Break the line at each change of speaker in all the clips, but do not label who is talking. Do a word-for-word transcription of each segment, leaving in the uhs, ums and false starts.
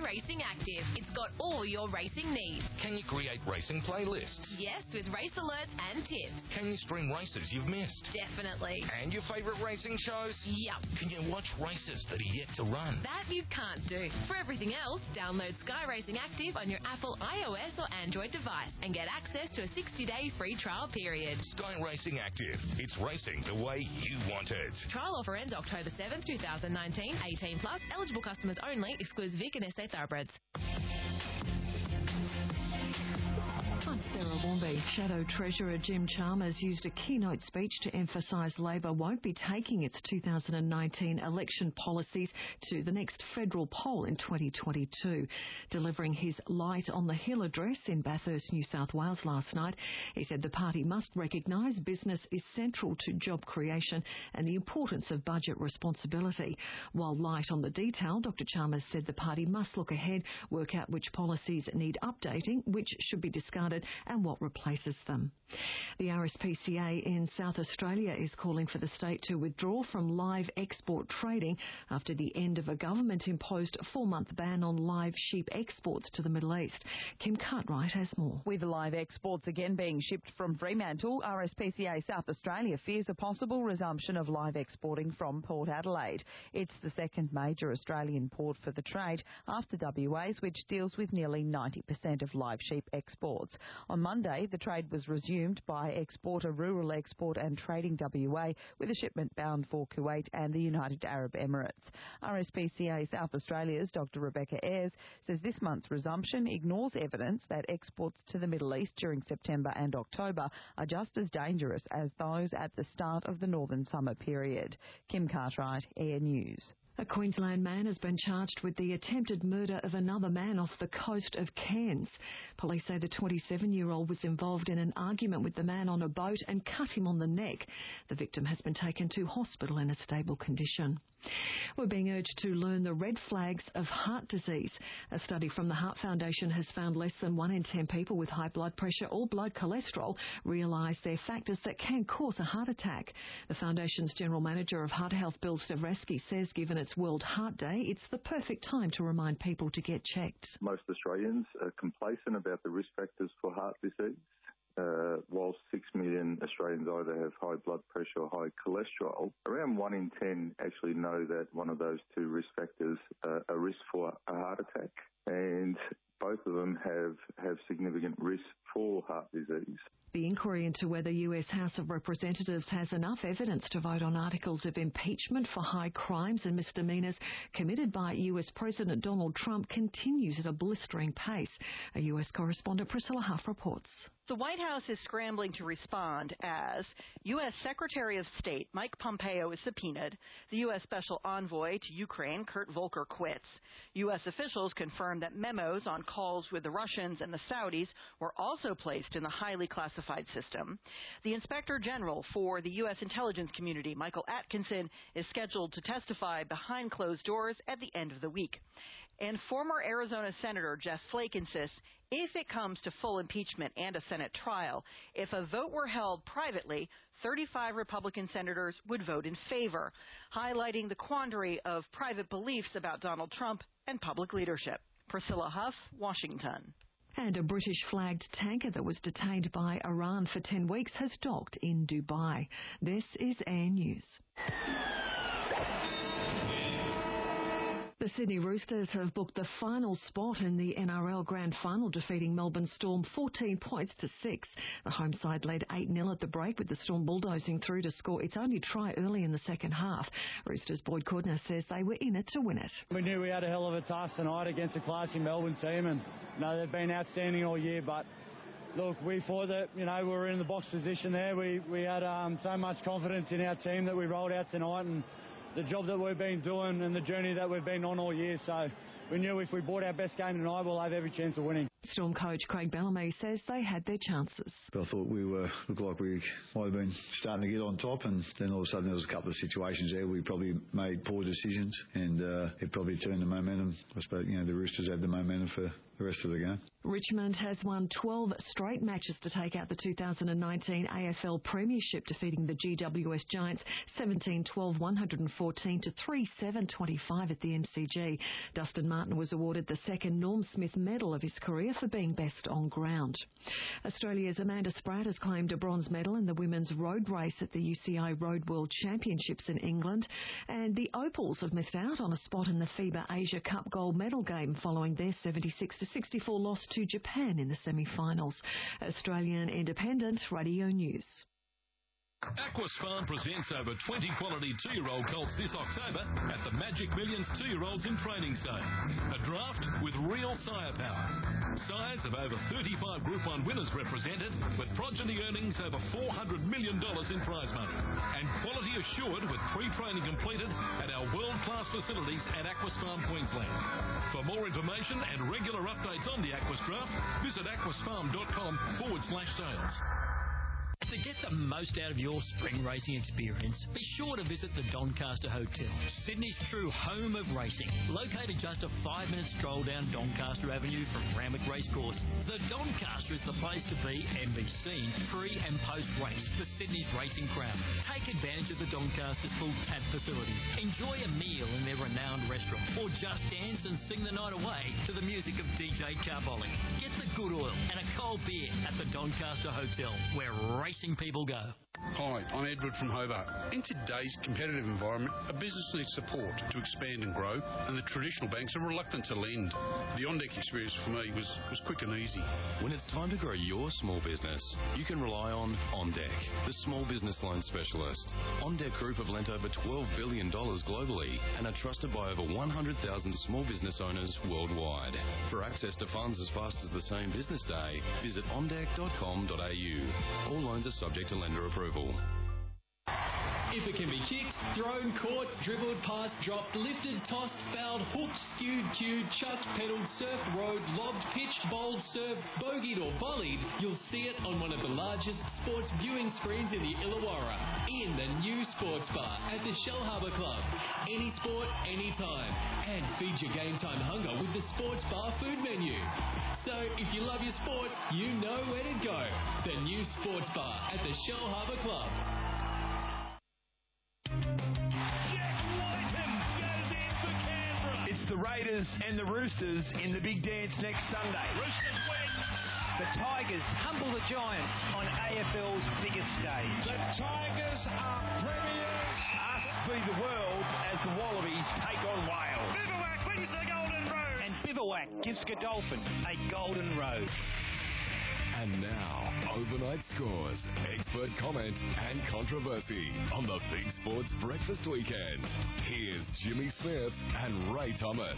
Racing Active. It's got all your racing needs.
Can you create racing playlists?
Yes, with race alerts and tips.
Can you stream races you've missed?
Definitely.
And your favourite racing shows?
Yep.
Can you watch races that are yet to run?
That you can't do. For everything else, download Sky Racing Active on your Apple iOS or Android device and get access to a sixty-day free trial period.
Sky Racing Active. It's racing the way you want it.
Trial offer ends October seventh, twenty nineteen. eighteen plus. Eligible customers only. Excludes Vic and S A Thoroughbreds.
I'm Sarah Warmby. Shadow Treasurer Jim Chalmers used a keynote speech to emphasise Labor won't be taking its two thousand nineteen election policies to the next federal poll in twenty twenty-two. Delivering his Light on the Hill address in Bathurst, New South Wales last night, he said the party must recognise business is central to job creation and the importance of budget responsibility. While light on the detail, Doctor Chalmers said the party must look ahead, work out which policies need updating, which should be discarded and what replaces them. The R S P C A in South Australia is calling for the state to withdraw from live export trading after the end of a government-imposed four-month ban on live sheep exports to the Middle East. Kim Cartwright has more.
With live exports again being shipped from Fremantle, R S P C A South Australia fears a possible resumption of live exporting from Port Adelaide. It's the second major Australian port for the trade after W A's, which deals with nearly ninety percent of live sheep exports. On Monday, the trade was resumed by exporter Rural Export and Trading W A with a shipment bound for Kuwait and the United Arab Emirates. R S P C A South Australia's Doctor Rebecca Ayres says this month's resumption ignores evidence that exports to the Middle East during September and October are just as dangerous as those at the start of the northern summer period. Kim Cartwright, Air News.
A Queensland man has been charged with the attempted murder of another man off the coast of Cairns. Police say the twenty-seven-year-old was involved in an argument with the man on a boat and cut him on the neck. The victim has been taken to hospital in a stable condition. We're being urged to learn the red flags of heart disease. A study from the Heart Foundation has found less than one in ten people with high blood pressure or blood cholesterol realise they're factors that can cause a heart attack. The Foundation's General Manager of Heart Health, Bill Stavresky, says given it's World Heart Day, it's the perfect time to remind people to get checked.
Most Australians are complacent about the risk factors for heart disease. Uh, while six million Australians either have high blood pressure or high cholesterol, around one in ten actually know that one of those two risk factors are a risk for a heart attack. And both of them have, have significant risk for heart disease.
The inquiry into whether U S House of Representatives has enough evidence to vote on articles of impeachment for high crimes and misdemeanours committed by U S President Donald Trump continues at a blistering pace. A U S correspondent, Priscilla Huff, reports.
The White House is scrambling to respond as U S Secretary of State Mike Pompeo is subpoenaed. The U S Special Envoy to Ukraine, Kurt Volker, quits. U S officials confirmed that memos on calls with the Russians and the Saudis were also placed in the highly classified system. The Inspector General for the U S intelligence community, Michael Atkinson, is scheduled to testify behind closed doors at the end of the week. And former Arizona Senator Jeff Flake insists if it comes to full impeachment and a Senate trial, if a vote were held privately, thirty-five Republican senators would vote in favor, highlighting the quandary of private beliefs about Donald Trump and public leadership. Priscilla Huff, Washington.
And a British-flagged tanker that was detained by Iran for ten weeks has docked in Dubai. This is Air News. The Sydney Roosters have booked the final spot in the N R L Grand Final, defeating Melbourne Storm fourteen points to six. The home side led eight nil at the break, with the Storm bulldozing through to score its only try early in the second half. Roosters' Boyd Cordner says they were in it to win it.
We knew we had a hell of a task tonight against a classy Melbourne team, and you know, they've been outstanding all year, but look, we thought that, you know, we were in the box position there. We, we had um, so much confidence in our team that we rolled out tonight, and the job that we've been doing and the journey that we've been on all year. So we knew if we brought our best game tonight, we'll have every chance of winning.
Storm coach Craig Bellamy says they had their chances.
But I thought we were looked like we might have been starting to get on top, and then all of a sudden there was a couple of situations there we probably made poor decisions, and uh, it probably turned the momentum. I suppose you know the Roosters had the momentum for the rest of the game.
Richmond has won twelve straight matches to take out the two thousand nineteen A F L Premiership, defeating the G W S Giants seventeen twelve, one fourteen to three seven twenty-five at the M C G. Dustin Martin was awarded the second Norm Smith Medal of his career for being best on ground. Australia's Amanda Spratt has claimed a bronze medal in the women's road race at the U C I Road World Championships in England, and the Opals have missed out on a spot in the FIBA Asia Cup gold medal game following their seventy-six to sixty-four loss to Japan in the semi-finals. Australian Independent Radio News.
Aquis Farm presents over twenty quality two-year-old colts this October at the Magic Millions two-year-olds in training sale. A draft with real sire power. Sires of over thirty-five Group one winners represented, with progeny earnings over four hundred million dollars in prize money. And quality assured with pre-training completed at our world-class facilities at Aquis Farm, Queensland. For more information and regular updates on the Aquis Draft, visit aquisfarm.com forward slash sales.
To get the most out of your spring racing experience, be sure to visit the Doncaster Hotel, Sydney's true home of racing. Located just a five-minute stroll down Doncaster Avenue from Randwick Racecourse, the Doncaster is the place to be and be seen pre- and post-race for Sydney's racing crown. Take advantage of the Doncaster's full tap facilities. Enjoy a meal in their renowned restaurant, or just dance and sing the night away to the music of D J Carboli. Get the good oil and a cold beer at the Doncaster Hotel, where racing people go.
Hi, I'm Edward from Hobart. In today's competitive environment, a business needs support to expand and grow, and the traditional banks are reluctant to lend. The OnDeck experience for me was, was quick and easy.
When it's time to grow your small business, you can rely on OnDeck, the small business loan specialist. OnDeck Group have lent over twelve billion dollars globally and are trusted by over one hundred thousand small business owners worldwide. For access to funds as fast as the same business day, visit on deck dot com dot a u. All loans are subject to lender approval.
If it can be kicked, thrown, caught, dribbled, passed, dropped, lifted, tossed, fouled, hooked, skewed, cued, chucked, pedalled, surfed, rowed, lobbed, pitched, bowled, served, bogeyed or volleyed, you'll see it on one of the largest sports viewing screens in the Illawarra, in the new sports bar at the Shellharbour Club. Any sport, anytime. And feed your game time hunger with the sports bar food menu. So if you love your sport, you know where to go. The new sports bar at the Shellharbour Club.
It's the Raiders and the Roosters in the big dance next Sunday.
Roosters win. The Tigers humble the Giants on A F L's biggest stage.
The Tigers are premiers. Us feed the world as the Wallabies take on Wales.
Bivouac wins the Golden Road. And Bivouac gives Godolphin a Golden Road.
And now, overnight scores, expert comment and controversy on the Big Sports Breakfast Weekend. Here's Jimmy Smith and Ray Thomas.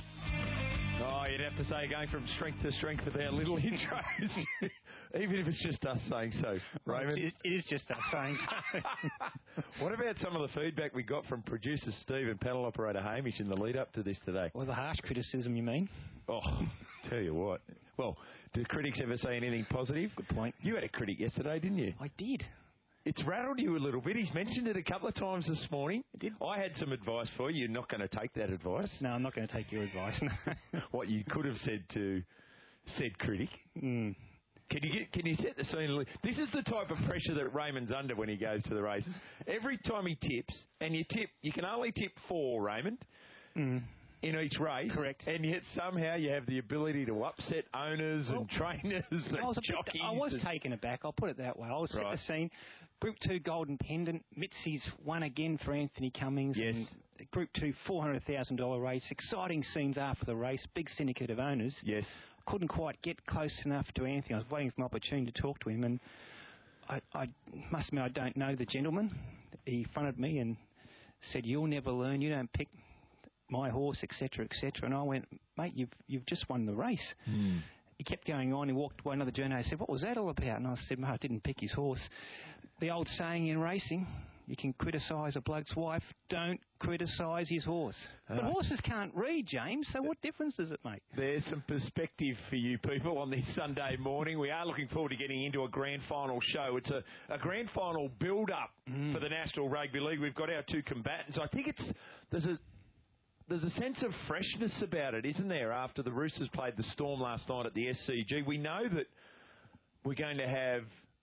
Oh, you'd have to say going from strength to strength with our little intros. Even if it's just us saying so, Raymond.
It is, it is just us saying so.
What about some of the feedback we got from producer Steve and panel operator Hamish in the lead up to this today?
Well, the harsh criticism, you mean?
Oh, tell you what. Well, do critics ever say anything positive?
Good point.
You had a critic yesterday, didn't you?
I did.
It's rattled you a little bit. He's mentioned it a couple of times this morning.
I did.
I had some advice for you. You're not going to take that advice.
No, I'm not going to take your advice.
What you could have said to said critic.
Mm.
Can you get, can you set the scene? This is the type of pressure that Raymond's under when he goes to the races. Every time he tips, and you tip, you can only tip four, Raymond.
Mm.
In each race.
Correct.
And yet somehow you have the ability to upset owners well, and trainers and
I was
jockeys.
Bit, I was
and...
taken aback, I'll put it that way. I was
right.
set the scene. Group two Golden Pendant. Mitzi's won again for Anthony Cummings.
Yes.
And Group two four hundred thousand dollars race. Exciting scenes after the race. Big syndicate of owners.
Yes.
Couldn't quite get close enough to Anthony. I was waiting for my opportunity to talk to him, and I, I must admit I don't know the gentleman. He fronted me and said, "You'll never learn. You don't pick my horse, et cetera, et cetera" And I went, "Mate, you've you've just won the race."
Mm.
He kept going on. He walked away. Another journo said, "What was that all about?" And I said, "Mate, I didn't pick his horse." The old saying in racing, You can criticise a bloke's wife. Don't criticise his horse.
Uh,
but horses can't read, James, so what difference does it make?
There's some perspective for you people on this Sunday morning. We are looking forward to getting into a grand final show. It's a, a grand final build-up mm. for the National Rugby League. We've got our two combatants. I think it's there's a there's a sense of freshness about it, isn't there, after the Roosters played the Storm last night at the S C G. We know that we're going to have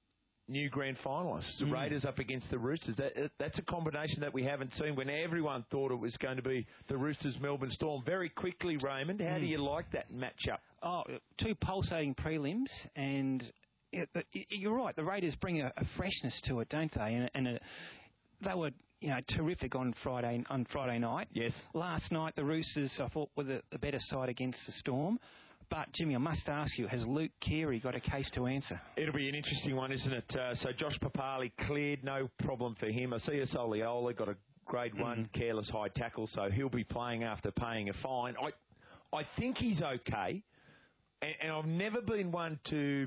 new grand finalists, the mm. Raiders up against the Roosters. That, that's a combination that we haven't seen when everyone thought it was going to be the Roosters Melbourne Storm. Very quickly, Raymond, how mm. do you like that matchup?
Oh, two pulsating prelims, and it, it, you're right, the Raiders bring a, a freshness to it, don't they? And, and a, they were, you know, terrific on Friday on Friday night.
Yes.
Last night, the Roosters, I thought, were the, the better side against the Storm. But, Jimmy, I must ask you, has Luke Keary got a case to answer?
It'll be an interesting one, isn't it? Uh, so Josh Papali cleared, no problem for him. Asiya Soliola got a grade mm-hmm. one careless high tackle, so he'll be playing after paying a fine. I I think he's okay, and, and I've never been one to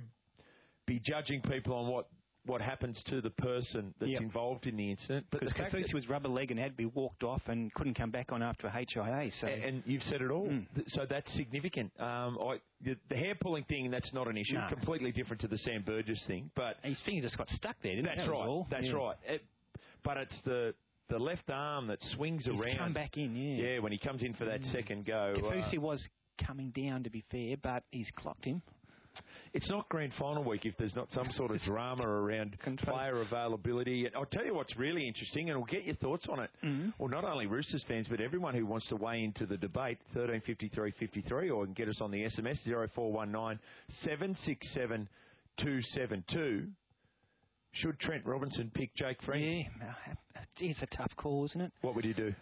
be judging people on what what happens to the person that's yep. involved in the incident.
Because Kaufusi was rubber leg and had to be walked off and couldn't come back on after a H I A. So.
And, and you've said it all. Mm. So that's significant. Um, I, the, the hair pulling thing, that's not an issue. No. Completely different to the Sam Burgess thing. But
his finger just got stuck there, didn't
that's
it? That
right.
all.
That's
yeah.
right. It, but it's the the left arm that swings
He's
around.
come back in, yeah.
Yeah, when he comes in for that mm. second go.
Kaufusi
uh,
was coming down, to be fair, but he's clocked him.
It's not grand final week if there's not some sort of drama around player availability. I'll tell you what's really interesting, and we'll get your thoughts on it. Mm-hmm. Well, not only Roosters fans, but everyone who wants to weigh into the debate, thirteen fifty-three fifty-three, or can get us on the S M S, zero four one nine seven six seven two seven two. Should Trent Robinson pick Jake Friend?
Yeah, it's a tough call, isn't it?
What would you do?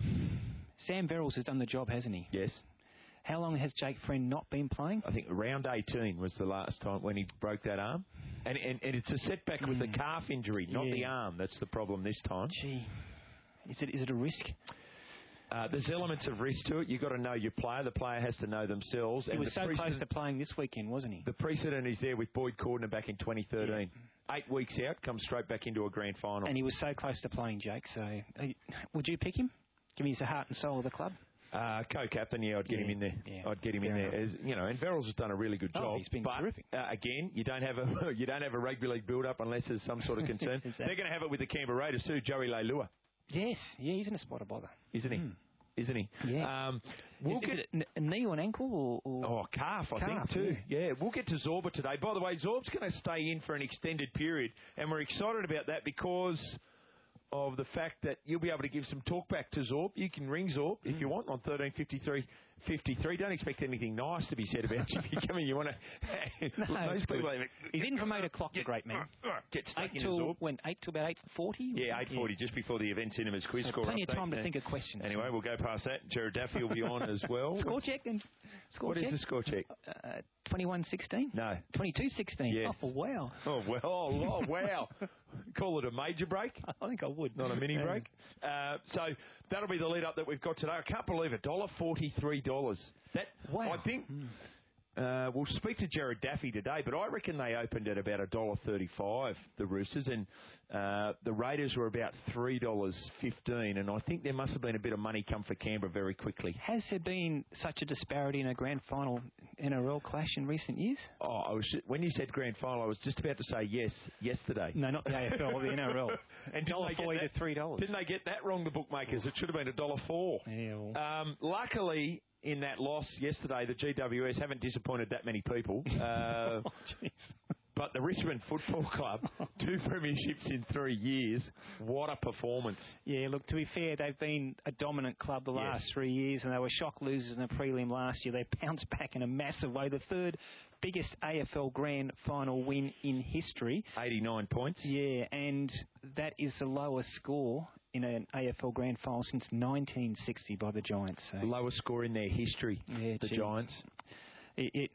Sam Verrills has done the job, hasn't he?
Yes.
How long has Jake Friend not been playing?
I think round eighteen was the last time when he broke that arm. And and, and it's a setback mm. with the calf injury, not yeah. the arm. That's the problem this time.
Gee. Is it is it a risk?
Uh, there's elements of risk to it. You've got to know your player. The player has to know themselves.
He
and
was
the
so close to playing this weekend, wasn't he?
The precedent is there with Boyd Cordner back in twenty thirteen. Yeah. Eight weeks out, comes straight back into a grand final.
And he was so close to playing, Jake. So uh, would you pick him? Give me the heart and soul of the club.
Uh, co-captain, yeah, I'd get
yeah,
him in there.
Yeah,
I'd get him in there. As, you know, and Verrills has done a really good job.
Oh, he's been
but,
terrific.
Uh, again, you don't have a you don't have a rugby league build-up unless there's some sort of concern.
exactly.
They're going to have it with the Canberra Raiders too. Joey Leilua.
Yes, yeah, he's in a spot of bother,
isn't he? Mm. Isn't he?
Yeah.
Um, we'll
is,
get
is it a knee or an ankle or, or
oh calf, I
calf,
think too.
Yeah.
yeah, we'll get to Zorba today. By the way, Zorb's going to stay in for an extended period, and we're excited about that because of the fact that you'll be able to give some talk back to Zorb. You can ring Zorb mm. if you want on thirteen fifty-three fifty-three. Don't expect anything nice to be said about you. If you come in, you want to...
no, those people, he didn't promote a clock, the great man.
Get stuck
eight
in Zorb.
When eight to about eight forty?
Yeah, eight forty, yeah. just before the Event Cinemas quiz
so
score
plenty
update.
of time to
yeah.
think of questions.
Anyway, we'll go past that. Jared Daffy will be on as well.
Score check and score
what
check.
What is the score check?
Uh, twenty-one sixteen?
No.
twenty-two sixteen?
Yes.
Oh, wow.
Oh, well, oh, oh wow. Call it a major break?
I think I would.
Not a mini
yeah.
break. Uh, so that'll be the lead up that we've got today. I can't believe it. one dollar forty-three. That
wow.
I think mm. uh, we'll speak to Jared Daffy today, but I reckon they opened at about one dollar thirty-five, the Roosters, and uh, the Raiders were about three dollars fifteen, and I think there must have been a bit of money come for Canberra very quickly.
Has there been such a disparity in a grand final N R L clash in recent years?
Oh, I was when you said grand final, I was just about to say yes yesterday.
No, not the A F L, the N R L.
And
one dollar forty to three dollars.
Didn't they get that wrong, the bookmakers? It should have been one dollar four.
Yeah, well.
um, luckily, in that loss yesterday, the G W S haven't disappointed that many people. Uh,
oh,
but the Richmond Football Club, two premierships in three years. What a performance.
Yeah, look, to be fair, they've been a dominant club the last
yes.
three years, and they were shock losers in the prelim last year. They bounced back in a massive way. The third biggest A F L grand final win in history.
eighty-nine points.
Yeah, and that is the lowest score in an A F L grand final since nineteen sixty by the Giants. So.
The lowest score in their history,
yeah,
the
gee.
Giants.
It, it,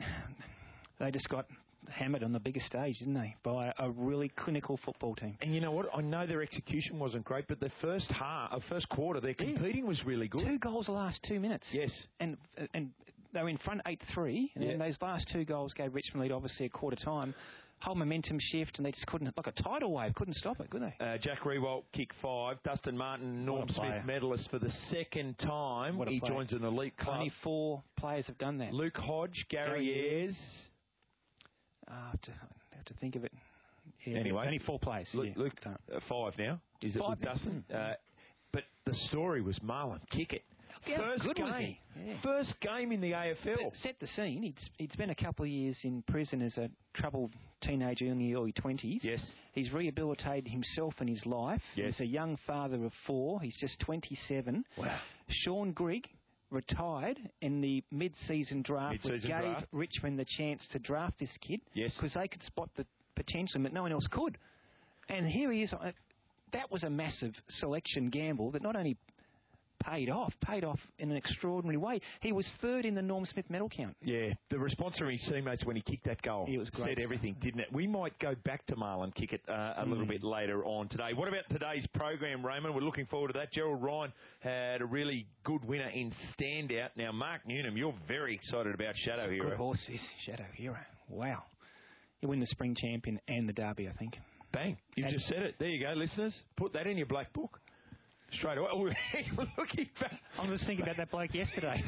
they just got hammered on the biggest stage, didn't they, by a really clinical football team.
And you know what? I know their execution wasn't great, but the first half, uh, first quarter, their competing yeah. was really good.
Two goals the last two minutes.
Yes.
And and they were in front eight three, and
Yeah.
then those last two goals gave Richmond lead, obviously, a quarter time. Whole momentum shift, and they just couldn't, like a tidal wave, couldn't stop it, could they?
Uh, Jack Rewalt, kick five. Dustin Martin,
What a
Norm Smith
player.
medalist for the second time.
What a
He
player.
joins an elite club.
Only four players have done that.
Luke Hodge, Gary,
Gary
Ayres.
Uh, I have to, I have to think of it. Yeah,
Anyway.
only four players.
Luke,
yeah.
Luke uh, five now. Is it
Five
with
now.
Dustin?
Mm.
Uh, but the story was Marlon Kickett.
How
First
good
game.
was he? Yeah.
First game in the A F L.
But set the scene. He'd, he'd spent a couple of years in prison as a troubled teenager in the early twenties.
Yes.
He's rehabilitated himself and his life.
Yes.
He's a young father of four. He's just twenty-seven.
Wow.
Sean Grigg retired in the mid-season draft, which
Mid-season
gave
draft.
Richmond the chance to draft this kid.
Yes.
Because they could spot the potential that no one else could. And here he is. Uh, That was a massive selection gamble that not only paid off, paid off in an extraordinary way. He was third in the Norm Smith medal count.
Yeah, the response from his teammates when he kicked that goal
It was great.
said everything, didn't it? We might go back to Marlon Kickett uh, a little
Mm.
bit later on today. What about today's program, Raymond? We're looking forward to that. Gerald Ryan had a really good winner in standout. Now, Mark Newnham, you're very excited about Shadow Hero.
Good horse, this Shadow Hero. Wow. He'll win the Spring Champion and the Derby, I think.
Bang. You
And-
just said it. There you go, listeners. Put that in your black book. Straight away. Oh, looking back.
I was thinking about that bloke yesterday.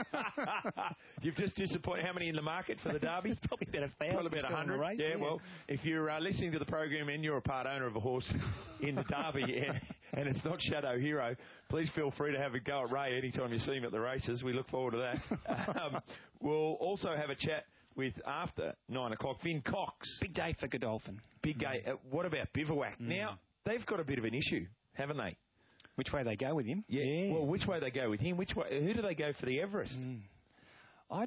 You've just disappointed. How many in the market for the Derby?
It's probably about a thousand.
Probably about
still in the
a hundred.
race,
Yeah, well, if you're uh, listening to the program and you're a part owner of a horse in the Derby and, and it's not Shadow Hero, please feel free to have a go at Ray anytime you see him at the races. We look forward to that. um, we'll also have a chat with, after nine o'clock, Vin Cox.
Big day for Godolphin.
Big day. Uh, what about Bivouac?
Mm.
Now, they've got a bit of an issue, haven't they?
Which way they go with him?
Yeah.
Yeah.
Well, which way they go with him? Which way? Who do they go for the Everest?
Mm. I,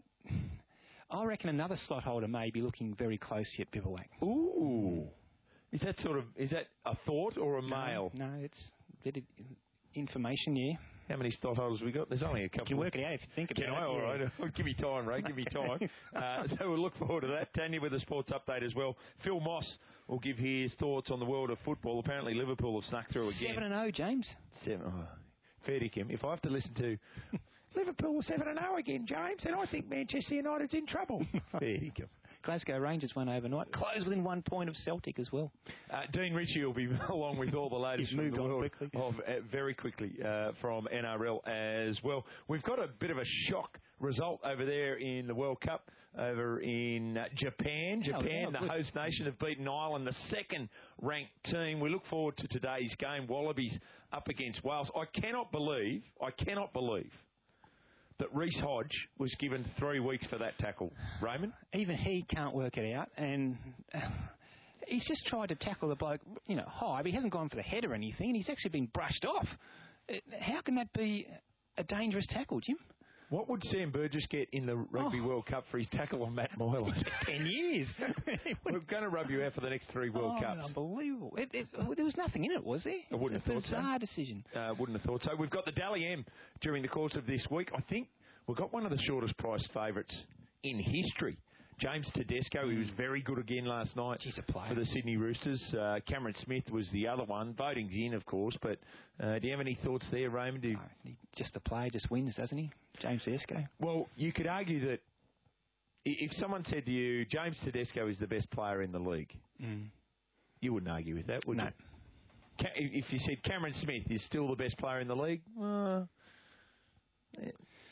I reckon another slot holder may be looking very close at Bivouac.
Ooh. Is that sort of, is that a thought or a mail?
No, no, it's a bit of information, yeah.
How many slot holders have we got? There's only a couple.
You can work it out if you think about
Can
it.
I? All
yeah.
right. Give me time, Ray. Give me time. uh, so we'll look forward to that. Tanya with a sports update as well. Phil Moss will give his thoughts on the world of football. Apparently Liverpool have snuck through again.
Seven and oh, James.
Seven. Oh, fair dinkum. If I have to listen to Liverpool seven and oh again, James, then I think Manchester United's in trouble. Fair dinkum.
Glasgow Rangers won overnight. Closed within one point of Celtic as well.
Uh, Dean Ritchie will be along with all the latest
He's
from
moved
the
on
world
quickly.
of uh, very quickly uh, from N R L as well. We've got a bit of a shock result over there in the World Cup over in uh, Japan.
Oh,
Japan,
yeah,
the
good.
host nation, have beaten Ireland, the second ranked team. We look forward to today's game. Wallabies up against Wales. I cannot believe, I cannot believe that Reece Hodge was given three weeks for that tackle. Raymond?
Even he can't work it out, and uh, he's just tried to tackle the bloke, you know, high, but he hasn't gone for the head or anything, and he's actually been brushed off. Uh, How can that be a dangerous tackle, Jim?
What would Sam Burgess get in the Rugby
Oh.
World Cup for his tackle on Matt Moylan?
Ten years.
We're going to rub you out for the next three World
oh,
Cups.
Unbelievable. It, it, there was nothing in it, was there?
I wouldn't
It's a
have thought so.
bizarre decision.
Uh, wouldn't have thought so. We've got the Dally M during the course of this week. I think we've got one of the shortest priced favourites in history. James Tedesco, he was very good again last night
He's a player.
for the Sydney Roosters. Uh, Cameron Smith was the other one. Voting's in, of course, but uh, do you have any thoughts there, Raymond? Do you-
No, he, just a player just wins, doesn't he? James Tedesco.
Well, you could argue that i- if someone said to you, James Tedesco is the best player in the league,
Mm.
you wouldn't argue with that, would
No.
you? Ca- If you said Cameron Smith is still the best player in the league, uh, eh.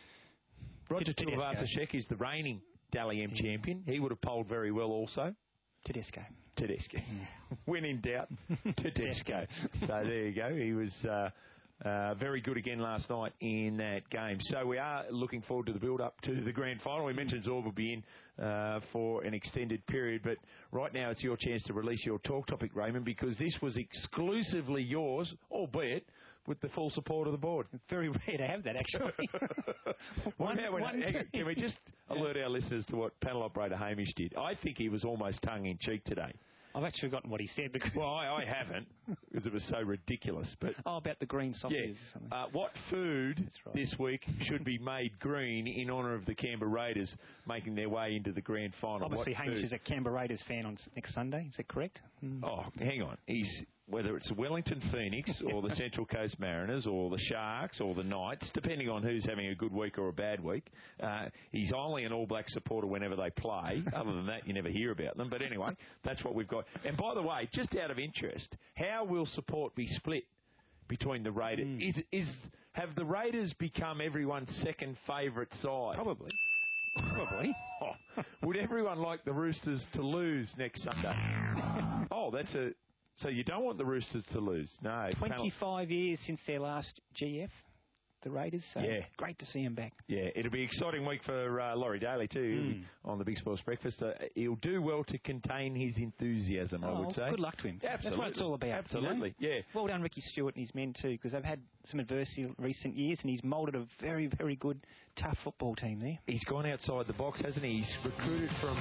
Roger
Tedesco.
Tuivasa-Sheck is the reigning Dally M champion. He would have polled very well also.
Tedesco.
Tedesco. When in doubt, Tedesco. So there you go. He was uh, uh, very good again last night in that game. So we are looking forward to the build-up to the grand final. We mentioned Zorb will be in uh, for an extended period, but right now it's your chance to release your talk topic, Raymond, because this was exclusively yours, albeit with the full support of the board.
Very rare to have that, actually.
One,
One-
hang on,
one-
hang on. Can we just alert our listeners to what panel operator Hamish did? I think he was almost tongue-in-cheek today.
I've actually forgotten what he said because.
Well, I, I haven't, because it was so ridiculous. But
Oh, about the green sausages
yes,
or something.
uh, what food
right.
this week should be made green in honour of the Canberra Raiders making their way into the grand final?
Obviously,
What
Hamish
food?
is a Canberra Raiders fan on s- next Sunday. Is that correct? Mm.
Oh, hang on. He's whether it's the Wellington Phoenix or the Central Coast Mariners or the Sharks or the Knights, depending on who's having a good week or a bad week. Uh, he's only an All Black supporter whenever they play. Other than that, you never hear about them. But anyway, that's what we've got. And by the way, just out of interest, how will support be split between the Raiders? Mm. Is is have the Raiders become everyone's second favourite side?
Probably. Probably.
Oh, would everyone like the Roosters to lose next Sunday? Oh, that's a... So you don't want the Roosters to lose? No.
twenty-five years since their last G F, the Raiders. So
yeah.
Great to see them back.
Yeah, it'll be an exciting week for uh, Laurie Daly too mm. on the Big Sports Breakfast. Uh, he'll do well to contain his enthusiasm,
oh,
I would say.
Good luck to him.
Absolutely.
That's what it's all about.
Absolutely,
you know?
yeah.
Well done, Ricky Stewart and his men too, because they've had some adversity in recent years, and he's moulded a very, very good, tough football team there.
He's gone outside the box, hasn't he? He's recruited from...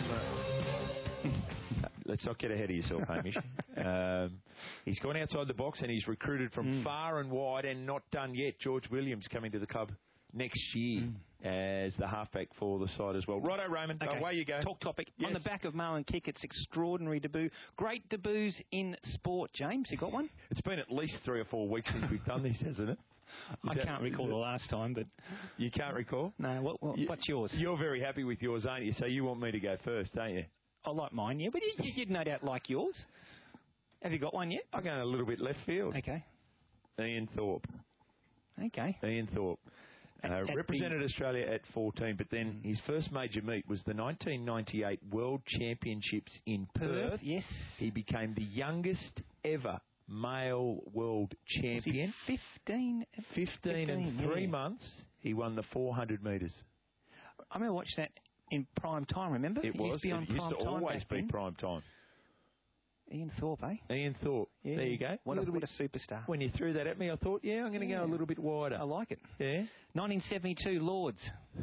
Uh, let's not get ahead of yourself, Hamish. um, he's gone outside the box and he's recruited from mm. far and wide and not done yet. George Williams coming to the club next year mm. as the halfback for the side as well. Righto, Raymond.
Okay.
Away you go.
Talk topic.
Yes.
On the back of Marlon Kickett's extraordinary debut. Great debuts in sport, James. You got one?
It's been at least three or four weeks since we've done this, hasn't it?
I that, can't recall the last time, but...
You can't recall?
No. What, what,
you,
what's yours?
You're very happy with yours, aren't you? So you want me to go first, don't you?
I like mine, yeah. But you, you'd no doubt like yours. Have you got one yet?
I'm going a little bit left field.
Okay.
Ian Thorpe.
Okay.
Ian Thorpe. Uh,
at, at
represented
the...
Australia at fourteen, but then his first major meet was the nineteen ninety-eight World Championships in Perth.
Perth, yes.
He became the youngest ever male world champion.
Was he fifteen?
fifteen, fifteen and three
yeah.
months, he won the four hundred metres.
I remember watching that in prime time, remember?
It,
it
was.
Used to be on
it used
prime
to
time
always be
then.
prime time.
Ian Thorpe, eh?
Ian Thorpe.
Yeah.
There you go.
What a,
a,
what a superstar.
When you threw that at me, I thought, yeah, I'm going to
yeah.
go a little bit wider.
I like it.
Yeah.
nineteen seventy-two Lords.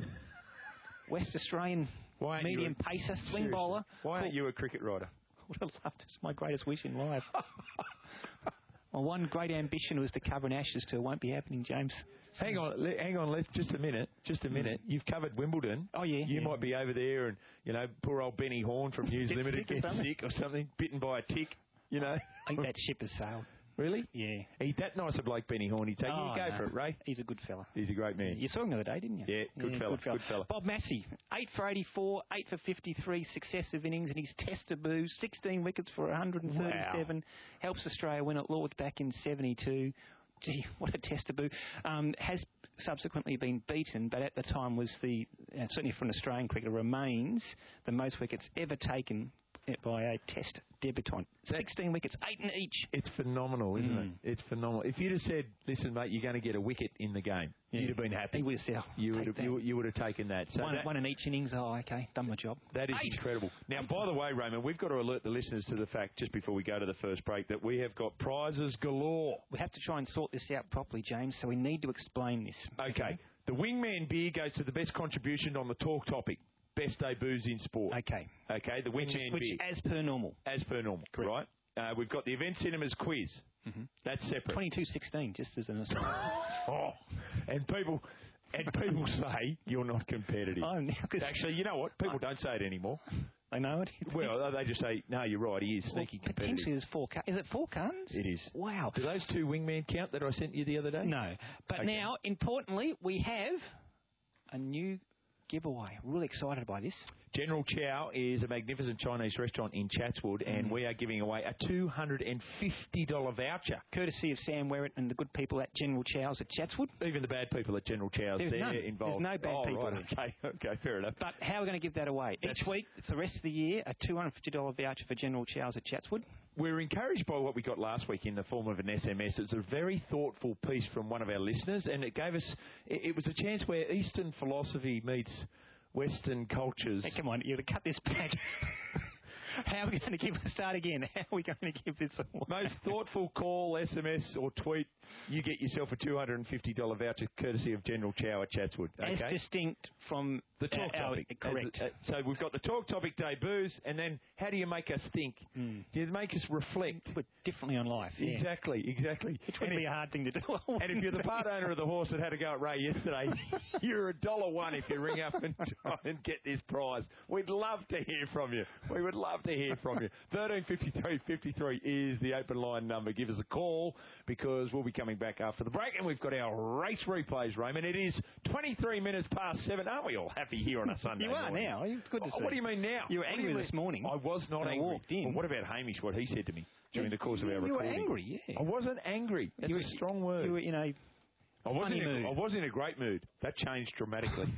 West Australian
Why
medium
a,
pacer, swing
seriously,
bowler.
Why aren't you a cricket writer?
I would have loved it. It's my greatest wish in life. My one great ambition was to cover an Ashes tour. Won't be happening, James.
Hang on, le- hang on, let's just a minute, just a minute. You've covered Wimbledon.
Oh yeah.
You
yeah.
might be over there, and you know, poor old Benny Horn from News
Get
Limited
sick
gets
or
sick or something, bitten by a tick. You know.
I think that ship has sailed.
Really?
Yeah.
He's that nice a bloke, Benny Horn. He'd take
oh,
you. Go
no.
for it, Ray.
He's a good fella.
He's a great man.
You saw him the other day, didn't you?
Yeah, good
yeah,
fella.
Good fella.
Good fella.
Bob Massey, eight for eighty-four, eight for fifty-three successive innings in his Test debut, sixteen wickets for one hundred thirty-seven. Wow. Helps Australia win at Lords back in seventy-two. Gee, what a Test debut. Um, has subsequently been beaten, but at the time was the, uh, certainly for an Australian cricketer, remains the most wickets ever taken by a Test debutant. That, sixteen wickets, eight in each.
It's phenomenal, isn't mm. it? It's phenomenal. If you'd have said, listen, mate, you're going to get a wicket in the game, yeah. you'd have been happy.
He would have,
you, would have, you, you would have taken that. So
one,
that,
one in each innings, oh, okay, done my job.
That is eight. Incredible. Now, by the way, Raymond, we've got to alert the listeners to the fact, just before we go to the first break, that we have got prizes galore.
We have to try and sort this out properly, James, so we need to explain this.
Okay. okay. The Wingman beer goes to the best contribution on the talk topic. Best debuts in sport.
Okay.
Okay, the Wingman beer.
Which, as per normal.
As per normal,
correct.
Right? Uh, we've got the Event Cinemas quiz.
Mm-hmm.
That's separate.
twenty-two sixteen, just as an aside.
Oh, and people... And people say you're not competitive.
Oh, now
actually, you know what? People don't say it anymore.
They know it?
Well, they just say, no, you're right, he is sneaky
well,
competitive.
Potentially there's four cartons. Is it four cartons?
It is.
Wow.
Do those two Wingman count that I sent you the other day?
No. But okay. Now, importantly, we have a new giveaway. Really excited by this.
General Chow is a magnificent Chinese restaurant in Chatswood, mm. and we are giving away a two hundred fifty dollars voucher.
Courtesy of Sam Werrett and the good people at General Chow's at Chatswood.
Even the bad people at General Chow's,
There's
they're
none.
involved.
There's no bad
oh,
people.
Right. Okay, okay, fair enough.
But how are we going to give that away? That's Each week, for the rest of the year, a two hundred fifty dollars voucher for General Chow's at Chatswood.
We're encouraged by what we got last week in the form of an S M S. It's a very thoughtful piece from one of our listeners, and it gave us, it, it was a chance where Eastern philosophy meets Western cultures.
Hey, come on, you've got to cut this back. How are we going to give it? Start again. How are we going to give this away?
Most thoughtful call, S M S or tweet, you get yourself a two hundred fifty dollars voucher courtesy of General Chow at Chatswood. Okay?
As distinct from
the talk
our,
topic.
Our, correct.
The, uh, so we've got the talk topic debuts, and then how do you make us think?
Mm.
Do you make us reflect?
But differently on life. Yeah.
Exactly, exactly.
Which would be a hard thing to do.
And if you're the part owner of the horse that had to go at Ray yesterday, you're a dollar one if you ring up and try and get this prize. We'd love to hear from you. We would love to hear from you. thirteen fifty-three fifty-three is the open line number. Give us a call because we'll be coming back after the break, and we've got our race replays, Raymond. It is twenty-three minutes past seven. Aren't we all happy here on a Sunday
You are
morning?
now. It's good to
oh,
see.
What do you mean now?
You were angry this morning.
I was not
when
angry.
I walked in.
Well, what about Hamish, what he said to me during the course of our
you
recording?
You were angry, yeah.
I wasn't angry. That's
you were,
a strong word.
You were in a
I wasn't in
mood.
a, I was in a great mood. That changed dramatically.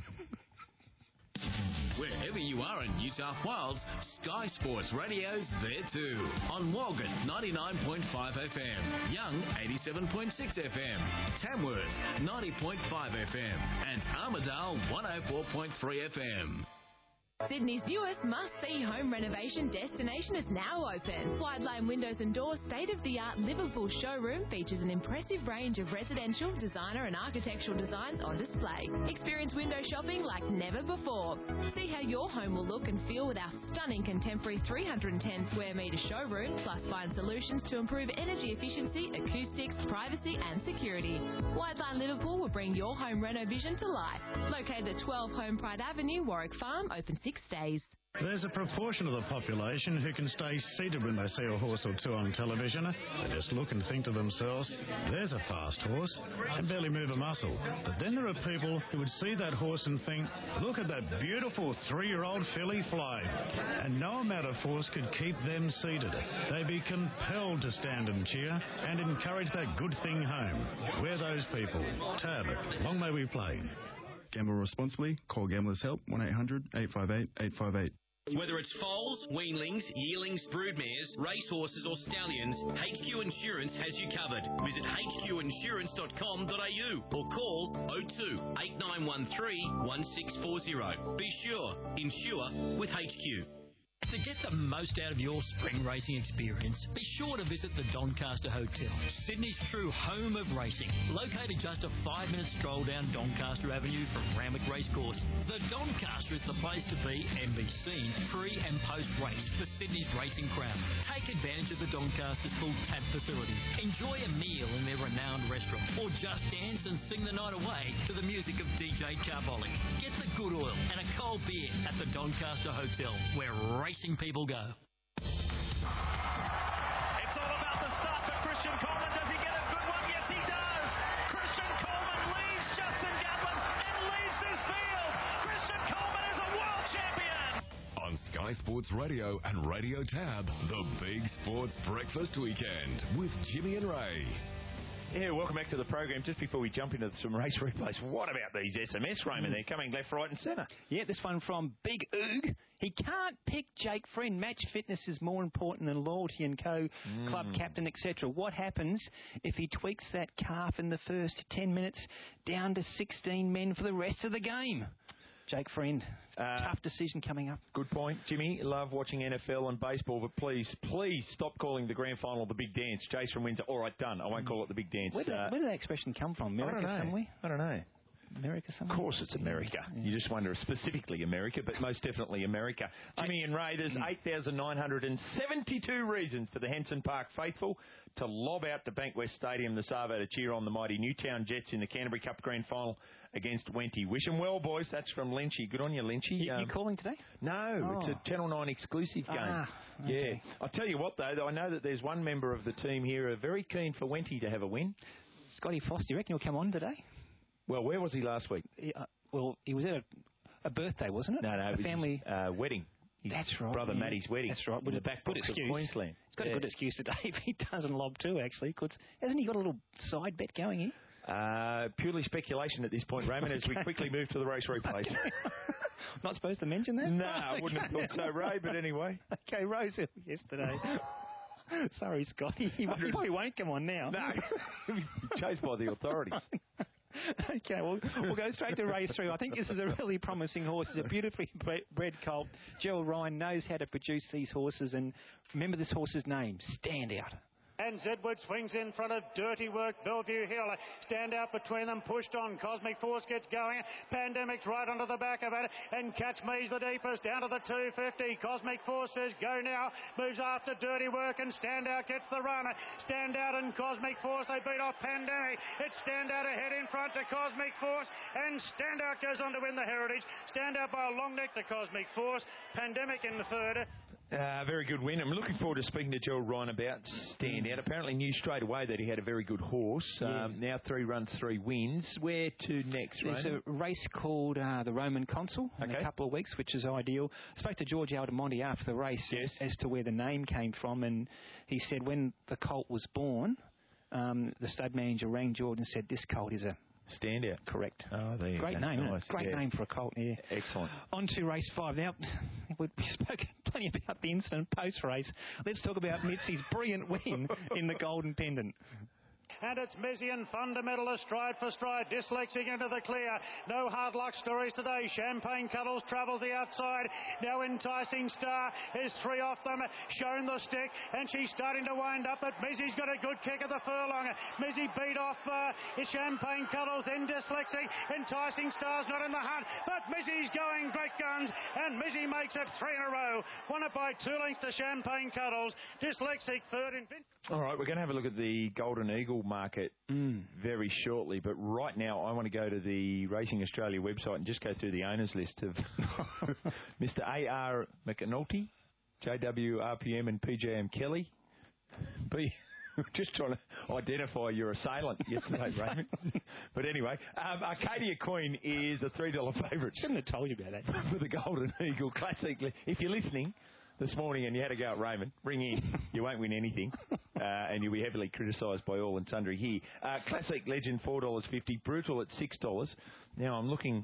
Wherever you are in New South Wales, Sky Sports Radio's there too. On Walgett, ninety-nine point five F M. Young, eighty-seven point six F M. Tamworth, ninety point five F M. And Armidale, one oh four point three F M.
Sydney's newest must-see home renovation destination is now open. Wide Line Windows and Doors state-of-the-art Liverpool showroom features an impressive range of residential, designer and architectural designs on display. Experience window shopping like never before. See how your home will look and feel with our stunning contemporary three hundred ten square metre showroom, plus find solutions to improve energy efficiency, acoustics, privacy and security. Wide Line Liverpool will bring your home reno vision to life. Located at twelve Home Pride Avenue, Warwick Farm, open six days.
There's a proportion of the population who can stay seated when they see a horse or two on television. They just look and think to themselves, there's a fast horse, and barely move a muscle. But then there are people who would see that horse and think, look at that beautiful three-year-old filly fly. And no amount of force could keep them seated. They'd be compelled to stand and cheer and encourage that good thing home. We're those people. Tab, long may we play.
Gamble responsibly. Call Gamblers Help, one eight hundred eight five eight eight five eight.
Whether it's foals, weanlings, yearlings, broodmares, racehorses or stallions, H Q Insurance has you covered. Visit h q insurance dot com dot a u or call oh two eight nine one three one six four oh. Be sure, insure with H Q.
To get the most out of your spring racing experience, be sure to visit the Doncaster Hotel, Sydney's true home of racing. Located just a five-minute stroll down Doncaster Avenue from Randwick Racecourse, the Doncaster is the place to be and be seen pre- and post-race for Sydney's racing crowd. Take advantage of the Doncaster's full tab facilities. Enjoy a meal in their renowned restaurant, or just dance and sing the night away to the music of D J Carbolic. Get the good oil and a cold beer at the Doncaster Hotel, where racing people go.
It's all about the start for Christian Coleman. Does he get a good one? Yes, he does. Christian Coleman leads Justin Gatlin and leads this field. Christian Coleman is a world champion.
On Sky Sports Radio and Radio Tab, the Big Sports Breakfast Weekend with Jimmy and Ray.
Yeah, welcome back to the program. Just before we jump into some race replays, what about these S M S, Raymond? They're coming left, right and centre.
Yeah, this one from Big Oog. He can't pick Jake Friend. Match fitness is more important than loyalty and co,
Mm.
club captain, et cetera. What happens if he tweaks that calf in the first ten minutes down to sixteen men for the rest of the game? Jake Friend,
Uh,
tough decision coming up.
Good point, Jimmy. Love watching N F L and baseball, but please, please stop calling the grand final the big dance. Jace from Windsor, all right, done. I won't call it the big dance.
Where did,
uh,
where did that expression come from? America
I don't know.
somewhere?
I don't know.
America somewhere?
Of course it's America.
Yeah.
You just wonder specifically America, but most definitely America. Jimmy and Ray, there's eight thousand nine hundred seventy-two reasons for the Henson Park faithful to lob out to Bankwest Stadium this Arvo to cheer on the mighty Newtown Jets in the Canterbury Cup Grand Final against Wenty. Wish them well, boys. That's from Lynchy. Good on you, Lynchy.
You,
Um,
you calling today?
No,
Oh.
it's a Channel nine exclusive game.
Ah,
Yeah.
okay.
I'll tell you what, though, I know that there's one member of the team here who are very keen for Wenty to have a win.
Scotty Foss, do you reckon he'll come on today?
Well, where was he last week?
He, uh, well, he was at a, a birthday, wasn't it?
No, no,
a
it was
family
his, uh, wedding. His
That's right.
brother
yeah.
Matty's wedding.
That's right.
In
With
the
a
back
good
books of
excuse.
Queensland.
He's got
Yeah.
a good excuse today if he doesn't lob too, actually. Cause hasn't he got a little side bet going here?
Uh, purely speculation at this point, Raymond, as we quickly move to the race replays.
Not supposed to mention that?
No, I wouldn't have thought so, Ray, but anyway.
Okay, Rosehill yesterday. Sorry, Scotty. He, he probably won't come on now.
No, he was chased by the authorities.
Okay, well, we'll go straight to race three. I think this is a really promising horse. It's a beautifully bred, bred colt. Gerald Ryan knows how to produce these horses, and remember this horse's name, Stand Out.
And Zedwood swings in front of Dirty Work, Bellevue Hill. Stand out between them, pushed on. Cosmic Force gets going. Pandemic's right onto the back of it. And Catch Me's the deepest, down to the two fifty. Cosmic Force says go now. Moves after Dirty Work, and Stand Out gets the run. Stand Out and Cosmic Force, they beat off Pandemic. It's Stand Out ahead in front to Cosmic Force. And Stand Out goes on to win the Heritage. Stand Out by a long neck to Cosmic Force. Pandemic in the third.
Uh, very good win. I'm looking forward to speaking to Gerald Ryan about Standout. Mm. Apparently knew straight away that he had a very good horse. Yeah. Um, now three runs, three wins. Where to next,
There's
Raymond?
a race called uh, the Roman Consul in
okay.
a couple of weeks, which is ideal. I spoke to George Aldemonte after the race
yes.
as to where the name came from, and he said when the colt was born, um, the stud manager rang George and said, this colt is a
Standout.
Correct.
Oh, there you
Great
go.
name,
nice.
Great
yeah.
name for a colt, yeah.
Excellent.
On to race five. Now, we've spoken plenty about the incident post-race. Let's talk about Mitzi's brilliant win in the Golden Pendant.
And it's Mizzy and Fundamentalist stride for stride. Dyslexic into the clear. No hard luck stories today. Champagne Cuddles travels the outside. Now Enticing Star is three off them. Shown the stick. And she's starting to wind up. But Mizzy's got a good kick at the furlong. Mizzy beat off uh, Champagne Cuddles. Then Dyslexic. Enticing Star's not in the hunt. But Mizzy's going great guns. And Mizzy makes it three in a row. Won it by two lengths to Champagne Cuddles. Dyslexic third in Vincent.
All right, we're going to have a look at the Golden Eagle market mm. very shortly. But right now, I want to go to the Racing Australia website and just go through the owners list of Mister A R McAnulty, J W R P M and P J M Kelly. P- just trying to identify your assailant yesterday, Raymond. But anyway, um, Arcadia Queen is a three dollar favourite.
Shouldn't have told you about that.
For the Golden Eagle Classic. If you're listening this morning and you had a go at Raymond, ring in. You won't win anything. Uh, and you'll be heavily criticised by all and sundry here. Uh, Classic Legend, four dollars fifty. Brutal at six dollars. Now I'm looking...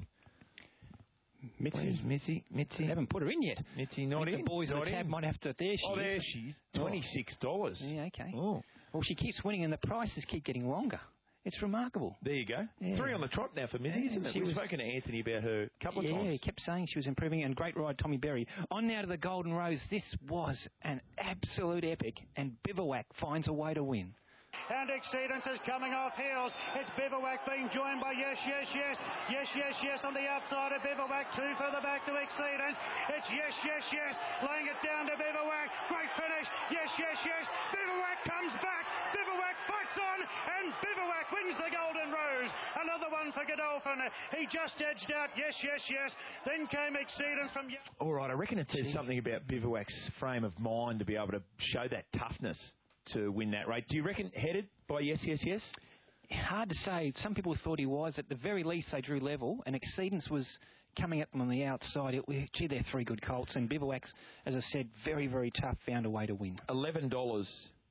Mitzi.
Mitzi? Mitzi?
They haven't put her in yet.
Mitzi not in.
The boys
not
on the tab
in.
might have to... There she
oh,
is.
there she is. twenty-six dollars.
Yeah, okay.
Oh.
Well, she keeps winning and the prices keep getting longer. It's remarkable.
There you go.
Yeah.
Three on the trot now for Mizzy,
yeah,
isn't it? We've was... spoken to Anthony about her a couple of
yeah,
times.
Yeah, he kept saying she was improving, and great ride, Tommy Berry. On now to the Golden Rose. This was an absolute epic, and Bivouac finds a way to win.
And Exceedance is coming off heels. It's Bivouac being joined by Yes, Yes, Yes. Yes, Yes, Yes on the outside of Bivouac. Two further back to Exceedance. It's Yes, Yes, Yes. Laying it down to Bivouac. Great finish. Yes, Yes, Yes. Bivouac comes back. Bivouac fights on. And Bivouac wins the Golden Rose. Another one for Godolphin. He just edged out Yes, Yes, Yes. Then came Exceedance from...
All right, I reckon it says something about Bivouac's frame of mind to be able to show that toughness to win that race. Do you reckon headed by Yes, Yes, Yes?
Hard to say. Some people thought he was. At the very least, they drew level, and Exceedance was coming at them on the outside. It, gee, they're three good colts, and Bivouac's, as I said, very, very tough, found a way to win.
eleven dollars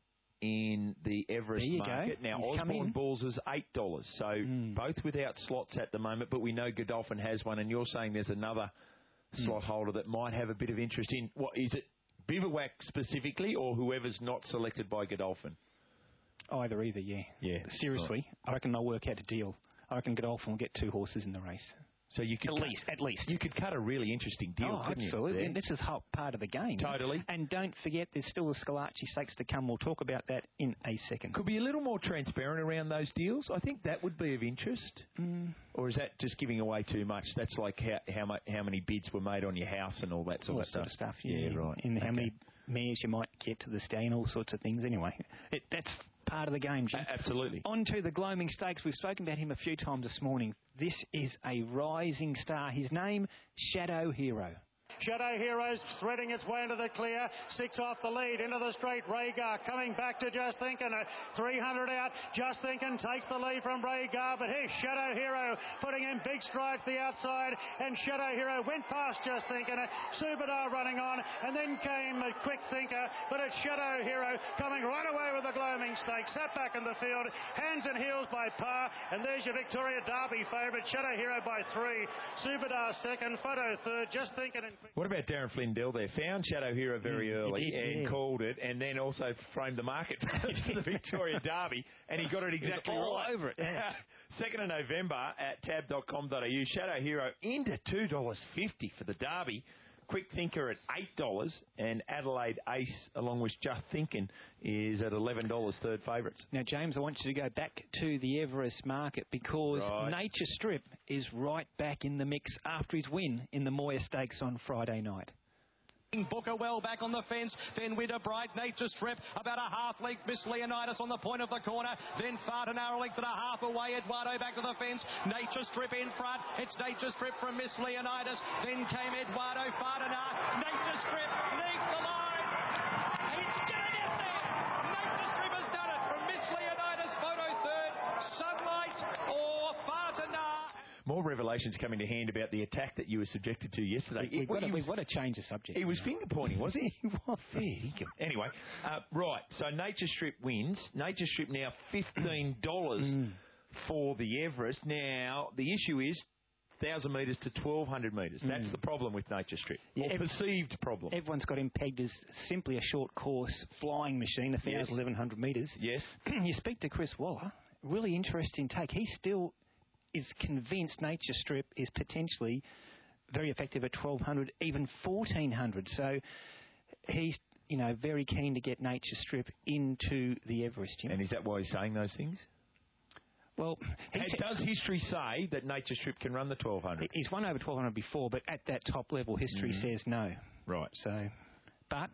in the Everest market.
Go.
Now,
He's
Osborne Bulls is eight dollars, so mm. both without slots at the moment, but we know Godolphin has one, and you're saying there's another mm. slot holder that might have a bit of interest in. What is it? Bivouac specifically, or whoever's not selected by Godolphin?
Either, either, yeah.
Yeah.
Seriously, right. I reckon they'll work out a deal. I reckon Godolphin will get two horses in the race.
So you could
at
cut,
least, at least
you could cut a really interesting deal.
Oh,
couldn't
absolutely.
You,
and this is whole part of the game.
Totally.
And don't forget, there's still the Scalacci Stakes to come. We'll talk about that in a second.
Could be a little more transparent around those deals. I think that would be of interest.
Mm.
Or is that just giving away too much? That's like how how, much, how many bids were made on your house and all that sort
all
of
that
stuff.
Sort of stuff.
Yeah,
yeah
right.
And
okay.
how many mares you might get to the stallion, all sorts of things. Anyway, it, that's part of the game, Jim.
A- absolutely.
On to the Gloaming Stakes. We've spoken about him a few times this morning. This is a rising star. His name, Shadow Hero.
Shadow Heroes threading its way into the clear. Six off the lead into the straight. Rhaegar coming back to Just Thinking. three hundred out. Just Thinking takes the lead from Rhaegar, but here's Shadow Hero putting in big strides to the outside, and Shadow Hero went past Just Thinking. Subadar running on, and then came a Quick Thinker, but it's Shadow Hero coming right away with the Gloaming Stakes. Sat back in the field, hands and heels by par, and there's your Victoria Derby favourite, Shadow Hero by three. Subadar second, Photo third, Just Thinking and Quick.
What about Darren Flindell there? Found Shadow Hero very mm, early
did,
and
yeah.
called it, and then also framed the market for the Victoria Derby, and he got it exactly
all
right.
over it. Yeah.
second of November at tab dot com dot a u. Shadow Hero into two dollars fifty for the Derby. Quick Thinker at eight dollars, and Adelaide Ace, along with Just Thinking, is at eleven dollars, third favourites.
Now, James, I want you to go back to the Everest market because
right.
Nature Strip is right back in the mix after his win in the Moir Stakes on Friday night.
Booker well back on the fence. Then Winterbright, Nature Strip, about a half length. Miss Leonidas on the point of the corner. Then Fartanar a length and a half away. Eduardo back to the fence. Nature Strip in front. It's Nature Strip from Miss Leonidas. Then came Eduardo Fartanar. Nature Strip leads the line. And it's going to get there. Nature Strip has done it from Miss Leonidas. Photo third. Sunlight or Fartanar.
More revelations coming to hand about the attack that you were subjected to yesterday.
We've got, to,
was,
we've got to change the subject.
He was finger pointing, was he? He was. Fair dinkum. Anyway, uh, right, so Nature Strip wins. Nature Strip now fifteen dollars mm. for the Everest. Now, the issue is one thousand metres to twelve hundred metres. Mm. That's the problem with Nature Strip, yeah, or ev- perceived problem.
Everyone's got him pegged as simply a short course flying machine, one thousand, yes. eleven hundred metres.
Yes.
You speak to Chris Waller, really interesting take. He still is convinced Nature Strip is potentially very effective at twelve hundred, even fourteen hundred. So he's, you know, very keen to get Nature Strip into the Everest. Jim.
And is that why he's saying those things?
Well,
does history say that Nature Strip can run the twelve hundred?
He's won over twelve hundred before, but at that top level, history mm. says no.
Right.
So, but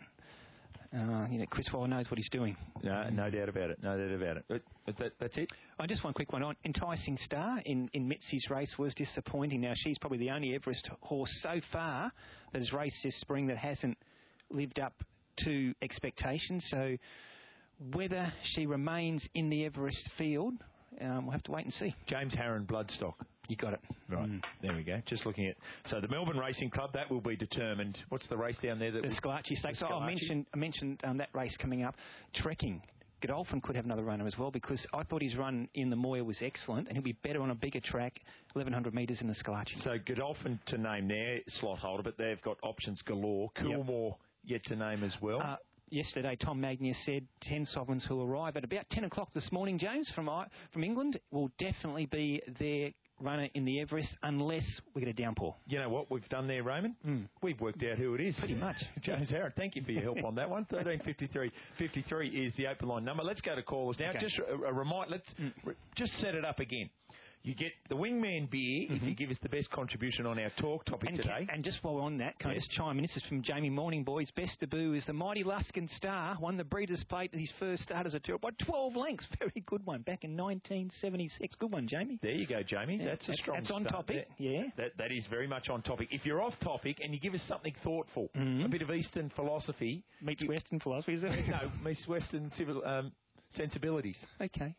Uh, you know, Chris Waller knows what he's doing.
No, no doubt about it. No doubt about it. But, but that, that's it.
Oh, just one quick one on Enticing Star in, in Mitzi's race was disappointing. Now, she's probably the only Everest horse so far that has raced this spring that hasn't lived up to expectations. So whether she remains in the Everest field, um, we'll have to wait and see.
James Harron, Bloodstock.
You got it.
Right. Mm. There we go. Just looking at... So the Melbourne Racing Club, that will be determined. What's the race down there? That
the Scalacci Stakes. Oh, I mentioned, I mentioned um, that race coming up. Trekking. Godolphin could have another runner as well because I thought his run in the Moir was excellent and he'll be better on a bigger track, eleven hundred metres in the Scalacci.
So Godolphin to name their slot holder, but they've got options galore. Coolmore yep. yet to name as well. Uh,
Yesterday, Tom Magnier said ten sovereigns who arrive at about ten o'clock this morning, James, from from England, will definitely be their runner in the Everest unless we get a downpour.
You know what we've done there, Raymond?
Mm.
We've worked out who it is.
Pretty much.
James Harron, thank you for your help on that one. thirteen fifty-three fifty-three is the open line number. Let's go to callers now. Okay. Just a, a reminder, let's mm. re- just set it up again. You get the Wingman beer mm-hmm. if you give us the best contribution on our talk topic
and
today.
Can, and just while we're on that, can yes. I just chime in? This is from Jamie Morning Boys. Best debut is the mighty Luskin Star. Won the Breeders' Plate at his first start as a tour by twelve lengths. Very good one. Back in nineteen seventy-six. Good one, Jamie.
There you go, Jamie. Yeah, that's a strong
That's on
start
topic.
There.
Yeah.
That, that is very much on topic. If you're off topic and you give us something thoughtful,
mm-hmm.
a bit of Eastern philosophy.
Meets Western philosophy, is it?
No, meets Western civil um, sensibilities.
Okay.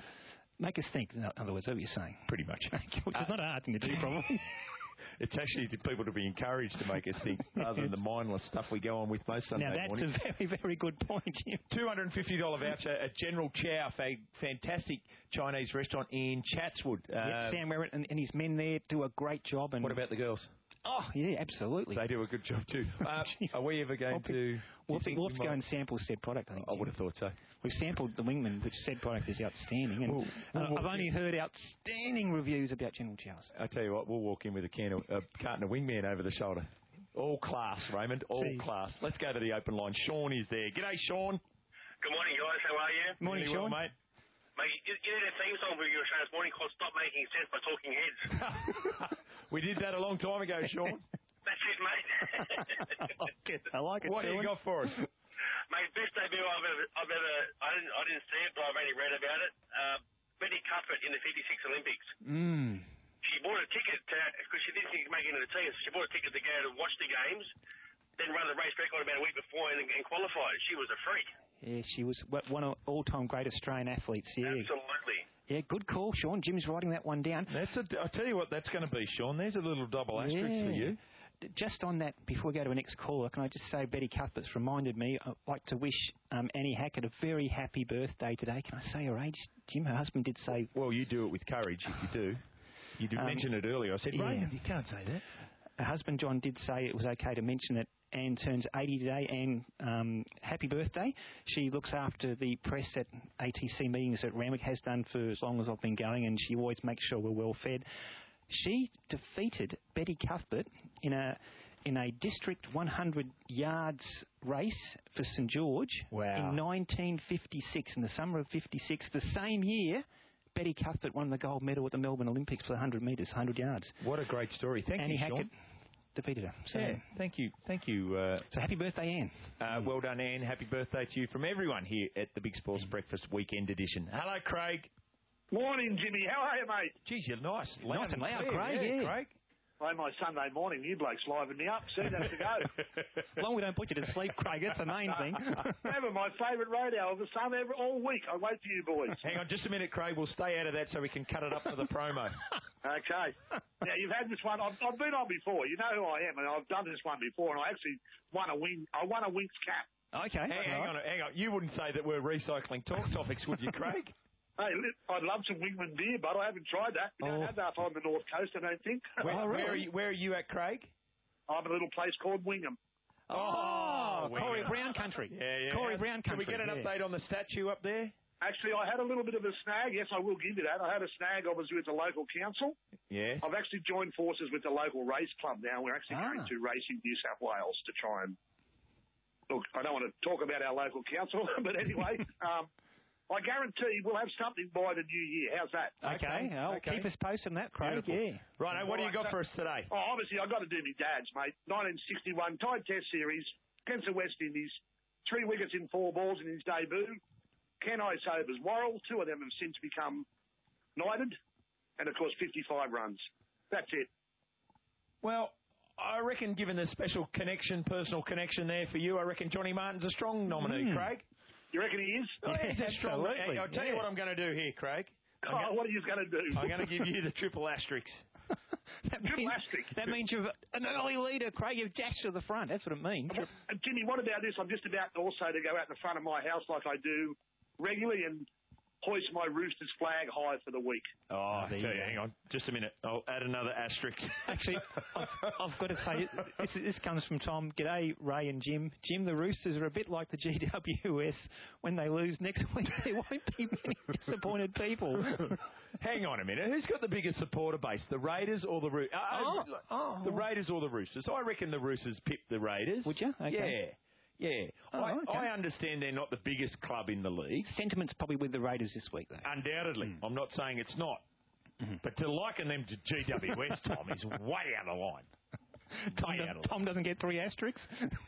Make us think, in other words, that's what you're saying.
Pretty much.
Which is uh, not a hard thing to do, probably.
It's actually to people to be encouraged to make us think, rather than the mindless stuff we go on with most Sunday
mornings. Now, that's
mornings.
a very, very good point, Jim.
two hundred fifty dollars voucher at General Chow, a fantastic Chinese restaurant in Chatswood.
Yep, uh, Sam Merritt and, and his men there do a great job. And
what about the girls?
Oh, yeah, absolutely.
They do a good job too. Uh, are we ever going
be,
to...
We'll have to, we'll have to go and sample said product, I think.
I would have thought so.
We've sampled the Wingman, which said product is outstanding. And
we'll, we'll
uh, I've only heard outstanding reviews about General Chow's.
I tell you what, we'll walk in with a can of, uh, carton of Wingman over the shoulder. All class, Raymond, all
Jeez.
class. Let's go to the open line. Sean is there. G'day, Sean.
Good morning, guys. How are you?
Morning,
really
Sean.
Well, mate.
Mate, you, you need a theme song for your show this morning called Stop Making Sense by Talking Heads.
We did that a long time ago, Sean.
That's it, mate.
I like it. I like it.
What do you got for us?
Mate, best debut I've ever, I've ever, I didn't, I didn't see it, but I've only read about it. Uh, Betty Cuthbert in the fifty-six Olympics.
Mm.
She bought a ticket because she didn't think of making it a team, so she bought a ticket to go to watch the games, then run the race record about a week before and, and qualify. She was a freak.
Yeah, she was one of all-time great Australian athletes. Yeah.
Absolutely.
Yeah, good call, Sean. Jim's writing that one down.
That's a, I'll tell you what that's going to be, Sean. There's a little double asterisk
yeah.
for you.
Just on that, before we go to our next caller, can I just say Betty Cuthbert's reminded me, I'd like to wish um, Annie Hackett a very happy birthday today. Can I say her age? Jim, her husband did say...
Well, you do it with courage if you do. You did um, mention it earlier. I said,
yeah.
Raymond, you can't say that.
Her husband, John, did say it was okay to mention that Anne turns eighty today. Anne, um, happy birthday. She looks after the press at A T C meetings at Randwick, has done for as long as I've been going, and she always makes sure we're well fed. She defeated Betty Cuthbert in a in a district one hundred yards race for St George
wow.
in nineteen fifty-six, in the summer of fifty-six. The same year, Betty Cuthbert won the gold medal at the Melbourne Olympics for one hundred metres, one hundred yards.
What a great story. Thank
Annie
you, Sean.
Hackett, defeated her. So,
yeah, thank you. Thank you. Uh,
so happy birthday, Anne.
Uh, well done, Anne. Happy birthday to you from everyone here at the Big Sports Breakfast Weekend Edition. Hello, Craig.
Morning, Jimmy. How are you, mate?
Geez, you're nice.
Loud nice and loud,
clear.
Craig.
Yeah,
yeah.
Craig.
Hey, my Sunday morning, you blokes liven me up. Soon have to go.
As long as we don't put you to sleep, Craig, that's the main thing.
Never my favourite radio of the sun ever, all week. I wait for you boys.
Hang on just a minute, Craig. We'll stay out of that so we can cut it up for the promo.
Okay. Now, you've had this one. I've, I've been on before. You know who I am, and I've done this one before, and I actually won a win. I won a Winks cap.
Okay. Hang, hang on, hang on. You wouldn't say that we're recycling talk topics, would you, Craig?
Hey, I'd love some Wingman beer, but I haven't tried that. We
oh.
don't have that on the North Coast, I don't think.
Where, oh, really? where, are you, where are you at, Craig?
I'm at a little place called Wingham.
Oh, oh Corey Brown country.
Yeah, yeah.
Corey Brown country.
Can we get an
yeah.
update on the statue up there?
Actually, I had a little bit of a snag. Yes, I will give you that. I had a snag, obviously, with the local council.
Yes.
I've actually joined forces with the local race club now. We're actually ah. going to race in New South Wales to try and... Look, I don't want to talk about our local council, but anyway... um, I guarantee we'll have something by the new year. How's that?
Okay, I'll okay. keep us posted on that, Craig.
Beautiful. Yeah. Right, what do you got for us today?
Oh, obviously, I've got to do me dad's, mate. nineteen sixty-one Tide Test Series against the West Indies. Three wickets in four balls in his debut. Ken Sobers Worrell. Two of them have since become knighted. And, of course, fifty-five runs. That's it.
Well, I reckon, given the special connection, personal connection there for you, I reckon Johnny Martin's a strong nominee, mm. Craig.
You reckon he is?
Oh, he's a strong. Hey, I'll tell yeah. you what I'm going to do here, Craig.
Oh, gonna, what are you going to do?
I'm going to give you the triple asterisk.
that triple means, asterisk.
That means you're an early leader, Craig. You've dashed to the front. That's what it means.
Well, Jimmy, what about this? I'm just about also to go out in the front of my house like I do regularly and hoist my Roosters flag high for the week.
Oh, I tell you, hang on. Just a minute. I'll add another asterisk.
Actually, I've, I've got to say, this, this comes from Tom. G'day, Ray and Jim. Jim, the Roosters are a bit like the G W S. When they lose next week, there won't be many disappointed people.
Hang on a minute. Who's got the biggest supporter base, the Raiders or the Roosters? Uh, oh, oh, the Raiders or the Roosters? I reckon the Roosters pip the Raiders.
Would you? Okay.
Yeah. Yeah,
oh,
I,
okay.
I understand they're not the biggest club in the league.
Sentiment's probably with the Raiders this week, though.
Undoubtedly. Mm. I'm not saying it's not. Mm-hmm. But to liken them to G W S, Tom, is way out of line.
Tom, does, Tom doesn't get three asterisks?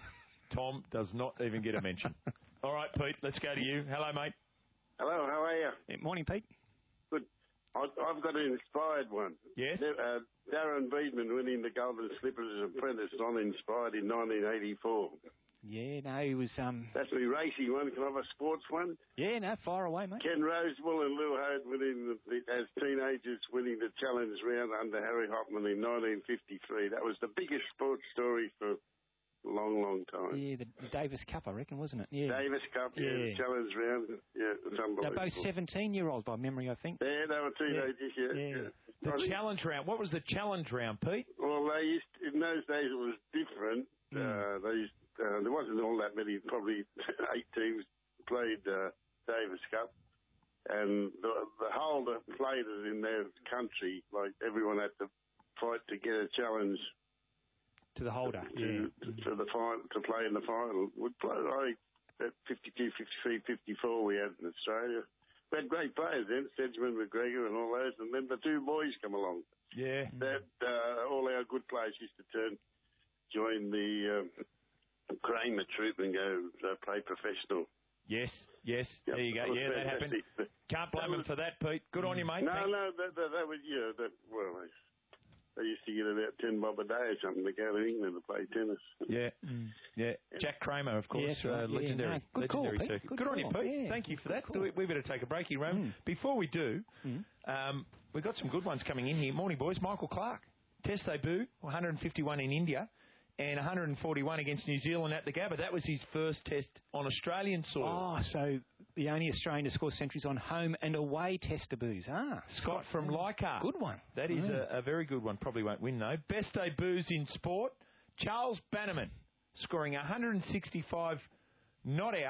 Tom does not even get a mention. All right, Pete, let's go to you. Hello, mate.
Hello, how are you?
Yeah, morning, Pete.
Good. I've got an inspired one.
Yes?
Uh, Darren Beedman winning the Golden Slippers as apprentice on Inspired in nineteen eighty-four.
Yeah, no, he was... Um...
That's my racing one. Can I have a sports one?
Yeah, no, fire away, mate.
Ken Rosebull and Lou Hode winning, the, the, as teenagers, winning the challenge round under Harry Hopman in nineteen fifty-three. That was the biggest sports story for a long, long time.
Yeah, the Davis Cup, I reckon, wasn't it? Yeah.
Davis Cup, yeah, yeah the challenge round. Yeah, it was unbelievable.
They're both seventeen-year-olds by memory, I think.
Yeah, they were teenagers, yeah. yeah.
yeah. The I challenge think... round. What was the challenge round, Pete?
Well, they used to, in those days it was different. Mm. Uh, they used Uh, there wasn't all that many, probably eight teams played uh, Davis Cup. And the, the holder played it in their country, like everyone had to fight to get a challenge.
To the holder,
to,
yeah.
To, to, the final, to play in the final. We played, I think, at fifty-two, fifty-three, fifty-four we had in Australia. We had great players then, Sedgman, McGregor and all those, and then the two boys come along.
Yeah.
That, uh, all our good players used to turn, join the... Um, Kramer troop and go uh, play professional.
Yes, yes, yep. There you go. Yeah, that happened. Can't blame them for that, Pete. Good on you, mate.
No,
Thanks.
no, that, that, that was, yeah, that, well, they, they used to get about ten bob a day or something to go to England to play tennis.
Yeah, mm. yeah. Jack Kramer, of course,
yeah,
uh,
yeah,
legendary,
no, good
legendary
call,
circuit.
Good,
good on you, Pete.
Yeah,
Thank you for that.
Call.
We better take a breaky, Rome. Mm. Before we do, mm. um, we've got some good ones coming in here. Morning, boys. Michael Clark, Test debut, one hundred fifty-one in India. And one hundred forty-one against New Zealand at the Gabba. That was his first test on Australian soil.
Oh, so the only Australian to score centuries on home and away test debuts. Ah,
Scott from Leichhardt.
Good one.
That is mm. a, a very good one. Probably won't win, though. Best debuts in sport. Charles Bannerman scoring one hundred sixty-five not out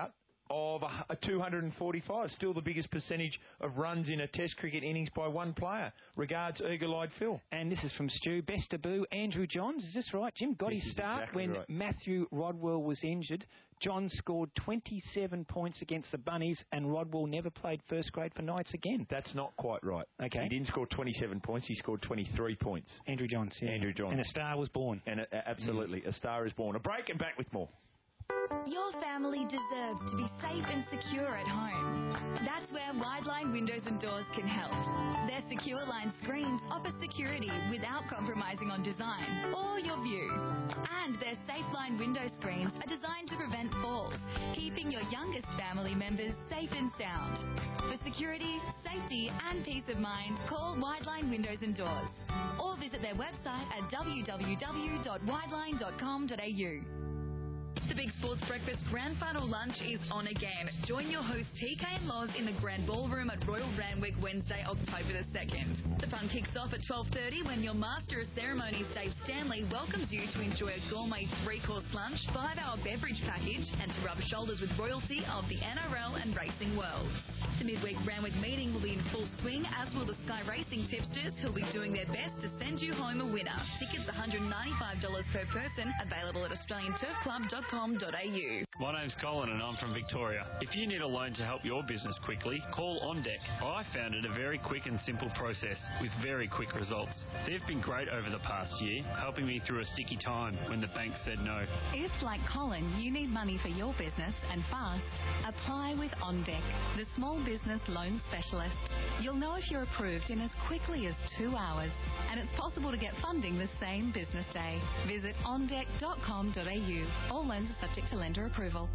of a two hundred forty-five. Still the biggest percentage of runs in a Test cricket innings by one player. Regards, Eagle-eyed Phil.
And this is from Stu. Best debut, Andrew Johns. Is this right, Jim? Got
This
his
is
start
exactly
when
right.
Matthew Rodwell was injured. John scored twenty-seven points against the Bunnies, and Rodwell never played first grade for Knights again.
That's not quite right.
Okay.
He didn't score twenty-seven points. He scored twenty-three points.
Andrew Johns, yeah.
Andrew Johns.
And a star was born.
And a, a, absolutely, mm. a star is born. A break and back with more.
Your family deserves to be safe and secure at home. That's where Wideline Windows and Doors can help. Their secure line screens offer security without compromising on design or your view. And their SafeLine window screens are designed to prevent falls, keeping your youngest family members safe and sound. For security, safety and peace of mind, call Wideline Windows and Doors or visit their website at w w w dot wideline dot com dot a u.
The Big Sports Breakfast Grand Final Lunch is on again. Join your host T K and Loz in the Grand Ballroom at Royal Randwick Wednesday, October the second. The fun kicks off at twelve thirty when your Master of Ceremonies, Dave Stanley, welcomes you to enjoy a gourmet three-course lunch, five-hour beverage package, and to rub shoulders with royalty of the N R L and racing world. The midweek Randwick meeting will be in full swing, as will the Sky Racing tipsters, who'll be doing their best to send you home a winner. Tickets one hundred ninety-five dollars per person, available at australian turf club dot com dot a u.
My name's Colin and I'm from Victoria. If you need a loan to help your business quickly, call OnDeck. I found it a very quick and simple process with very quick results. They've been great over the past year, helping me through a sticky time when the bank said no.
If, like Colin, you need money for your business and fast, apply with OnDeck, the small business loan specialist. You'll know if you're approved in as quickly as two hours, and it's possible to get funding the same business day. Visit on deck dot com dot a u. All loans are subject to lender approval.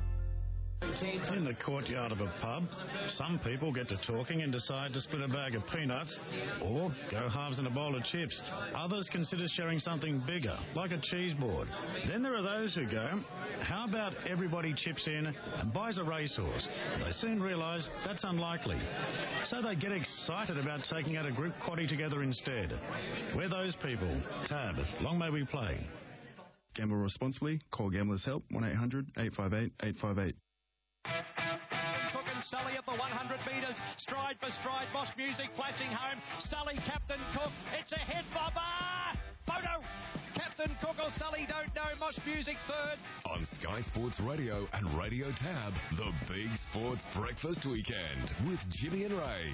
In the courtyard of a pub, some people get to talking and decide to split a bag of peanuts or go halves in a bowl of chips. Others consider sharing something bigger, like a cheese board. Then there are those who go, how about everybody chips in and buys a racehorse? They soon realise that's unlikely. So they get excited about taking out a group quaddie together instead. We're those people. Tab, long may we play.
Gamble responsibly. Call Gamblers Help, one eight hundred eight five eight eight five eight.
Cook and Sully at the one hundred metres, stride for stride, Bosch Music flashing home, Sully, Captain Cook, it's a head bobber! Photo! Captain Cook or Sully, don't know, Bosch Music third.
On Sky Sports Radio and Radio Tab, the Big Sports Breakfast Weekend with Jimmy and Ray.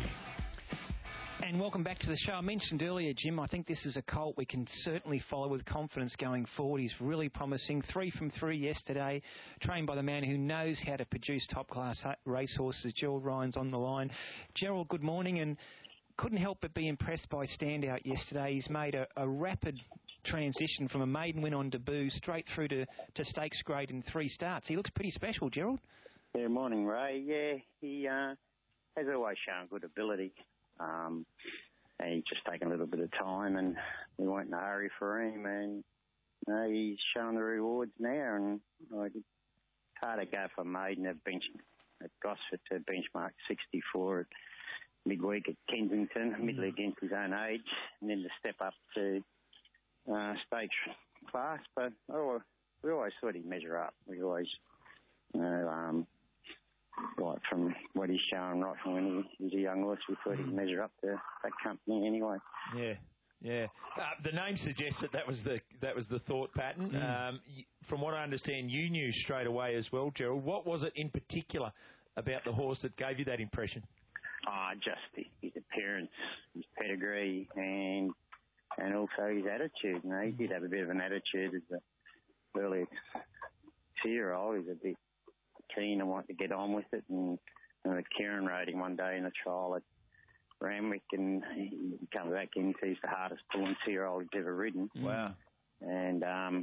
And welcome back to the show. I mentioned earlier, Jim, I think this is a colt we can certainly follow with confidence going forward. He's really promising. Three from three yesterday, trained by the man who knows how to produce top-class racehorses. Gerald Ryan's on the line. Gerald, good morning, and couldn't help but be impressed by Standout yesterday. He's made a, a rapid transition from a maiden win on debut straight through to, to stakes grade in three starts. He looks pretty special, Gerald.
Yeah, morning, Ray. Yeah, he uh, has always shown good ability. Um, and he's just taken a little bit of time, and we weren't in a hurry for him, and you know, he's showing the rewards now. And like, it's hard to go for maiden at bench at Gosford to benchmark sixty-four at midweek at Kensington, mm. middle against his own age, and then to step up to uh, stakes class. But oh, we always thought he'd measure up. We always, you know, um, right from what he's showing right from when he was a young horse, we thought he'd measure up to that company anyway.
Yeah, yeah. Uh, the name suggests that that was the that was the thought pattern. Mm. Um, y- from what I understand, you knew straight away as well, Gerald. What was it in particular about the horse that gave you that impression?
Ah, uh, just his appearance, his pedigree, and and also his attitude. You know, he did have a bit of an attitude as a early two-year-old. He's a bit keen and want to get on with it, and, and Kieran rode him one day in a trial at Randwick, and he comes back in, he's the hardest pulling two-year-old he's ever ridden.
Wow.
And um,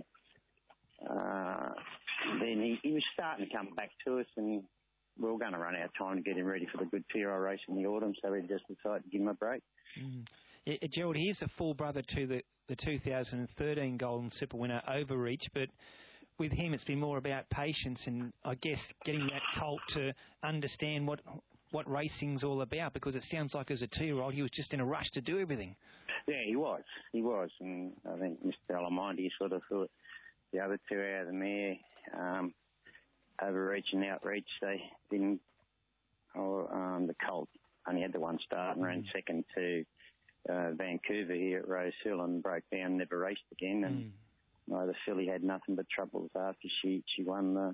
uh, then he, he was starting to come back to us, and we were going to run out of time to get him ready for the good two-year-old race in the autumn, so we just decided to give him a break.
Mm. Yeah, Gerald, he's a full brother to the, the two thousand thirteen Golden Slipper winner Overreach, but with him, it's been more about patience and, I guess, getting that colt to understand what what racing's all about, because it sounds like as a two-year-old, he was just in a rush to do everything.
Yeah, he was. He was. And I think Mister Alamonde sort of thought the other two out of the mare, um, overreach and outreach. They didn't. Or um, the Colt only had the one start and ran second to uh, Vancouver here at Rose Hill and broke down, never raced again. And mm. no, the filly had nothing but troubles after she she won the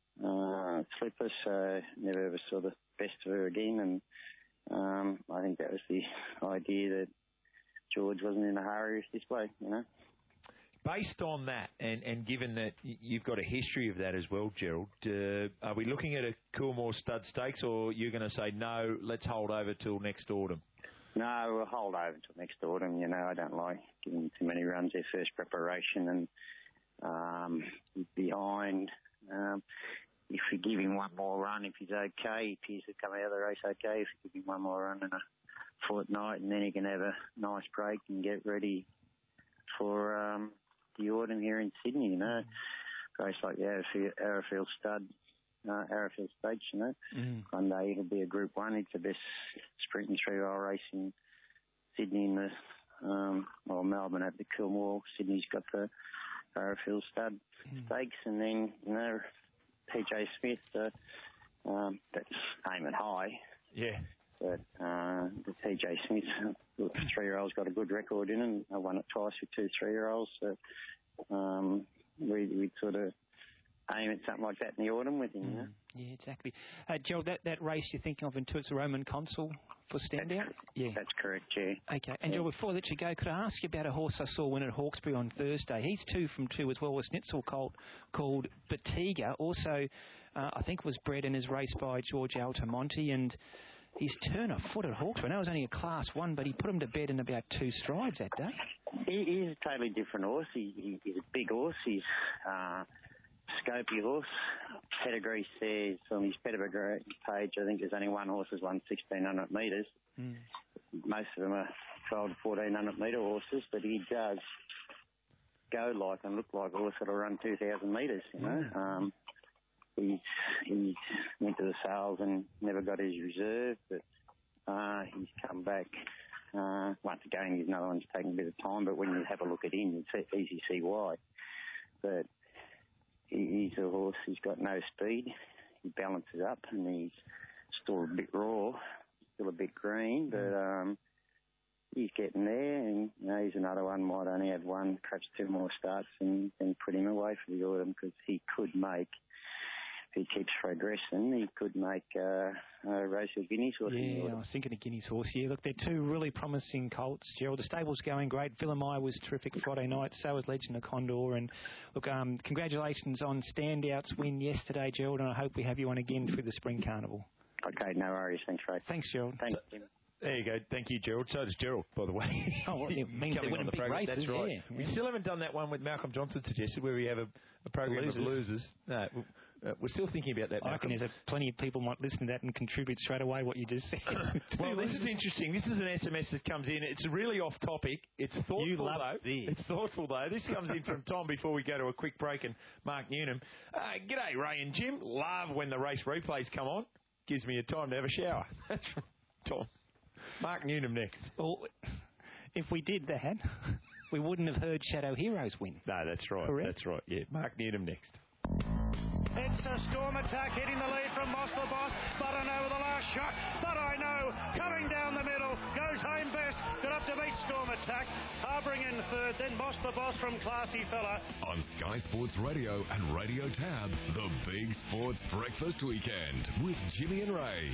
uh, Slipper, so never ever saw the best of her again. And um, I think that was the idea that George wasn't in a hurry this way, you know.
Based on that, and, and given that you've got a history of that as well, Gerald, uh, are we looking at a Coolmore Stud Stakes, or you're going to say, no, let's hold over till next autumn?
No, we'll hold over till next autumn. You know, I don't like giving too many runs their first preparation and um, behind. Um, if we give him one more run, if he's okay, he appears to come out of the race okay. If we give him one more run in a fortnight, and then he can have a nice break and get ready for um, the autumn here in Sydney, you know. Race like the Arrowfield, Arrowfield Stud, uh, Arrowfield Stakes, you know. Mm. One day it'll be a Group One. It's the best sprint and three-mile race in Sydney in the, um, well, Melbourne had the Coolmore. Sydney's got the Arrowfield Stud mm. Stakes, and then, you know, P J Smith, uh, um, that's aiming high.
Yeah.
But uh, the P J Smith, the three-year-old's got a good record in, and I won it twice with two three-year-olds. So um, we, we'd sort of aim at something like that in the autumn with him. Mm. You know?
Yeah, exactly. Uh, Gerald, that, that race you're thinking of in two, it's a Roman Consul for standout?
That's,
yeah.
That's correct, yeah.
Okay. And
yeah.
Gerald, before I let you go, could I ask you about a horse I saw win at Hawkesbury on Thursday? He's two from two as well, a Schnitzel colt called Batiga. Also, uh, I think was bred and is raced by George Altamonte, and his turn of foot at Hawkesbury. I know it was only a class one, but he put him to bed in about two strides that day.
He, he's a totally different horse. He, he, he's a big horse. He's uh, scopy horse. Pedigree says on his pedigree page, I think there's only one horse that's won sixteen hundred metres. Mm. Most of them are twelve to fourteen hundred metre horses, but he does go like and look like a horse that'll run two thousand metres, you know. Mm. Um, He, he went to the sales and never got his reserve, but uh, he's come back. Uh, once again, he's another one's taking a bit of time, but when you have a look at him, it's easy to see why. But he, he's a horse, he's got no speed, he balances up, and he's still a bit raw, still a bit green, but um, he's getting there, and you know, he's another one, might only have one, perhaps two more starts, and, and put him away for the autumn, because he could make, he keeps progressing, he could make uh, a race of Guineas horse.
Yeah, I was thinking of Guineas horse. Yeah, look, they're two really promising colts, Gerald. The stable's going great. Villamai was terrific Friday night. So was Legend of Condor. And look, um, congratulations on Standout's win yesterday, Gerald. And I hope we have you on again through the Spring Carnival.
Okay, no worries. Thanks, Ray.
Thanks, Gerald.
Thanks,
so,
Jim.
There you go. Thank you, Gerald. So does Gerald, by the way.
Oh, well, it means they're winning the big program. races.
That's right.
Yeah,
we yeah. still haven't done that one with Malcolm Johnson suggested, where we have a, a program losers. of losers. No, uh, we're still thinking about that,
I
Malcolm.
reckon there's a, plenty of people might listen to that and contribute straight away what you just said.
Well, this is interesting. This is an S M S that comes in. It's really off topic. It's thoughtful,
you love
though.
This.
It's thoughtful, though. This comes in from Tom before we go to a quick break, and Mark Newnham. Uh, g'day, Ray and Jim. Love when the race replays come on. Gives me a time to have a shower. That's from Tom. Mark Newnham next.
Well, if we did that, we wouldn't have heard Shadow Heroes win.
No, that's right.
Correct?
That's right. Yeah, Mark Newnham next.
It's a Storm Attack hitting the lead from Moss the Boss, but I know with the last shot, but I know coming down the middle, goes home best, got up to beat Storm Attack, Harbouring in third, then Moss the Boss from Classy Fella.
On Sky Sports Radio and Radio Tab, the Big Sports Breakfast Weekend with Jimmy and Ray.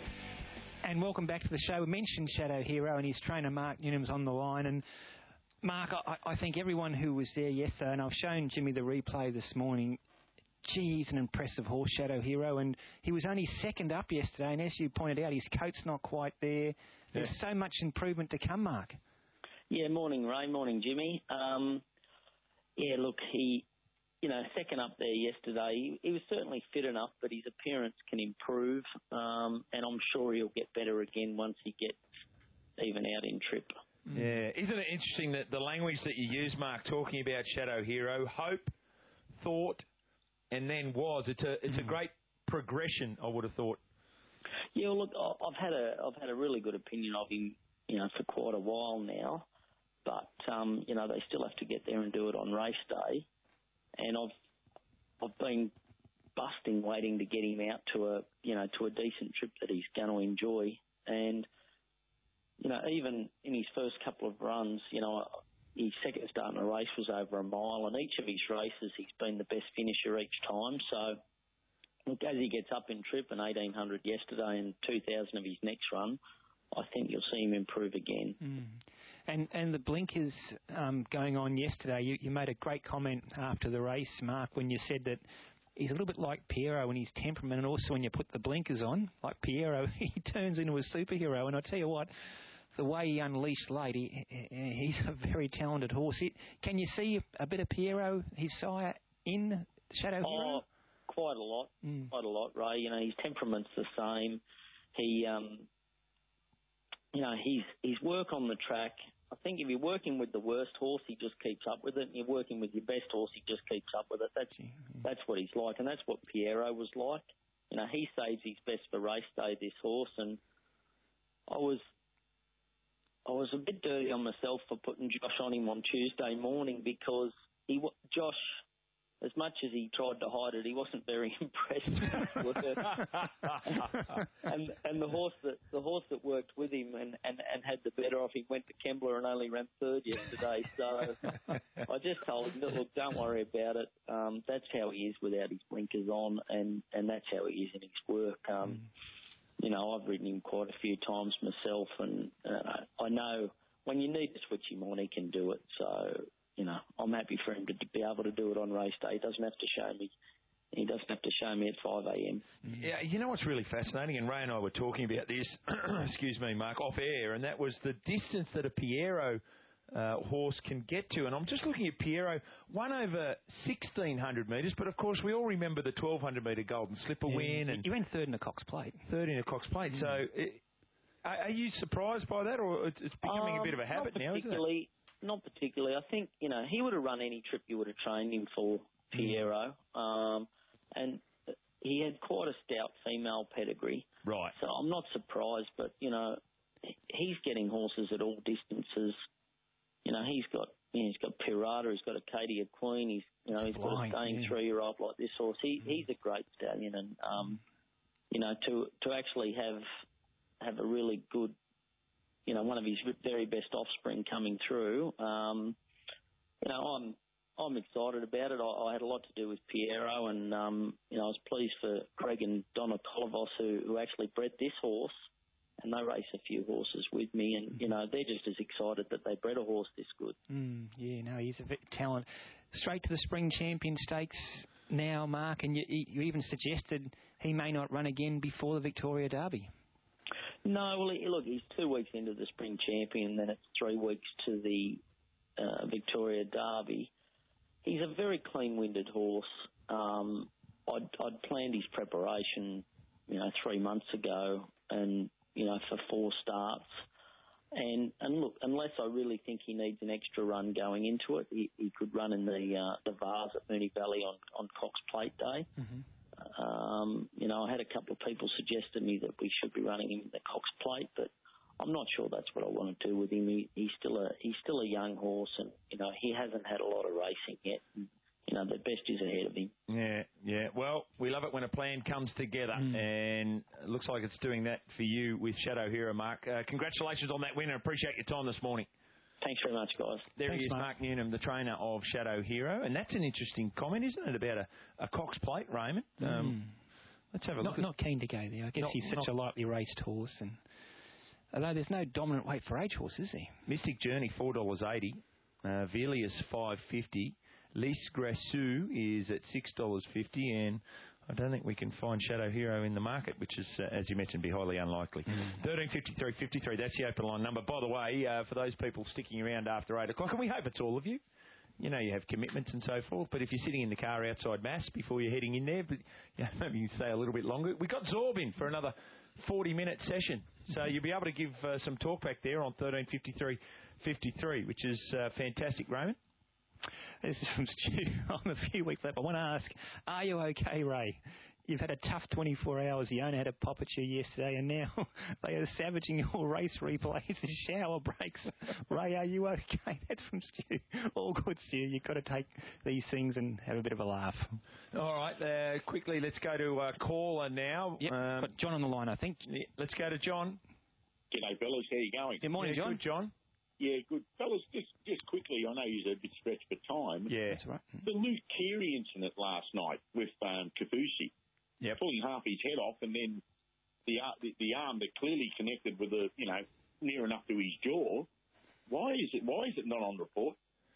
And welcome back to the show. We mentioned Shadow Hero and his trainer Mark Newnham's on the line. And Mark, I, I think everyone who was there yesterday, and I've shown Jimmy the replay this morning, gee, he's an impressive horse, Shadow Hero, and he was only second up yesterday, and as you pointed out, his coat's not quite there. There's yeah. so much improvement to come, Mark.
Yeah, morning, Ray, morning, Jimmy. Um, yeah, look, he, you know, second up there yesterday, he, he was certainly fit enough, but his appearance can improve, um, and I'm sure he'll get better again once he gets even out in trip.
Yeah, isn't it interesting that the language that you use, Mark, talking about Shadow Hero, hope, thought, and then was. It's a it's a great progression, I would have thought.
Yeah, well, look, I've had a I've had a really good opinion of him, you know, for quite a while now. But um, you know, they still have to get there and do it on race day. And I've I've been busting waiting to get him out to a, you know, to a decent trip that he's going to enjoy. And, you know, even in his first couple of runs, you know, his second start in a race was over a mile, and each of his races he's been the best finisher each time. So, look, as he gets up in trip, and eighteen hundred yesterday and two thousand of his next run, I think you'll see him improve again.
Mm. And and the blinkers um, going on yesterday, you, you made a great comment after the race, Mark, when you said that he's a little bit like Piero in his temperament, and also when you put the blinkers on, like Piero, he turns into a superhero. And I tell you what, the way he unleashed late, he, he's a very talented horse. It, can you see a bit of Piero, his sire, in Shadow
oh,
Hero?
Quite a lot,
mm.
quite a lot, Ray. You know, his temperament's the same. He, um, you know, his his work on the track. I think if you're working with the worst horse, he just keeps up with it. And you're working with your best horse, he just keeps up with it. That's mm. that's what he's like, and that's what Piero was like. You know, he saves his best for race day, this horse, and I was. I was a bit dirty on myself for putting Josh on him on Tuesday morning because he, Josh, as much as he tried to hide it, he wasn't very impressed with it. and and the horse that the horse that worked with him and, and, and had the better of him went to Kembla and only ran third yesterday. So I just told him, look, don't worry about it. Um, that's how he is without his blinkers on, and, and that's how he is in his work. Um, mm. You know, I've ridden him quite a few times myself, and uh, I know when you need to switch him on, he can do it. So, you know, I'm happy for him to be able to do it on race day. He doesn't have to show me. He doesn't have to show me at five a.m.
Yeah, you know what's really fascinating, and Ray and I were talking about this, excuse me, Mark, off air, and that was the distance that a Piero uh, horse can get to. And I'm just looking at Piero, one over sixteen hundred metres, but of course we all remember the twelve hundred metre Golden Slipper
yeah,
win. And
you went third in the Cox Plate.
Third in the Cox Plate. Mm. So it, are you surprised by that, or it's becoming
um,
a bit of a habit now, isn't it?
Not particularly. I think, you know, he would have run any trip you would have trained him for, Piero. Mm. Um, and he had quite a stout female pedigree.
Right.
So I'm not surprised, but, you know, he's getting horses at all distances. You know, he's got you know, he's got Pirata, he's got Acadia Queen, he's you know, he's
Flying,
got a staying
yeah.
three-year-old like this horse. He mm. he's a great stallion, and um, you know, to to actually have have a really good, you know, one of his very best offspring coming through. Um, you know, I'm I'm excited about it. I, I had a lot to do with Piero, and um, you know, I was pleased for Craig and Donna Kolovos who, who actually bred this horse. And they race a few horses with me, and, you know, they're just as excited that they bred a horse this good.
Mm, yeah, no, he's a bit talent. Straight to the Spring Champion Stakes now, Mark, and you, you even suggested he may not run again before the Victoria Derby.
No, well, he, look, he's two weeks into the Spring Champion, then it's three weeks to the uh, Victoria Derby. He's a very clean-winded horse. Um, I'd, I'd planned his preparation, you know, three months ago, and you know, for four starts. And and look, unless I really think he needs an extra run going into it, he, he could run in the uh, the Vase at Moonee Valley on, on Cox Plate Day. Mm-hmm. Um, you know, I had a couple of people suggest to me that we should be running him in the Cox Plate, but I'm not sure that's what I want to do with him. He, he's still a he's still a young horse, and you know, he hasn't had a lot of racing yet. And, you know, the best is ahead of him.
Yeah, yeah. Well, we love it when a plan comes together, mm. and it looks like it's doing that for you with Shadow Hero, Mark. Uh, congratulations on that win, and appreciate your time this morning.
Thanks very much, guys.
There
Thanks,
he is, Mark. Mark Newnham, the trainer of Shadow Hero, and that's an interesting comment, isn't it, about a, a Cox Plate, Raymond? Um,
mm.
Let's have a
not,
look.
Not keen to go there. I guess
not,
he's such
not,
a lightly raced horse, and although there's no dominant weight for age horse, is he?
Mystic Journey, four dollars eighty. Uh, Vilius, five dollars fifty. Lys Grassou is at six dollars fifty, and I don't think we can find Shadow Hero in the market, which is, uh, as you mentioned, be highly unlikely. Mm. thirteen fifty-three fifty-three, that's the open line number. By the way, uh, for those people sticking around after eight o'clock, and we hope it's all of you, you know, you have commitments and so forth, but if you're sitting in the car outside Mass before you're heading in there, but you know, maybe you can stay a little bit longer. We've got Zorb in for another forty-minute session, so you'll be able to give uh, some talk back there on thirteen fifty-three fifty-three, which is uh, fantastic, Raymond.
This is from Stu. I'm a few weeks left. I want to ask, are you okay, Ray? You've had a tough twenty-four hours. You only had a pop at you yesterday, and now they are savaging your race replays and shower breaks. Ray, are you okay? That's from Stu. All good, Stu. You've got to take these things and have a bit of a laugh.
All right, uh, quickly, let's go to uh, caller now.
Yep,
um,
got John on the line, I think.
Let's go to John.
G'day, fellas. How you going?
Good morning,
yeah,
John.
Good, John.
Yeah, good. Fellas, just just quickly, I know you're a bit stretched for time.
Yeah.
That's right.
The Luke Keary incident last night with um, Kafusi.
Yep.
Pulling half his head off, and then the, uh, the the arm that clearly connected with the, you know, near enough to his jaw. Why is it why is it not on report?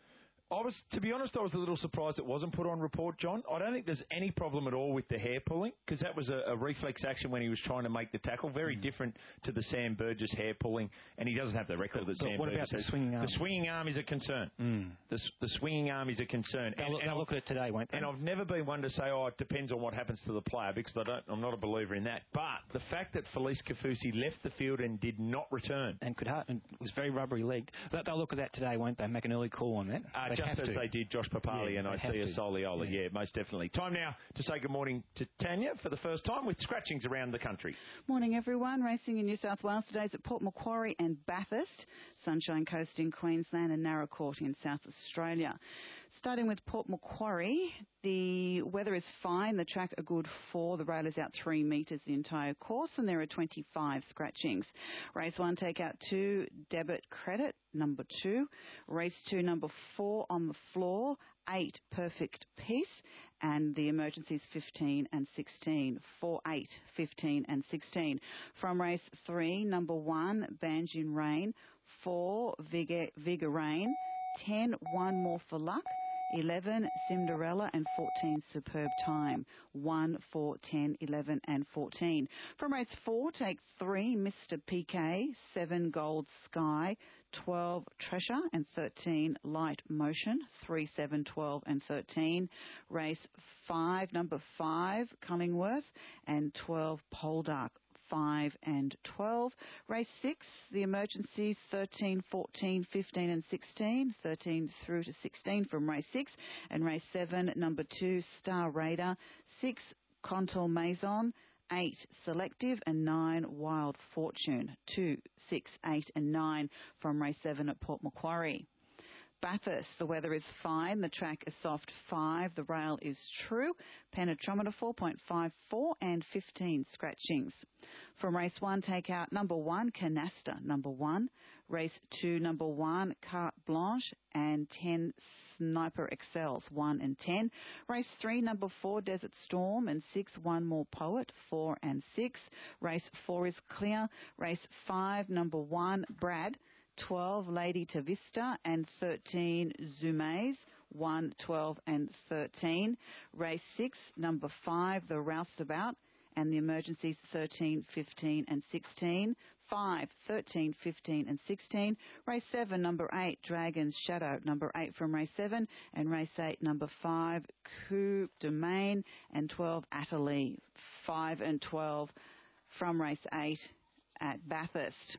I was, to be honest, I was a little surprised it wasn't put on report, John. I don't think there's any problem at all with the hair pulling, because that was a, a reflex action when he was trying to make the tackle. Very mm. different to the Sam Burgess hair pulling, and he doesn't have the record
but,
that Sam
what
Burgess
about
has.
the swinging arm?
The swinging arm is a concern.
Mm.
The, the swinging arm is a concern.
They'll,
and,
they'll
and
look at it today, won't they?
And I've never been one to say, oh, it depends on what happens to the player, because I don't, I'm not a believer in that. But the fact that Felice Kafusi left the field and did not return.
And could and was very rubbery-legged. They'll look at that today, won't they? Make an early call on that.
Uh, just as to. they did Josh Papali
yeah,
and Isaiah Soliola. Yeah. yeah, most definitely. Time now to say good morning to Tanya for the first time with scratchings around the country.
Morning, everyone. Racing in New South Wales today's at Port Macquarie and Bathurst, Sunshine Coast in Queensland and Narracourt in South Australia. Starting with Port Macquarie, the weather is fine. The track a good four. The rail is out three metres the entire course, and there are twenty-five scratchings. Race one, take out two, debit credit, number two. Race two, number four, on the floor, eight, perfect peace, and the emergencies fifteen and sixteen. Four, eight, fifteen and sixteen. From race three, number one, Banjin Rain, four, Vigor, Vigor Rain, ten, one more for luck, eleven, Cinderella, and fourteen, Superb Time. one, four, ten, eleven, and fourteen. From race four, take three, Mister P K, seven, Gold Sky, twelve, Treasure, and thirteen, Light Motion, three, seven, twelve, and thirteen. Race five, number five, Cullingworth, and twelve, Poldark, five and twelve. Race six, the emergencies thirteen, fourteen, fifteen and sixteen. thirteen through to sixteen from race six. And race seven, number two, Star Raider. six, Contour Maison. eight, Selective. And nine, Wild Fortune. two, six, eight and nine from race seven at Port Macquarie. Bathurst, the weather is fine. The track is soft five. The rail is true. Penetrometer four point five four and fifteen scratchings. From race one, take out number one, Canasta, number one. Race two, number one, Carte Blanche, and ten, Sniper Excels, one and ten. Race three, number four, Desert Storm, and six, One More Poet, four and six. Race four is clear. Race five, number one, Brad, twelve, Lady Tavista, and thirteen, Zumaze, one, twelve, and thirteen. Race six, number five, The Roustabout, and the emergencies thirteen, fifteen, and sixteen. five, thirteen, fifteen, and sixteen. Race seven, number eight, Dragon's Shadow, number eight from race seven. And race eight, number five, Coup Domain, and twelve, Atterley, five and twelve from race eight at Bathurst.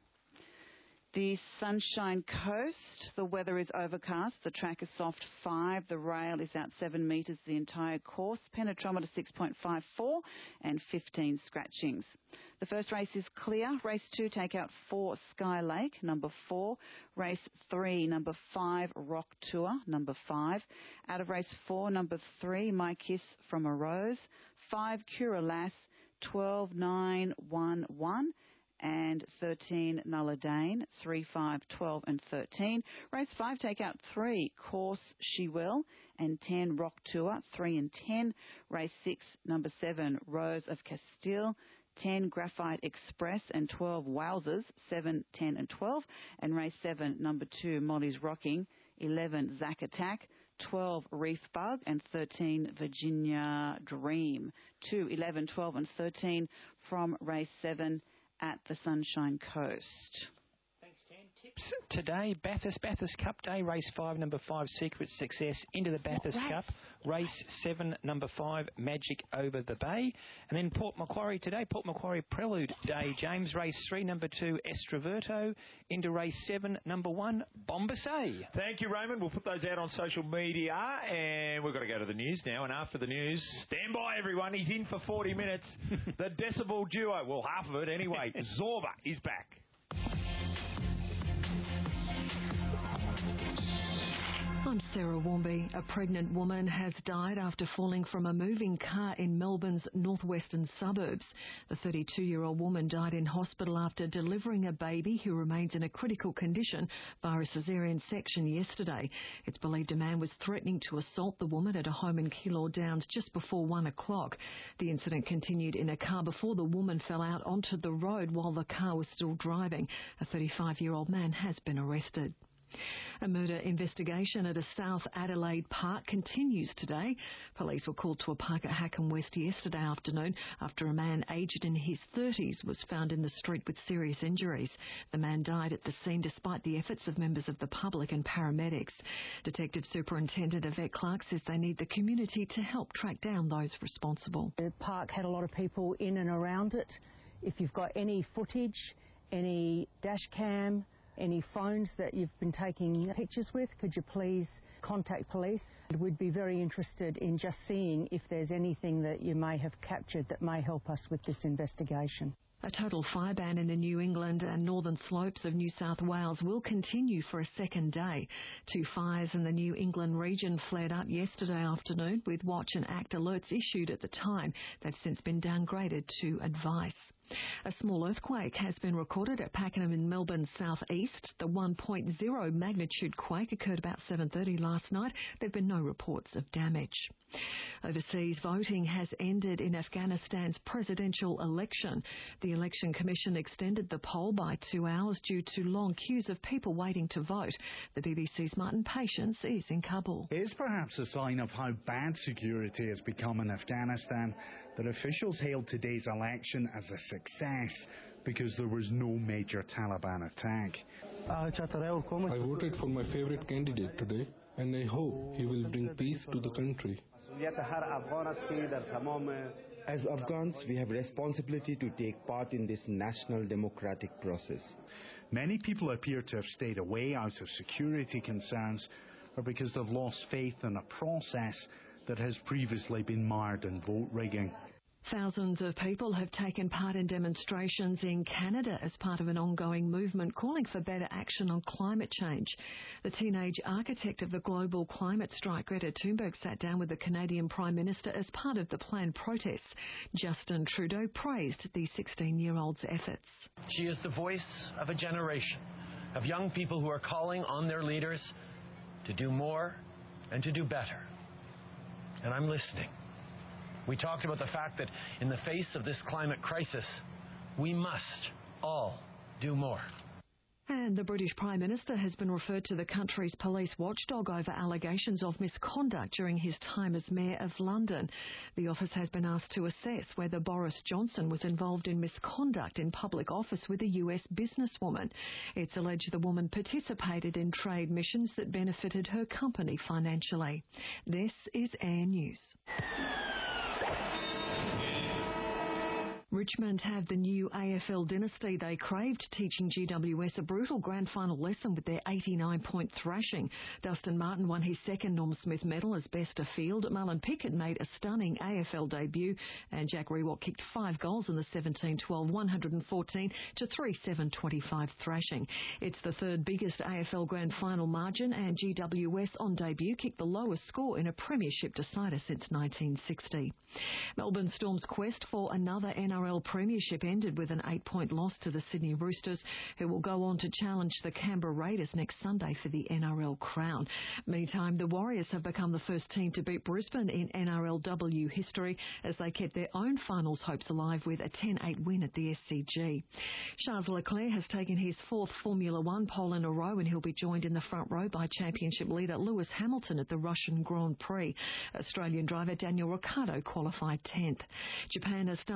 The Sunshine Coast, the weather is overcast. The track is soft five. The rail is out seven metres the entire course. Penetrometer six point five four and fifteen scratchings. The first race is clear. Race two, take out four, Sky Lake, number four. Race three, number five, Rock Tour, number five. Out of race four, number three, My Kiss from a Rose. Five, Cura Lass, twelve, nine, one, one. And thirteen, Nulladane, three, five, twelve and thirteen. Race five, take out three, Course She Will, and ten, Rock Tour, three and ten. Race six, number seven, Rose of Castile, ten, Graphite Express, and twelve, Wowzers, seven, ten and twelve. And race seven, number two, Molly's Rocking, eleven, Zack Attack, twelve, Reef Bug, and thirteen, Virginia Dream. two, eleven, twelve and thirteen from race seven at the Sunshine Coast.
Thanks, Tan. Tips tips today. Bathurst, Bathurst Cup Day, race five, number five, Secret Success into the Bathurst Cup. Race seven, number five, Magic Over the Bay. And then Port Macquarie today, Port Macquarie Prelude Day, James. Race three, number two, Estraverto. Into race seven, number one, Bombassay.
Thank you, Raymond. We'll put those out on social media. And we've got to go to the news now. And after the news, stand by, everyone. He's in for forty minutes. The Decibel duo, well, half of it anyway. Zorba is back.
I'm Sarah Warmby. A pregnant woman has died after falling from a moving car in Melbourne's northwestern suburbs. The thirty-two-year-old woman died in hospital after delivering a baby who remains in a critical condition via a caesarean section yesterday. It's believed a man was threatening to assault the woman at a home in Keilor Downs just before one o'clock. The incident continued in a car before the woman fell out onto the road while the car was still driving. A thirty-five-year-old man has been arrested. A murder investigation at a South Adelaide park continues today. Police were called to a park at Hackham West yesterday afternoon after a man aged in his thirties was found in the street with serious injuries. The man died at the scene despite the efforts of members of the public and paramedics. Detective Superintendent Yvette Clark says they need the community to help track down those responsible.
The park had a lot of people in and around it. If you've got any footage, any dash cam, any phones that you've been taking pictures with, could you please contact police? We'd be very interested in just seeing if there's anything that you may have captured that may help us with this investigation.
A total fire ban in the New England and northern slopes of New South Wales will continue for a second day. Two fires in the New England region flared up yesterday afternoon with watch and act alerts issued at the time. They've since been downgraded to advice. A small earthquake has been recorded at Pakenham in Melbourne's southeast. The one point oh magnitude quake occurred about seven thirty last night. There have been no reports of damage. Overseas voting has ended in Afghanistan's presidential election. The Election Commission extended the poll by two hours due to long queues of people waiting to vote. The B B C's Martin Patience is in Kabul.
It is perhaps a sign of how bad security has become in Afghanistan that officials hailed today's election as a success because there was no major Taliban attack.
I voted for my favorite candidate today, and I hope he will bring peace to the country.
As Afghans, we have responsibility to take part in this national democratic process.
Many people appear to have stayed away out of security concerns or because they've lost faith in a process that has previously been mired in vote rigging.
Thousands of people have taken part in demonstrations in Canada as part of an ongoing movement calling for better action on climate change. The teenage architect of the global climate strike, Greta Thunberg, sat down with the Canadian Prime Minister as part of the planned protests. Justin Trudeau praised the sixteen-year-old's efforts.
She is the voice of a generation of young people who are calling on their leaders to do more and to do better. And I'm listening. We talked about the fact that in the face of this climate crisis, we must all do more.
And the British Prime Minister has been referred to the country's police watchdog over allegations of misconduct during his time as Mayor of London. The office has been asked to assess whether Boris Johnson was involved in misconduct in public office with a U S businesswoman. It's alleged the woman participated in trade missions that benefited her company financially. This is Air News. Richmond have the new A F L dynasty they craved, teaching G W S a brutal grand final lesson with their eighty-nine point thrashing. Dustin Martin won his second Norm Smith medal as best of field. Marlon Pickett made a stunning A F L debut, and Jack Rewalt kicked five goals in the seventeen twelve one fourteen to three seven twenty-five thrashing. It's the third biggest A F L grand final margin, and G W S on debut kicked the lowest score in a premiership decider since nineteen sixty. Melbourne Storm's quest for another N R L premiership ended with an eight-point loss to the Sydney Roosters, who will go on to challenge the Canberra Raiders next Sunday for the N R L crown. Meantime, the Warriors have become the first team to beat Brisbane in N R L W history as they kept their own finals hopes alive with a ten eight win at the S C G. Charles Leclerc has taken his fourth Formula One pole in a row, and he'll be joined in the front row by championship leader Lewis Hamilton at the Russian Grand Prix. Australian driver Daniel Ricciardo qualified tenth. Japan has stunned the rugby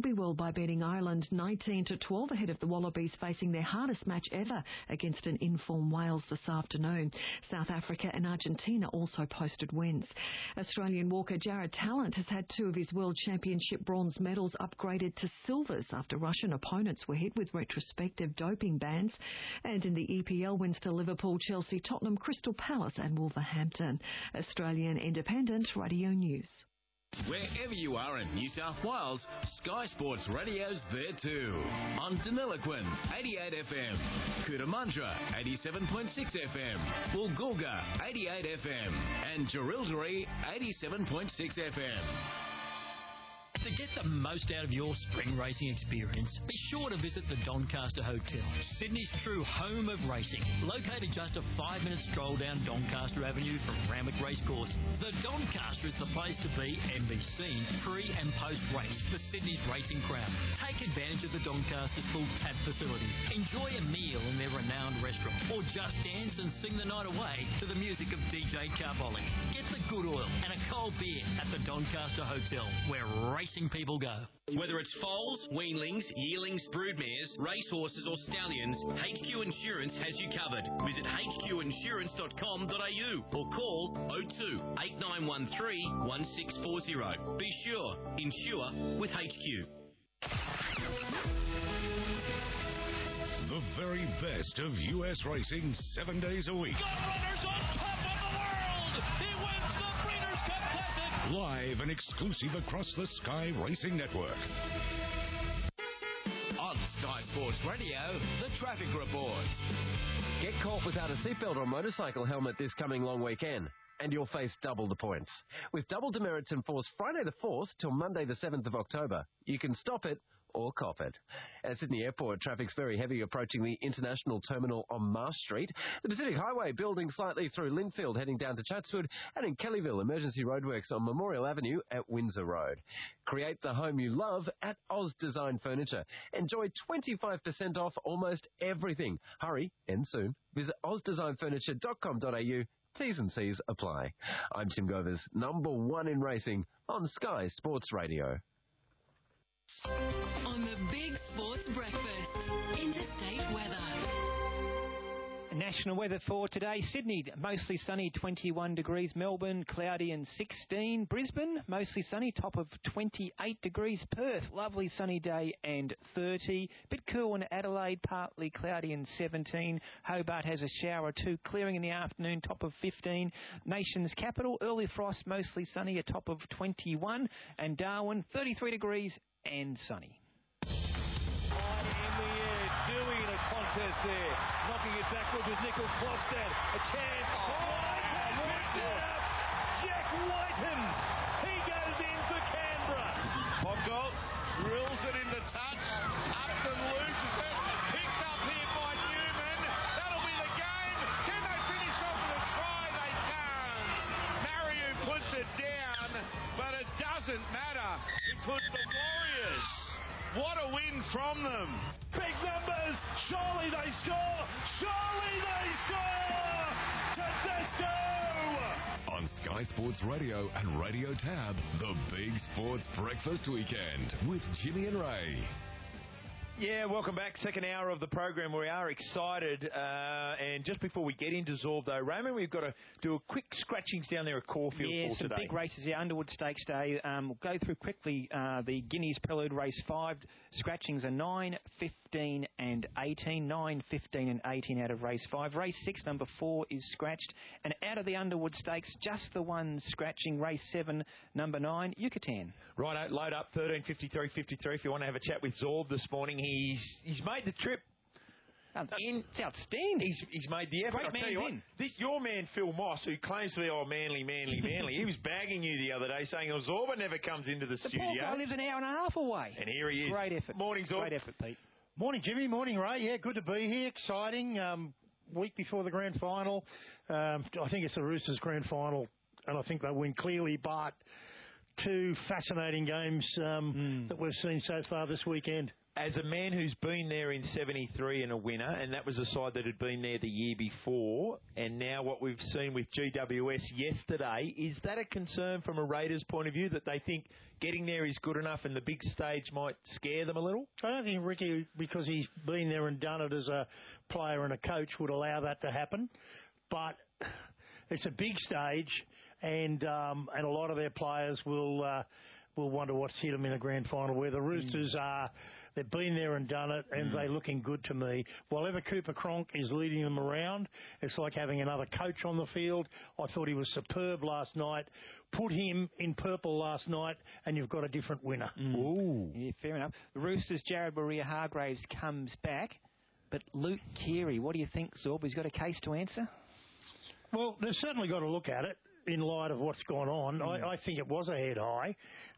Rugby World by beating Ireland nineteen to twelve ahead of the Wallabies facing their hardest match ever against an in-form Wales this afternoon. South Africa and Argentina also posted wins. Australian walker Jared Tallant has had two of his World Championship bronze medals upgraded to silvers after Russian opponents were hit with retrospective doping bans. And in the E P L, wins to Liverpool, Chelsea, Tottenham, Crystal Palace and Wolverhampton. Australian Independent Radio News.
Wherever you are in New South Wales, Sky Sports Radio's there too. On Deniliquin, eighty-eight F M, Cootamundra, eighty-seven point six F M, Woolgoolga, eighty-eight F M, and Jerilderie, eighty-seven point six F M.
To get the most out of your spring racing experience, be sure to visit the Doncaster Hotel, Sydney's true home of racing. Located just a five-minute stroll down Doncaster Avenue from Randwick Racecourse, the Doncaster is the place to be and be seen pre- and post-race for Sydney's racing crowd. Take advantage of the Doncaster's full tap facilities. Enjoy a meal in their renowned restaurant, or just dance and sing the night away to the music of D J Carbolic. Get the good oil and a cold beer at the Doncaster Hotel, where racing people go.
Whether it's foals, weanlings, yearlings, broodmares, racehorses or stallions, H Q Insurance has you covered. Visit h q insurance dot com dot a u or call oh two, eight nine one three, one six four oh. Be sure, insure with H Q.
The very best of U S racing seven days a week.
Gunrunner's on top of the world! He wins the Breeders' Cup Classic!
Live and exclusive across the Sky Racing Network.
On Sky Sports Radio, the traffic report.
Get caught without a seatbelt or motorcycle helmet this coming long weekend, and you'll face double the points. With double demerits in force Friday the fourth till Monday the seventh of October, you can stop it or cop it. At Sydney Airport, traffic's very heavy approaching the International Terminal on Marsh Street. The Pacific Highway building slightly through Lindfield heading down to Chatswood, and in Kellyville, emergency roadworks on Memorial Avenue at Windsor Road. Create the home you love at Oz Design Furniture. Enjoy twenty-five percent off almost everything. Hurry, end soon. Visit oz design furniture dot com dot a u. T's and C's apply. I'm Tim Govers, number one in racing on Sky Sports Radio.
On the Big Sports Breakfast, interstate weather.
National weather for today. Sydney, mostly sunny, twenty-one degrees. Melbourne, cloudy and sixteen. Brisbane, mostly sunny, top of twenty-eight degrees. Perth, lovely sunny day and thirty. Bit cool in Adelaide, partly cloudy and seventeen. Hobart has a shower or two, clearing in the afternoon, top of fifteen. Nation's capital, early frost, mostly sunny, a top of twenty-one. And Darwin, thirty-three degrees and sunny.
In the air, doing a contest there. Knocking it backwards with Nickel Klostad. A chance. Oh, Whitehead picked it up. Jack Whiten. He goes in for Canberra.
Popgold drills it into touch. Upton loses it. Picked up here by Newman. That'll be the game. Can they finish off with a try? They can't. Mariu puts it down, but it doesn't matter. It puts the Warriors. What a win from them.
Big numbers. Surely they score. Surely they score. Tedesco.
On Sky Sports Radio and Radio Tab, the Big Sports Breakfast Weekend with Jimmy and Ray.
Yeah, welcome back. Second hour of the program. We are excited. Uh, and just before we get into Zorb, though, Raymond, we've got to do a quick scratchings down there at Caulfield
yeah,
for
some
today.
big races here. Underwood Stakes Day. Um, we'll go through quickly uh, the Guineas Prelude Race five. Scratchings are nine, fifteen and eighteen. nine, fifteen and eighteen out of Race five. Race six, number four, is scratched. And out of the Underwood Stakes, just the one scratching. Race seven, number nine, Yucatan.
Right, load up, thirteen fifty-three fifty-three if you want to have a chat with Zorb this morning. He's he's made the trip.
In, it's outstanding.
He's, he's made the effort.
Great
I'll tell you what,
in.
this, your man Phil Moss, who claims to be oh manly, manly, manly, he was bagging you the other day, saying oh, Zorba never comes into the,
the
studio.
The poor guy lives an hour and a half away.
And here he is.
Great effort.
Morning, Zorb.
Great effort, Pete.
Morning, Jimmy. Morning, Ray. Yeah, good to be here. Exciting. Um, week before the grand final. Um, I think it's the Roosters' grand final, and I think they win clearly, but two fascinating games um, mm. that we've seen so far this weekend.
as a man who's been there in seventy-three and a winner, and that was a side that had been there the year before, and now what we've seen with G W S yesterday, is that a concern from a Raiders point of view, that they think getting there is good enough and the big stage might scare them a little?
I don't think Ricky, because he's been there and done it as a player and a coach, would allow that to happen. But it's a big stage, and um, and a lot of their players will uh, will wonder what's hit them in a grand final, where the Roosters mm. are. They've been there and done it, and mm. they're looking good to me. While ever Cooper Cronk is leading them around, it's like having another coach on the field. I thought he was superb last night. Put him in purple last night, and you've got a different winner.
Mm. Ooh. Yeah, fair enough. The Roosters, Jared Waerea-Hargreaves comes back, but Luke Keary, what do you think, Zorb? He's got a case to answer?
Well, they've certainly got to look at it in light of what's gone on. Mm. I, I think it was a head high.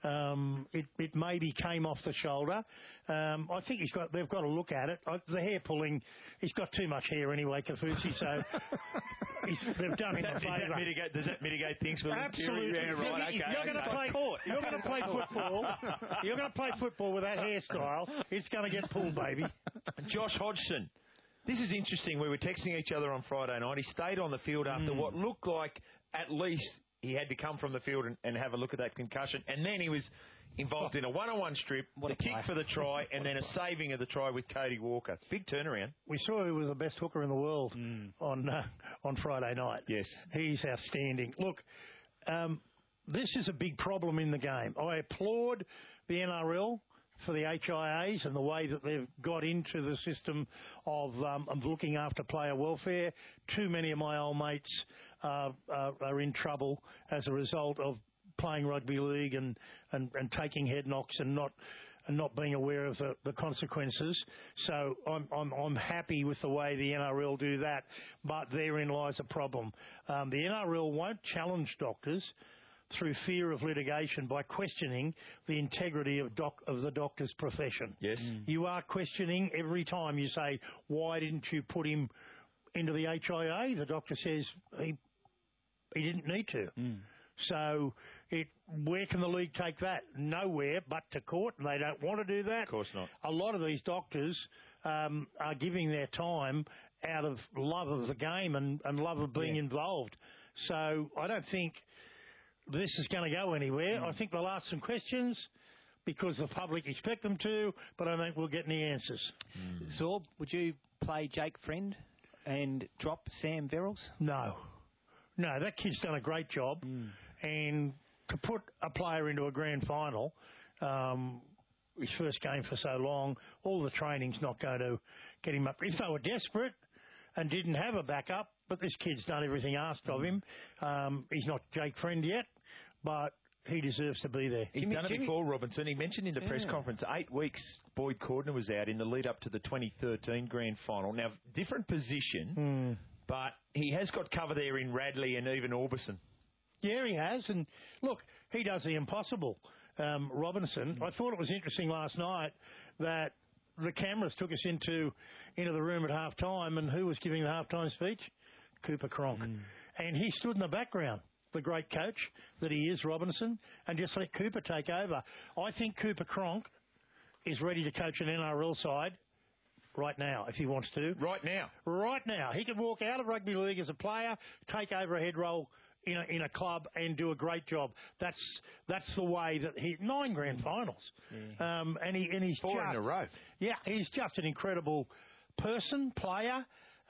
Um, it, it maybe came off the shoulder. Um, I think he's got. They've got to look at it. I, the hair pulling. He's got too much hair anyway, Kafusi. So he's, they've done him a favour.
Does that mitigate? Does that mitigate things for
Absolutely.
Yeah, right. Okay,
you're going to
okay.
play. You're going to play football. You're going to play football with that hairstyle. It's going to get pulled, baby.
Josh Hodgson. This is interesting. We were texting each other on Friday night. He stayed on the field after mm. what looked like at least he had to come from the field and, and have a look at that concussion. And then he was involved in a one-on-one strip, what a kick for the try, and then a saving of the try with Cody Walker. Big turnaround.
We saw he was the best hooker in the world mm. on uh, on Friday night.
Yes.
He's outstanding. Look, um, this is a big problem in the game. I applaud the N R L for the H I As and the way that they've got into the system of, um, of looking after player welfare. Too many of my old mates uh, uh, are in trouble as a result of playing rugby league and, and, and taking head knocks and not and not being aware of the, the consequences. So I'm, I'm I'm happy with the way the N R L do that, but therein lies a problem. Um, the N R L won't challenge doctors through fear of litigation by questioning the integrity of doc, of the doctor's profession.
Yes. Mm.
You are questioning every time you say, why didn't you put him into the H I A? The doctor says he he didn't need to.
Mm.
So it, where can the league take that? Nowhere but to court, and they don't want to do that.
Of course not.
A lot of these doctors um, are giving their time out of love of the game and, and love of being yeah. involved. So I don't think this is going to go anywhere. Mm. I think they'll ask some questions because the public expect them to, but I don't think we'll get any answers.
Mm. Zorb, would you play Jake Friend and drop Sam Verrills?
No. No, that kid's done a great job.
Mm.
And to put a player into a grand final, um, his first game for so long, all the training's not going to get him up. If they were desperate and didn't have a backup, but this kid's done everything asked of him. Um, he's not Jake Friend yet, but he deserves to be there.
He's
Jimmy,
done it
Jimmy.
before, Robinson. He mentioned in the
yeah.
press conference, eight weeks Boyd Cordner was out in the lead up to the twenty thirteen grand final. Now, different position,
mm.
but he has got cover there in Radley and even Orbison.
Yeah, he has. And look, he does the impossible, um, Robinson. Mm. I thought it was interesting last night that the cameras took us into into the room at half time, and who was giving the half-time speech? Cooper Cronk.
Mm.
And he stood in the background, the great coach that he is, Robinson, and just let Cooper take over. I think Cooper Cronk is ready to coach an N R L side right now, if he wants to.
Right now?
Right now. He could walk out of rugby league as a player, take over a head role in a, in a club and do a great job. That's that's the way that he... Nine grand finals.
Yeah.
Um, and, he, and he's
Four
just...
in a row.
Yeah, he's just an incredible person, player,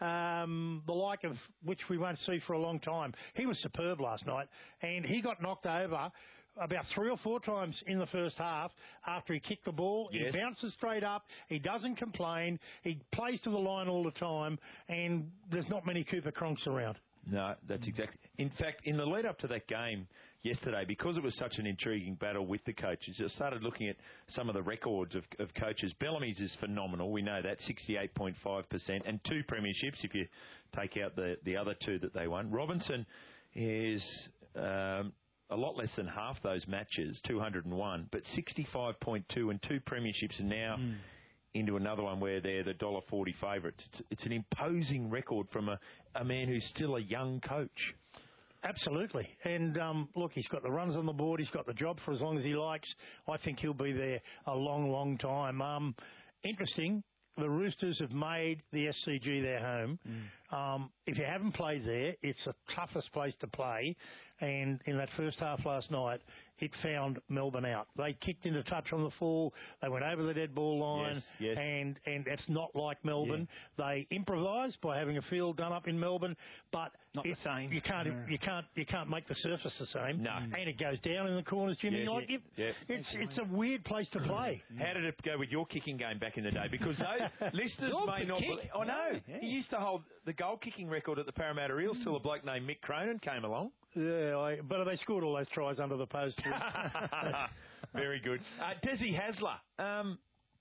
um, the like of which we won't see for a long time. He was superb last night, and he got knocked over about three or four times in the first half after he kicked the ball.
Yes.
He bounces straight up. He doesn't complain. He plays to the line all the time, and there's not many Cooper Cronks around.
No, that's exactly... In fact, in the lead-up to that game yesterday, because it was such an intriguing battle with the coaches, I started looking at some of the records of, of coaches. Bellamy's is phenomenal. We know that, sixty-eight point five percent, and two premierships if you take out the, the other two that they won. Robinson is um, a lot less than half those matches, two hundred and one, but sixty-five point two and two premierships, and now... Mm. into another one where they're the one dollar forty favourites. It's, it's an imposing record from a, a man who's still a young coach.
Absolutely. And, um, look, he's got the runs on the board. He's got the job for as long as he likes. I think he'll be there a long, long time. Um, interesting. The Roosters have made the S C G their home. Mm. Um, if you haven't played there, it's the toughest place to play. And in that first half last night, it found Melbourne out. They kicked into touch on the full. They went over the dead ball line.
Yes, yes.
And, and it's not like Melbourne. Yeah. They improvised by having a field done up in Melbourne, but
not
it,
the same.
You can't,
no.
you can't, you can't make the surface the same.
No.
And it goes down in the corners, Jimmy.
Yes,
like
yeah,
it,
yeah.
It's, it's a weird place to play.
How did it go with your kicking game back in the day? Because those listeners
Rob
may
could
not
kick.
believe. I know.
Yeah.
He used to hold the goal kicking record at the Parramatta Eels till a bloke named Mick Cronin came along.
Yeah, I, but they scored all those tries under the post.
Very good. Uh, Desi Hasler, um,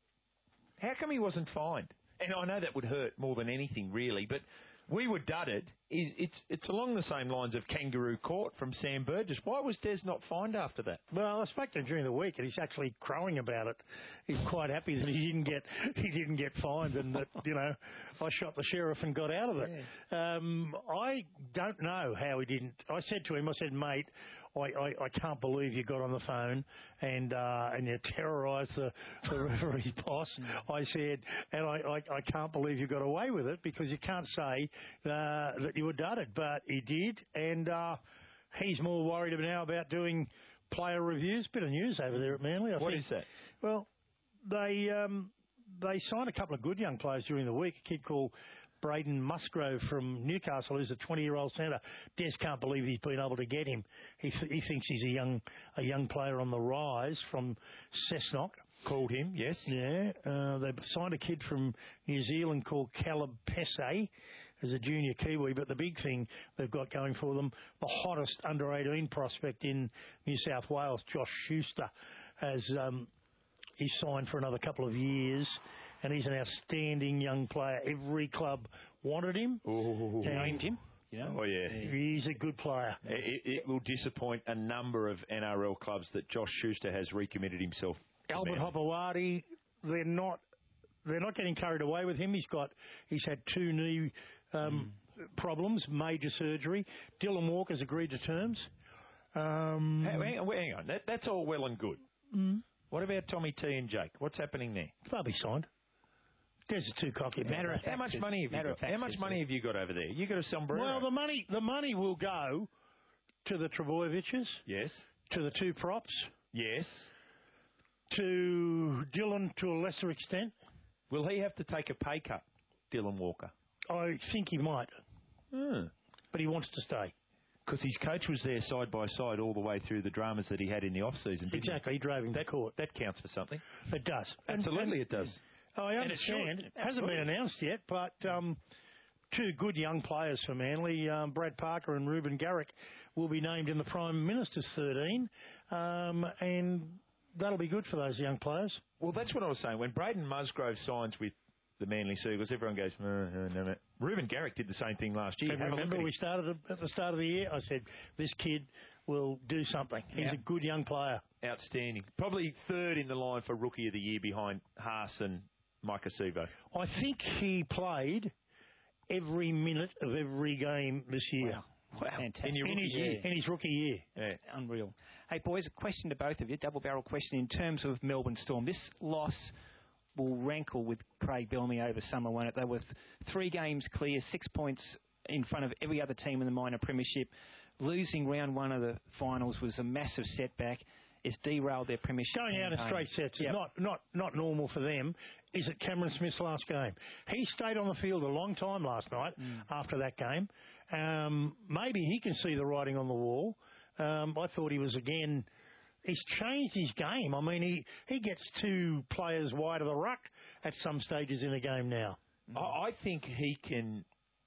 how come he wasn't fined? And I know that would hurt more than anything, really, but we were dudded. It's it's along the same lines of Kangaroo Court from Sam Burgess. Why was Des not fined after that?
Well, I spoke to him during the week, and he's actually crowing about it. He's quite happy that he didn't get he didn't get fined, and that you know I shot the sheriff and got out of it. Yeah. Um, I don't know how he didn't. I said to him, I said, mate, I, I, I can't believe you got on the phone and uh, and you terrorised the, the referee boss. Mm. I said, and I, I, I can't believe you got away with it because you can't say uh, that you were dudded, but he did, and uh, he's more worried now about doing player reviews. Bit of news over there at Manly. I
what
think.
is that?
Well, they um, they signed a couple of good young players during the week. A kid called Braden Musgrove from Newcastle, who's a twenty-year-old centre. Des can't believe he's been able to get him. He, th- he thinks he's a young a young player on the rise from Cessnock.
Called him, yes.
Yeah. Uh, they signed a kid from New Zealand called Caleb Pesse as a junior Kiwi, but the big thing they've got going for them, the hottest under eighteen prospect in New South Wales, Josh Schuster, has um, he's signed for another couple of years. And he's an outstanding young player. Every club wanted him.
Ooh.
Named him.
You know? Oh, yeah.
He's a good player.
It, it will disappoint a number of N R L clubs that Josh Schuster has recommitted himself.
Albert Hopewadi, they're not they're not getting carried away with him. He's got he's had two knee um, mm. problems, major surgery. Dylan Walker's agreed to terms. Um,
hang, hang on, hang on. That, that's all well and good.
Mm.
What about Tommy T and Jake? What's happening there?
They'll be signed. There's a two cocky.
Matter of how much money have you got? How much money have you got over there? You got a sombrero.
Well, the money the money will go to the Trebojeviches.
Yes.
To the two props.
Yes.
To Dylan to a lesser extent.
Will he have to take a pay cut, Dylan Walker?
I think he might.
Hmm.
But he wants to stay.
Because his coach was there side by side all the way through the dramas that he had in the off season.
Exactly, he drove him
that,
to court.
That counts for something.
It does.
Absolutely,
and,
it does.
Oh, I understand. It, it hasn't been announced yet, but um, two good young players for Manly, um, Brad Parker and Ruben Garrick, will be named in the Prime Minister's thirteen, um, and that'll be good for those young players.
Well, that's what I was saying. When Braden Musgrove signs with the Manly Seagulls, everyone goes, no, no, no, no. Ruben Garrick did the same thing last year.
And remember, we started at the start of the year, I said, this kid will do something. He's yeah. a good young player.
Outstanding. Probably third in the line for Rookie of the Year behind Haas and Micah Sivo.
I think he played every minute of every game this year.
Wow. Wow. Fantastic.
In, in, his, year. in his rookie year.
Yeah. Unreal. Hey, boys, a question to both of you, double-barrel question in terms of Melbourne Storm. This loss will rankle with Craig Bellamy over summer, won't it? They were three games clear, six points in front of every other team in the minor premiership. Losing round one of the finals was a massive setback. It's derailed their premiership.
Going out in straight sets is yep. not, not, not normal for them. Is it Cameron Smith's last game? He stayed on the field a long time last night mm. after that game. Um, maybe he can see the writing on the wall. Um, I thought he was, again, he's changed his game. I mean, he, he gets two players wide of the ruck at some stages in a game now.
I, I think he can...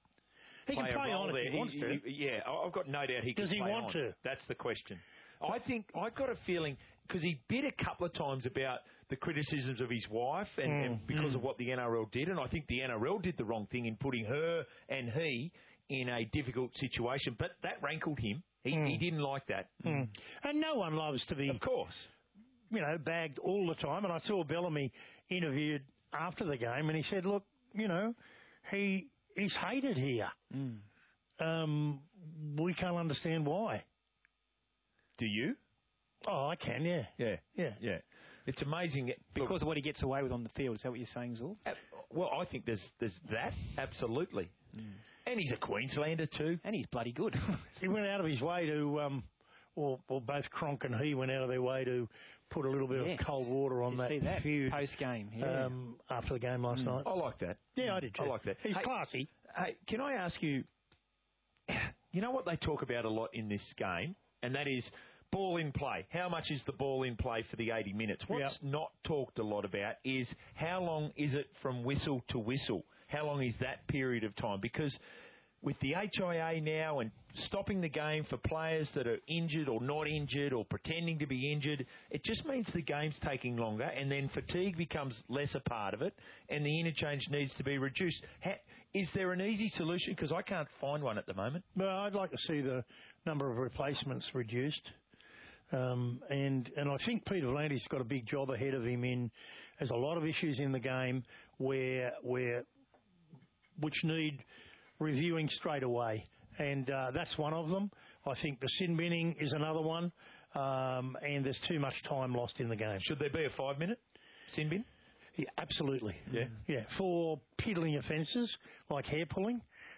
He
play
can play on if
there.
he wants
he,
to.
He, yeah, I've got no doubt he
Does
can
he
play
want
on.
to?
That's the question. I think I got a feeling because he bit a couple of times about the criticisms of his wife and, mm. and because mm. of what the N R L did, and I think the N R L did the wrong thing in putting her and he in a difficult situation. But that rankled him. He, mm. he didn't like that.
Mm. And no one loves to be,
of course,
you know, bagged all the time. And I saw Bellamy interviewed after the game, and he said, "Look, you know, he he's hated here.
Mm.
Um, we can't understand why."
Do you?
Oh, I can, yeah.
Yeah.
Yeah.
Yeah. It's amazing.
Because
Look,
of what he gets away with on the field. Is that what you're saying, Zor?
Uh, well, I think there's there's that, absolutely. Mm. And he's a Queenslander too.
And he's bloody good.
He went out of his way to, um, or, or both Cronk and he went out of their way to put a little bit yes. of cold water on
you
that,
see that
feud
post-game. Yeah.
Um, after the game last
mm.
night.
I like that.
Yeah, I did too.
I like that.
He's
hey,
classy.
Hey, can I ask you, you know what they talk about a lot in this game, and that is ball in play. How much is the ball in play for the eighty minutes? What's yep. not talked a lot about is how long is it from whistle to whistle? How long is that period of time? Because with the H I A now and stopping the game for players that are injured or not injured or pretending to be injured, it just means the game's taking longer, and then fatigue becomes less a part of it, and the interchange needs to be reduced. How, is there an easy solution? Because I can't find one at the moment.
Well, I'd like to see the number of replacements reduced. Um, and and I think Peter V'landys's got a big job ahead of him in there's a lot of issues in the game where where which need reviewing straight away, and uh, that's one of them. I think the sin binning is another one, um, and there's too much time lost in the game.
Should there be a five minute sin bin?
Yeah, absolutely.
Yeah,
yeah, for piddling offences like hair pulling.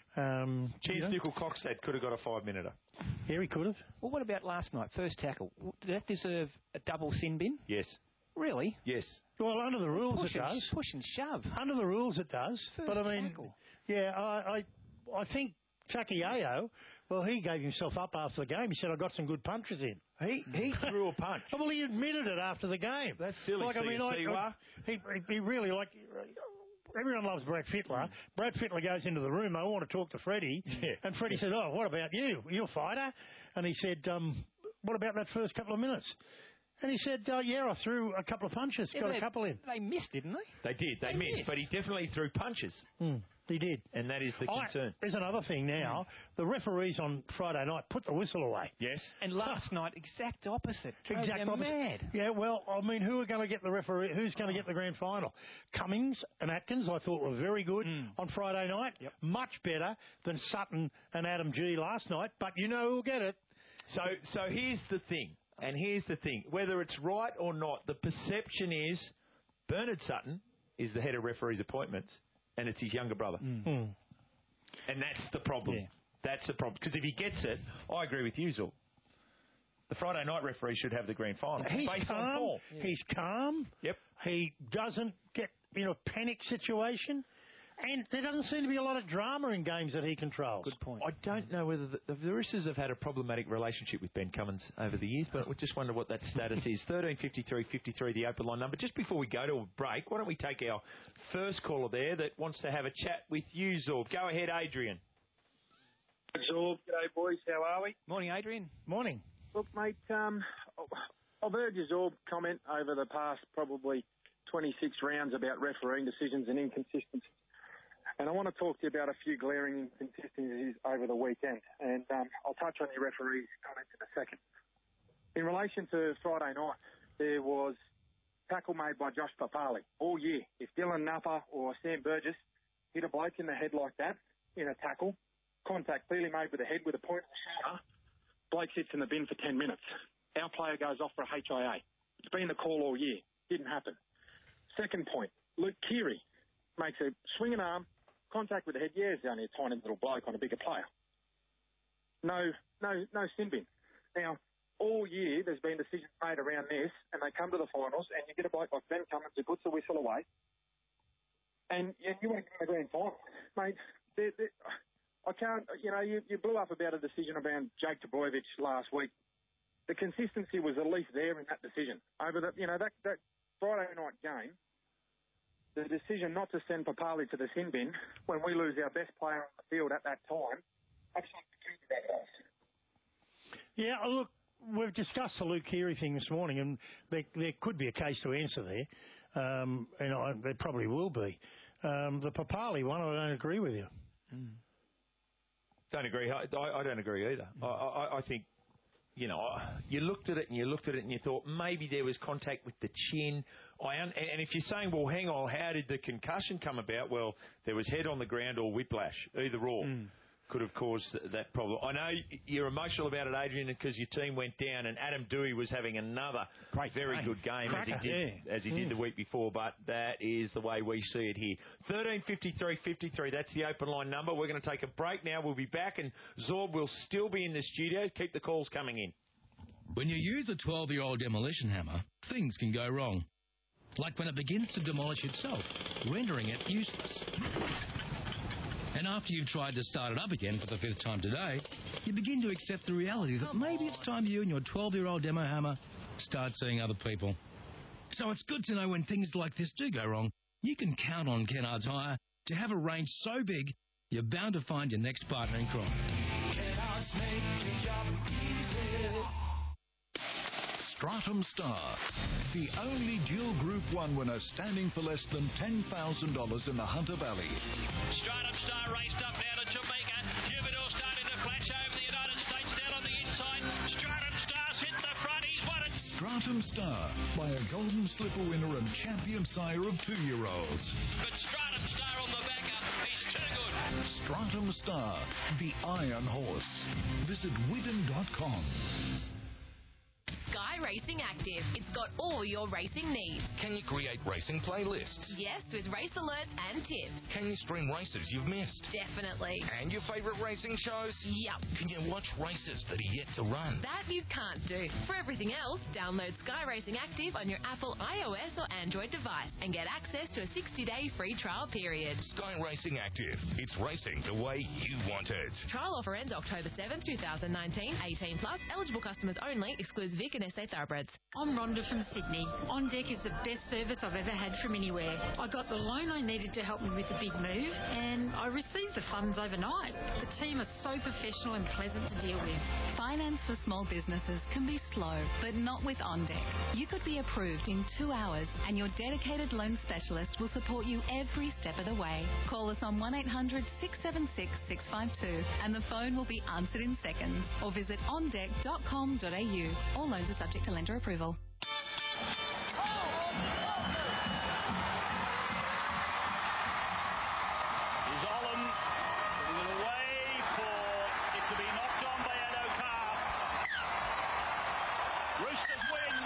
Um,
Cheers, you know. Nickel-Cockstad could have got a five-minuter.
Yeah, he could have.
Well, what about last night? First tackle. Did that deserve a double sin bin?
Yes.
Really?
Yes.
Well, under the rules
push
it
and,
does.
Push and shove.
Under the rules it does.
First
but I mean,
tackle.
yeah, I, I, I think Chucky Ayo, well, he gave himself up after the game. He said, I got some good punches in.
He he threw a punch.
Well, he admitted it after the game.
That's silly.
Like, I mean, I, I, he, he really, like... Everyone loves Brad Fittler. Brad Fittler goes into the room. I want to talk to Freddie.
Yeah.
And Freddie said, oh, what about you? You're a fighter. And he said, um, what about that first couple of minutes? And he said, uh, yeah, I threw a couple of punches, yeah, got
they,
a couple in.
They missed, didn't they?
They did. They, they missed, missed, but he definitely threw punches.
Mm, he did.
And that is the concern.
I, there's another thing now. Mm. The referees on Friday night put the whistle away.
Yes.
And last night, exact opposite.
Exact opposite.
Mad.
Yeah, well, I mean, who are going to get the referee? Who's going to get the grand final? Cummings and Atkins, I thought, were very good mm. on Friday night.
Yep.
Much better than Sutton and Adam G last night. But you know who'll get it.
So, so here's the thing. And here's the thing, whether it's right or not, the perception is Bernard Sutton is the head of referees' appointments, and it's his younger brother.
Mm. Mm.
And that's the problem.
Yeah.
That's the problem. Because if he gets it, I agree with you, Zul. The Friday night referee should have the grand final.
He's
based
calm.
on form.
Yeah. He's calm.
Yep.
He doesn't get in a panic situation. And there doesn't seem to be a lot of drama in games that he controls.
Good point.
I don't know whether the, the Roosters have had a problematic relationship with Ben Cummins over the years, but we just wonder what that status is. thirteen fifty-three fifty-three, the open line number. Just before we go to a break, why don't we take our first caller there that wants to have a chat with you, Zorb. Go ahead, Adrian.
Zorb, g'day boys. How are we?
Morning, Adrian.
Morning.
Look, mate, um, I've heard your Zorb comment over the past probably twenty-six rounds about refereeing decisions and inconsistencies. And I want to talk to you about a few glaring inconsistencies over the weekend. And um, I'll touch on your referee's comments in a second. In relation to Friday night, there was tackle made by Josh Papali all year. If Dylan Napa or Sam Burgess hit a bloke in the head like that in a tackle, contact clearly made with the head with a point of the shoulder, bloke sits in the bin for ten minutes. Our player goes off for a H I A. It's been the call all year. Didn't happen. Second point, Luke Keary makes a swinging arm, contact with the head. Yeah, he's only a tiny little bloke on a bigger player. No, no, no sin bin. Now, all year there's been decisions made around this, and they come to the finals, and you get a bloke like Ben Cummins who puts the whistle away, and, and you want to go to the grand final, mate. They're, they're, I can't. You know, you, you blew up about a decision around Jake Trbojevic last week. The consistency was at least there in that decision over the, you know, that that Friday night game. The decision not to send Papali to the sin bin when we lose our best player on the field at that time, absolutely killed that us.
Yeah, look, we've discussed the Luke Keary thing this morning, and there, there could be a case to answer there, um, and I, there probably will be. Um, the Papali one, I don't agree with you.
Mm. Don't agree. I, I don't agree either. Mm. I, I, I think, you know, you looked at it and you looked at it and you thought maybe there was contact with the chin. I un- and if you're saying, well, hang on, how did the concussion come about? Well, there was head on the ground or whiplash, either or.
Mm.
could have caused th- that problem. I know y- you're emotional about it, Adrian, because your team went down, and Adam Dewey was having another
Great
very
game.
good game as he
Cracker.
did
Yeah.
as he did
Mm.
the week before. But that is the way we see it here. thirteen fifty-three fifty-three. That's the open line number. We're going to take a break now. We'll be back, and Zorb will still be in the studio. Keep the calls coming in.
When you use a twelve-year-old demolition hammer, things can go wrong. Like when it begins to demolish itself, rendering it useless. And after you've tried to start it up again for the fifth time today, you begin to accept the reality that maybe it's time you and your twelve-year-old demo hammer start seeing other people. So it's good to know when things like this do go wrong, you can count on Kennards Hire to have a range so big, you're bound to find your next partner in crime.
Kennards make your job easy.
Stratum Star, the only dual Group one winner standing for less than ten thousand dollars in the Hunter Valley.
Stratum Star raced up now to Jamaica. Humidor starting to flash over the United States down on the inside. Stratum Star's hit the front. He's won it.
Stratum Star, by a Golden Slipper winner and champion sire of two-year-olds.
But Stratum Star on the back up. He's too good.
Stratum Star, the Iron Horse. Visit Widden dot com.
Sky Racing Active. It's got all your racing needs.
Can you create racing playlists?
Yes, with race alerts and tips.
Can you stream races you've missed?
Definitely.
And your favourite racing shows?
Yup.
Can you watch races that are yet to run?
That you can't do. For everything else, download Sky Racing Active on your Apple iOS or Android device and get access to a sixty-day free trial period.
Sky Racing Active. It's racing the way you want it.
Trial offer ends October seventh, twenty nineteen. eighteen plus. Eligible customers only. Excludes Vic and S A Thoroughbreds.
I'm Rhonda from Sydney. On Deck is the best service I've ever had from anywhere. I got the loan I needed to help me with the big move, and I received the funds overnight. The team are so professional and pleasant to deal with.
Finance for small businesses can be slow, but not with OnDeck. You could be approved in two hours, and your dedicated loan specialist will support you every step of the way. Call us on one eight hundred six seven six six five two, and the phone will be answered in seconds. Or visit on deck dot com dot a u. All loans are subject to lender approval.
Is Olin moving away for it to be knocked on by Addo-Carr. Roosters win.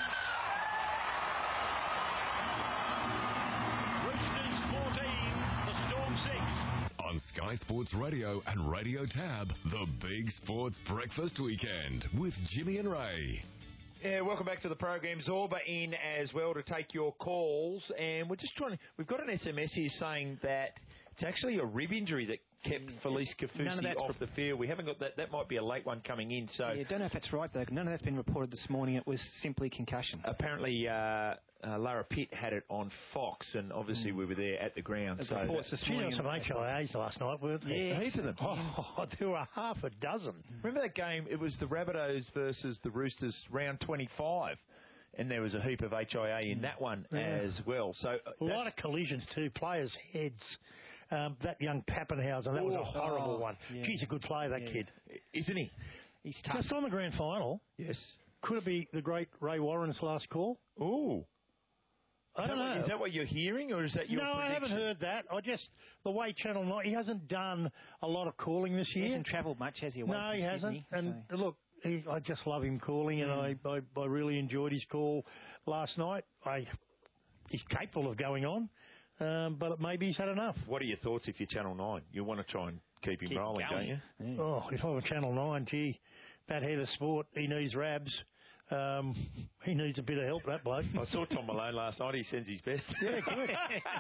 Roosters fourteen, the Storm six.
On Sky Sports Radio and Radio Tab, the Big Sports Breakfast Weekend with Jimmy and Ray.
Yeah, welcome back to the program. Zorba in as well to take your calls, and we're just trying to. We've got an S M S here saying that it's actually a rib injury that kept Felice
None of
Kafusi
that's
off the field. We haven't got that. That might be a late one coming in. So
Yeah, don't know if that's right, though. None of that's been reported this morning. It was simply concussion.
apparently, uh, uh, Lara Pitt had it on Fox, and obviously we were there at the ground.
There's
so
reports this morning. Some H I As last night, weren't there?
Yeah, heaps of them.
Oh, there were half a dozen.
Remember that game? It was the Rabbitohs versus the Roosters, round twenty-five. And there was a heap of H I A in that one
Yeah.
as well. So uh,
A lot of collisions too, players' heads. Um, that young Pappenhausen, that was a
Oh,
horrible
oh,
one.
yeah.
He's a good player, that
Yeah.
kid.
Isn't he?
He's
tough. Just on the grand final.
Yes.
Could it be the great Ray Warren's last call?
Ooh.
I
Is
don't
that what-
know.
is that what you're hearing, or is that your
No, I haven't
prediction?
heard that. I just, the way Channel nine, he hasn't done a lot of calling this
He
year.
hasn't travelled much, has he? Away
No,
from
he hasn't.
Sydney,
And
so-
look, he, I just love him calling, and I, I, I really enjoyed his call last night. I, he's capable of going on, um, but maybe he's had enough.
What are your thoughts if you're Channel nine? You want to try and keep him
Keep
rolling,
going.
don't you?
Oh, if I were Channel nine, gee, that head of sport, he needs Rabs. Um, he needs a bit of help, that bloke.
I saw Tom Malone last night. He sends his best.
Yeah, good.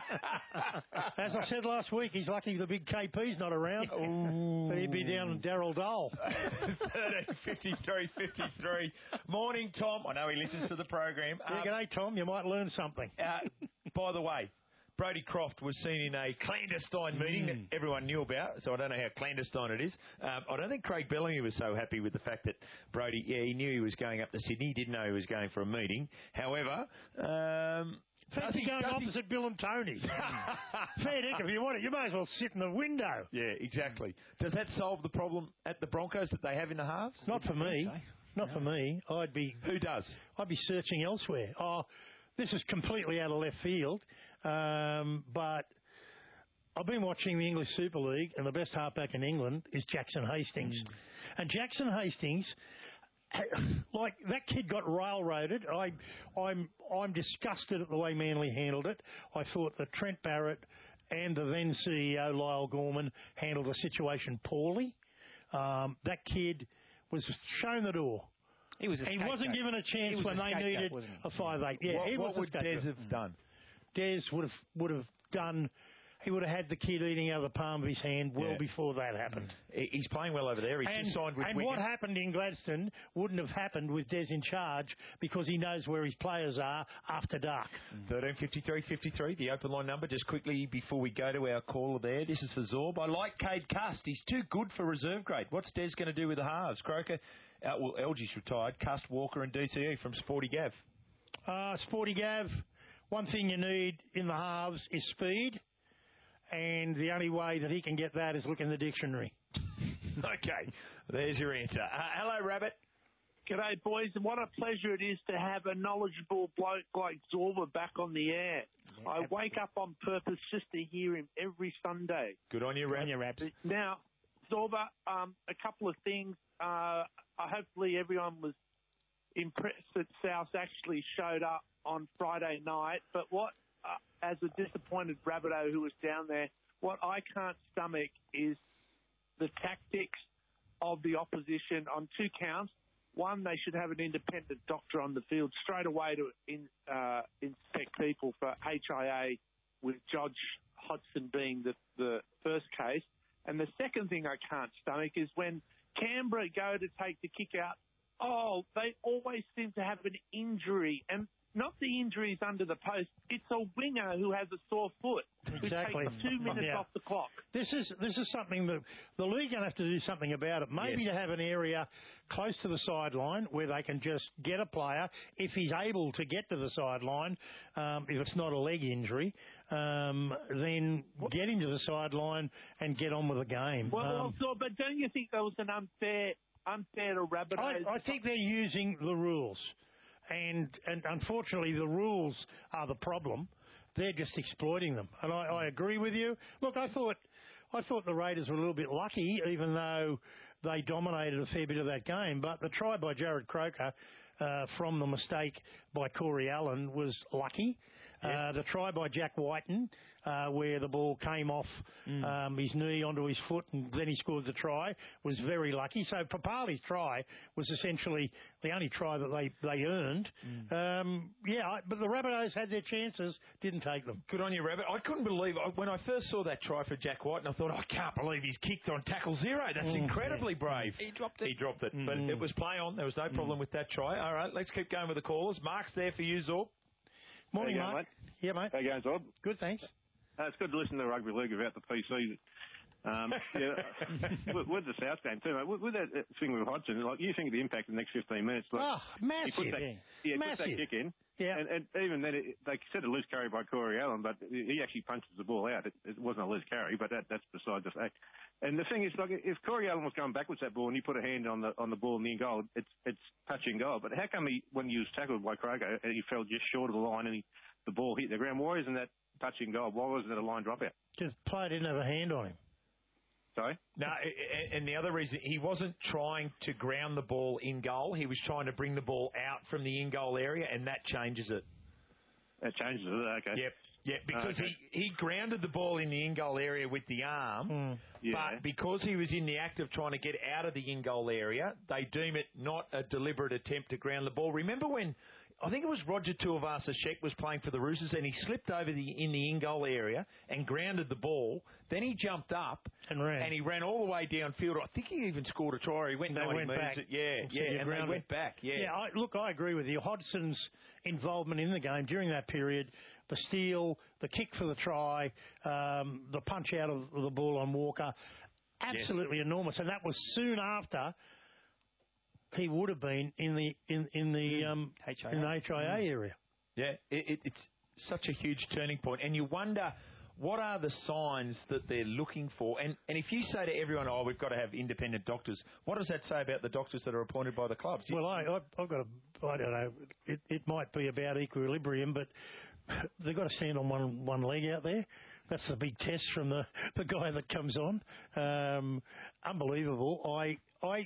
As I said last week, he's lucky the big K P's not around.
Ooh.
He'd be down in Darrell Dole.
thirteen fifty-three fifty-three. Morning, Tom. I know he listens to the program.
Yeah,
Um,
g'day, Tom. You might learn something.
Uh, by the way, Brodie Croft was seen in a clandestine meeting that everyone knew about, so I don't know how clandestine it is. Um, I don't think Craig Bellamy was so happy with the fact that Brodie, yeah, he knew he was going up to Sydney. He didn't know he was going for a meeting. However, um,
Fancy going opposite Bill and Tony. Fair dinkum, if you want it, you may as well sit in the window.
Yeah, exactly. Does that solve the problem at the Broncos that they have in the halves?
Not for me. Not
No.
for me. I'd be.
Who does?
I'd be searching elsewhere. Oh, this is completely out of left field, um, but I've been watching the English Super League, and the best halfback in England is Jackson Hastings. Mm. And Jackson Hastings, like, that kid got railroaded. I, I'm, I'm disgusted at the way Manly handled it. I thought that Trent Barrett and the then C E O, Lyle Gorman, handled the situation poorly. Um, that kid was shown the door.
He was a
He wasn't given a chance when they needed a five eight. Yeah,
what
he was
what would Des have done?
Des would have would have done. He would have had the kid eating out of the palm of his hand well
yeah.
before that happened.
He's playing well over there. He's
and,
just signed with
And
Wigan.
what happened in Gladstone wouldn't have happened with Des in charge because he knows where his players are after dark.
thirteen fifty-three fifty-three, the open line number. Just quickly before we go to our caller there, this is for Zorb. I like Cade Cust. He's too good for reserve grade. What's Des going to do with the halves? Croker, uh, well, Elgie's retired. Cust, Walker and D C E from Sporty Gav.
Uh, Sporty Gav, one thing you need in the halves is speed. And the only way that he can get that is look in the dictionary.
Okay, there's your answer. Uh, hello, Rabbit.
G'day, boys. And what a pleasure it is to have a knowledgeable bloke like Zorba back on the air. Yeah, I absolutely. wake up on purpose just to hear him every Sunday.
Good on you, Rab.
On your Rabs.
Now, Zorba, um, a couple of things. Uh, hopefully everyone was impressed that South actually showed up on Friday night. But what... Uh, as a disappointed Rabbitoh who was down there, what I can't stomach is the tactics of the opposition on two counts. One, they should have an independent doctor on the field straight away to in, uh, inspect people for H I A, with Judge Hodgson being the, the first case. And the second thing I can't stomach is when Canberra go to take the kick out, oh, they always seem to have an injury. And not the injuries under the post. It's a winger who has a sore foot.
Exactly.
Who takes two minutes
yeah.
off the clock. This
is this is something that the league going to have to do something about it. Maybe
yes.
to have an area close to the sideline where they can just get a player if he's able to get to the sideline. Um, if it's not a leg injury, um, then what? get him to the sideline and get on with the game.
Well,
um,
also, but don't you think that was an unfair unfair to Rabbitohs?
I, I think they're using the rules. And, and unfortunately, the rules are the problem. They're just exploiting them. And I, I agree with you. Look, I thought I thought the Raiders were a little bit lucky, even though they dominated a fair bit of that game. But the try by Jared Croker uh, from the mistake by Corey Allen was lucky. Yes. Uh, the try by Jack Whiten, uh, where the ball came off mm. um, his knee onto his foot and then he scored the try, was very lucky. So Papali's try was essentially the only try that they, they earned. Mm. Um, yeah, I, but the Rabbitohs had their chances, didn't take them.
Good on you, Rabbit. I couldn't believe, when I first saw that try for Jack Whiten, I thought, I can't believe he's kicked on tackle zero. That's mm. incredibly yeah. brave.
He dropped it.
He dropped it.
Mm.
But it was play on. There was no problem mm. with that try. All right, let's keep going with the callers. Mark's there for you, Zorb.
Morning,
How you
Mark.
Going, mate?
Yeah, mate.
How you going, Zob?
Good, thanks.
Uh, it's good to listen to the rugby league about the P C. Um, yeah, with, with the South game too, mate. With, with that thing with Hodgson, like you think of the impact in the next fifteen minutes. Like,
oh, massive!
He put that,
yeah,
yeah
massive.
put that kick in.
Yeah,
and, and even then, it, they said a loose carry by Corey Allen, but he actually punches the ball out. It, it wasn't a loose carry, but that, that's beside the fact. And the thing is, like, if Corey Allen was going backwards that ball and you put a hand on the on the ball in the goal, it's it's touch and goal. But how come he, when he was tackled by Croker, and he fell just short of the line and he, the ball hit the ground? Why isn't that touch and goal? Why wasn't it a line dropout?
Because the player didn't have a hand on him.
Sorry?
No, and the other reason, he wasn't trying to ground the ball in goal. He was trying to bring the ball out from the in-goal area, and that changes it.
That changes it, okay.
Yep. Yeah, because
okay.
he, he grounded the ball in the in-goal area with the arm,
mm.
yeah.
but because he was in the act of trying to get out of the in-goal area, they deem it not a deliberate attempt to ground the ball. Remember when, I think it was Roger Tuivasa-Sheck was playing for the Roosters and he slipped over the in the in-goal area and grounded the ball. Then he jumped up
and ran,
and he ran all the way downfield. I think he even scored a try. He went
they
ninety
went
metres.
back.
Yeah,
so
yeah, and they went back. Yeah,
yeah. I, look, I agree with you. Hodgson's involvement in the game during that period, the steal, the kick for the try, um, the punch out of the ball on Walker, absolutely yes. enormous. And that was soon after he would have been in the in in the um,
H I A.
in the H I A
mm.
area.
Yeah, it, it, it's such a huge turning point, and you wonder what are the signs that they're looking for. And and if you say to everyone, "Oh, we've got to have independent doctors," what does that say about the doctors that are appointed by the clubs?
Well, I, I've got a, I don't know. It, it might be about equilibrium, but they've got to stand on one one leg out there. That's the big test from the, the guy that comes on. Um, unbelievable. I I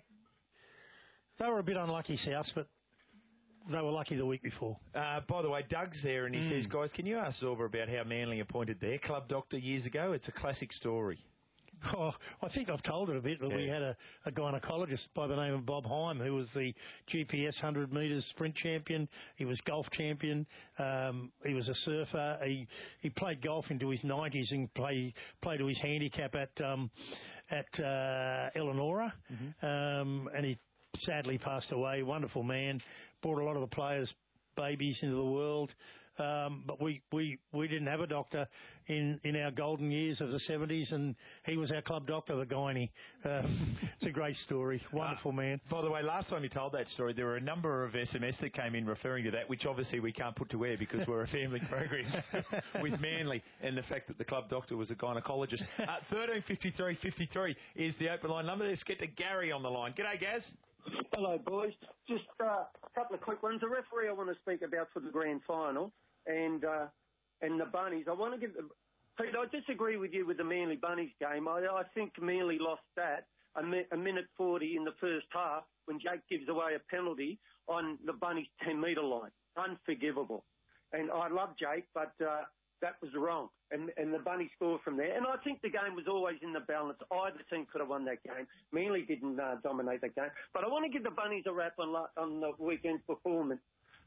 they were a bit unlucky, South, but they were lucky the week before.
Uh, by the way, Doug's there and he mm. says, guys, can you ask Zorba about how Manly appointed their club doctor years ago? It's a classic story.
Oh, I think I've told it a bit, but yeah. we had a, a gynaecologist by the name of Bob Heim, who was the G P S one hundred metres sprint champion. He was golf champion. Um, he was a surfer. He he played golf into his nineties and play played to his handicap at um, at uh, Eleonora. Mm-hmm. Um, and he sadly passed away. Wonderful man. Brought a lot of the players' babies into the world. Um, but we, we, we didn't have a doctor in, in our golden years of the seventies, and he was our club doctor, the Guiney. Um, it's a great story. Wonderful uh, man.
By the way, last time you told that story, there were a number of S M S that came in referring to that, which obviously we can't put to air because we're a family program with Manly, and the fact that the club doctor was a gynaecologist. Uh, thirteen fifty-three fifty-three is the open line number. Let's get to Gary on the line. G'day, Gaz.
Hello, boys. Just uh, a couple of quick ones. The referee I want to speak about for the grand final and uh, and the Bunnies. I want to give... Pete, I disagree with you with the Manly Bunnies game. I, I think Manly lost that a, mi- a minute forty in the first half when Jake gives away a penalty on the Bunnies' ten-metre line. Unforgivable. And I love Jake, but uh, that was wrong. And, and the Bunnies scored from there. And I think the game was always in the balance. Either team could have won that game. Manly didn't uh, dominate that game. But I want to give the Bunnies a rap on, on the weekend's performance.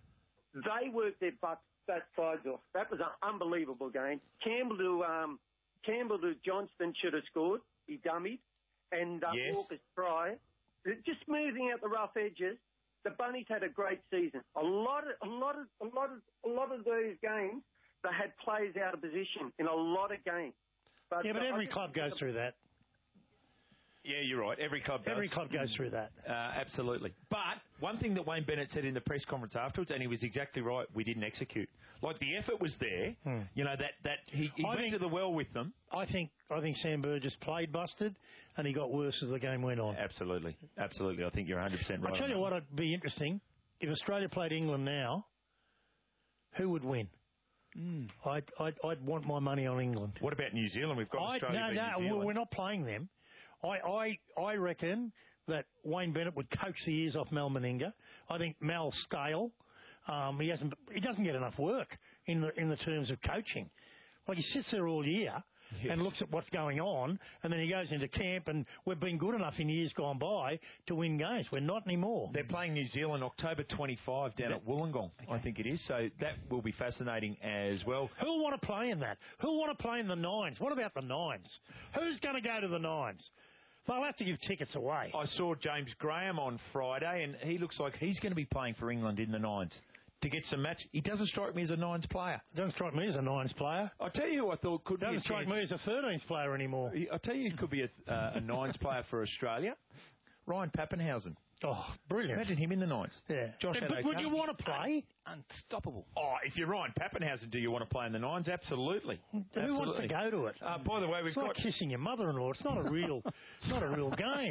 They worked their butts, that sides off. That was an unbelievable game. Campbell to, um, Campbell to Johnston should have scored. He dummied. And uh,
yes.
Walker's try. Just smoothing out the rough edges. The Bunnies had a great season. A lot of, a lot of, a lot of, a lot of those games, they had players out of position in a lot of games. But
yeah, but
uh,
every club goes through that.
Yeah, you're right. Every club does.
Every club goes through that.
Uh, absolutely. But one thing that Wayne Bennett said in the press conference afterwards, and he was exactly right, we didn't execute. Like, the effort was there. Hmm. You know, that, that he, he went think, to the well with them.
I think I think Sam Burgess played busted, and he got worse as the game went on.
Absolutely. Absolutely. I think you're one hundred percent right.
I'll tell you what would be interesting. If Australia played England now, who would win? Mm. I'd, I'd, I'd want my money on England.
What about New Zealand? We've got
I,
Australia
No,
v
no,
New Zealand.
we're not playing them. I, I, I reckon that Wayne Bennett would coax the ears off Mal Meninga. I think Mal's stale. Um, he hasn't. He doesn't get enough work in the in the terms of coaching. Like, he sits there all year. Yes. And looks at what's going on, and then he goes into camp, and we've been good enough in years gone by to win games. We're not anymore.
They're playing New Zealand October twenty-fifth down at Wollongong, okay. I think it is, so that will be fascinating as well.
Who'll want to play in that? Who'll want to play in the Nines? What about the Nines? Who's going to go to the Nines? They'll have to give tickets away.
I saw James Graham on Friday, and he looks like he's going to be playing for England in the Nines. To get some match, he doesn't strike me as a Nines player.
Doesn't strike me as a Nines player.
I'll tell you who I thought could
doesn't
be a
strike
chance.
me as a thirteens player anymore.
I'll tell you who could be a, uh, a Nines player for Australia. Ryan Pappenhausen.
Oh, brilliant.
Imagine him in the Nines.
Yeah.
Josh
yeah, but would you want to play?
Unstoppable. Oh, if you're Ryan Pappenhausen, do you want to play in the Nines? Absolutely.
Who
Absolutely.
wants to go to it?
Uh, by the way, we've
it's
got...
It's like kissing your mother-in-law. It's not a real, it's not a real game.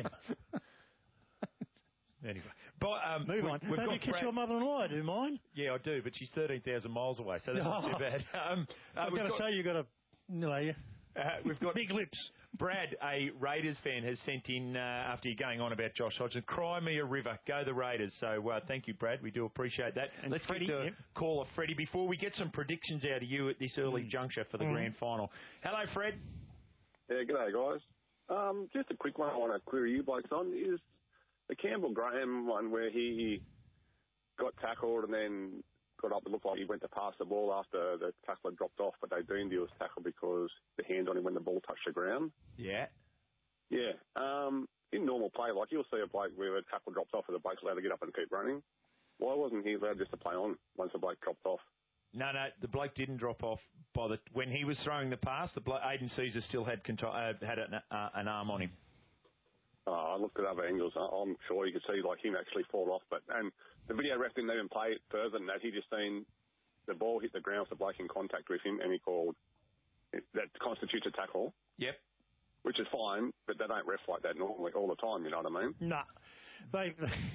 Anyway. But, um,
Move
we,
on.
We've
Maybe
got
kiss
Brad...
your mother-in-law. I do mine.
Yeah, I do, but she's thirteen thousand miles away, so that's
oh.
not too bad. Um, uh,
I've got to
got...
say, you've got a, you know, you...
Uh, we've got
big lips.
Brad, a Raiders fan, has sent in, uh, after you're going on about Josh Hodgson, cry me a river, go the Raiders. So uh, thank you, Brad. We do appreciate that.
And
Let's
Freddie,
get to
yep.
caller Freddie before we get some predictions out of you at this early
mm.
juncture for the
mm.
grand final. Hello, Fred.
Yeah, g'day, guys. Um, just a quick one I want to query you blokes on is the Campbell Graham one where he got tackled and then got up. It looked like he went to pass the ball after the tackler dropped off, but they deemed he was tackled because the hand on him when the ball touched the ground.
Yeah.
Yeah. Um, in normal play, like you'll see a bloke where a tackle drops off and the bloke's allowed to get up and keep running. Why wasn't he allowed just to play on once the bloke dropped off?
No, no, the bloke didn't drop off by the when he was throwing the pass. The bloke, Aiden Caesar still had control, uh, had an, uh, an arm on him.
Oh, I looked at other angles. I'm sure you could see like him actually fall off, but and the video ref didn't even play it further than that. He just seen the ball hit the ground, the bloke in contact with him, and he called it, that constitutes a tackle.
Yep,
which is fine, but they don't ref like that normally all the time. You know what I mean?
No, nah. they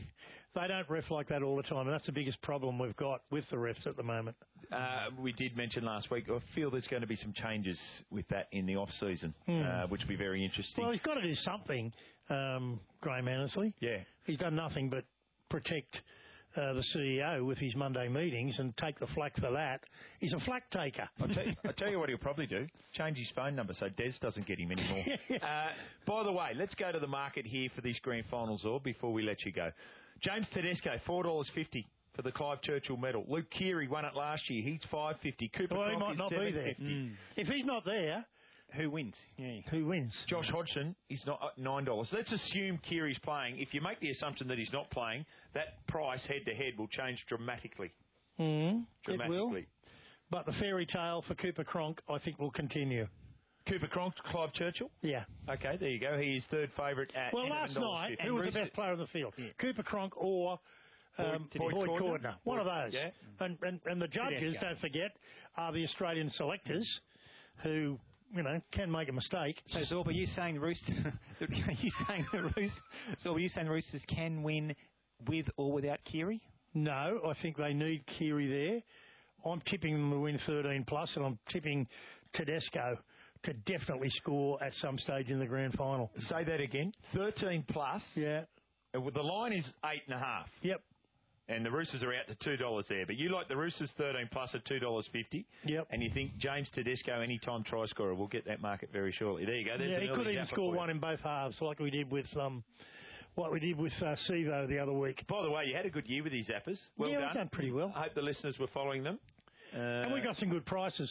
they don't ref like that all the time, and that's the biggest problem we've got with the refs at the moment.
Uh, we did mention last week, I feel there's going to be some changes with that in the off-season,
Hmm.
uh, which will be very interesting.
Well, he's got to do something, um, Graham Annesley.
Yeah.
He's done nothing but protect uh, the C E O with his Monday meetings and take the flack for that. He's a flack taker.
I'll tell, you, I'll tell you what he'll probably do. Change his phone number so Des doesn't get him anymore. uh, by the way, let's go to the market here for these grand finals, or before we let you go. James Tedesco, four dollars fifty for the Clive Churchill medal. Luke Keary won it last year. He's five dollars fifty. Cooper
Well, he
Cronk
might
is
not be
seven
there.
fifty.
Mm. If he's not there,
who wins? Yeah.
Who wins?
Josh Hodgson is not uh, nine dollars. Let's assume Keary's playing. If you make the assumption that he's not playing, that price head to head will change dramatically.
Mm, it will.
Dramatically.
But the fairy tale for Cooper Cronk, I think, will continue.
Cooper Cronk, Clive Churchill?
Yeah.
Okay, there you go. He is third favourite at
Well, last night, who was the best player on the field? Cooper Cronk or um,
Boyd
Boyd,
Cordner?
Cordner? One of those.
Yeah.
And, and, and the judges,
Tedesco.
don't forget, are the Australian selectors who, you know, can make a mistake.
So, Zorba, are you saying the Roosters? Are you saying the Roosters? Zorba, are you saying the Roosters can win with or without Keary?
No, I think they need Keary there. I'm tipping them to win thirteen plus, and I'm tipping Tedesco to definitely score at some stage in the grand final.
Say that again. thirteen plus.
Yeah.
Uh, The line is eight and a half.
Yep.
And the Roosters are out to two dollars there. But you like the Roosters thirteen plus at two dollars fifty.
Yep.
And you think James Tedesco, anytime try scorer, will get that market very shortly. There you go. There's
Yeah,
an
he
early
could even
zapper
score
for you.
one in both halves, like we did with um, what we did with uh, Sevo the other week.
By the way, you had a good year with these zappers. Well
yeah,
done.
we've done pretty well.
I hope the listeners were following them. Uh,
and we got some good prices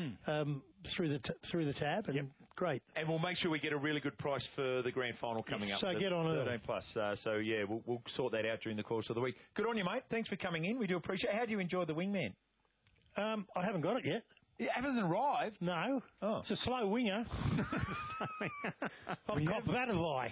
um, through the t- through the tab, and great.
And we'll make sure we get a really good price for the grand final coming up.
So
the
get on early.
thirteen plus. Uh, so yeah, we'll, we'll sort that out during the course of the week. Good on you, mate. Thanks for coming in. We do appreciate it. How do you enjoy the wingman?
Um, I haven't got it yet.
It hasn't arrived.
No.
Oh.
It's a slow winger. I've got that have I.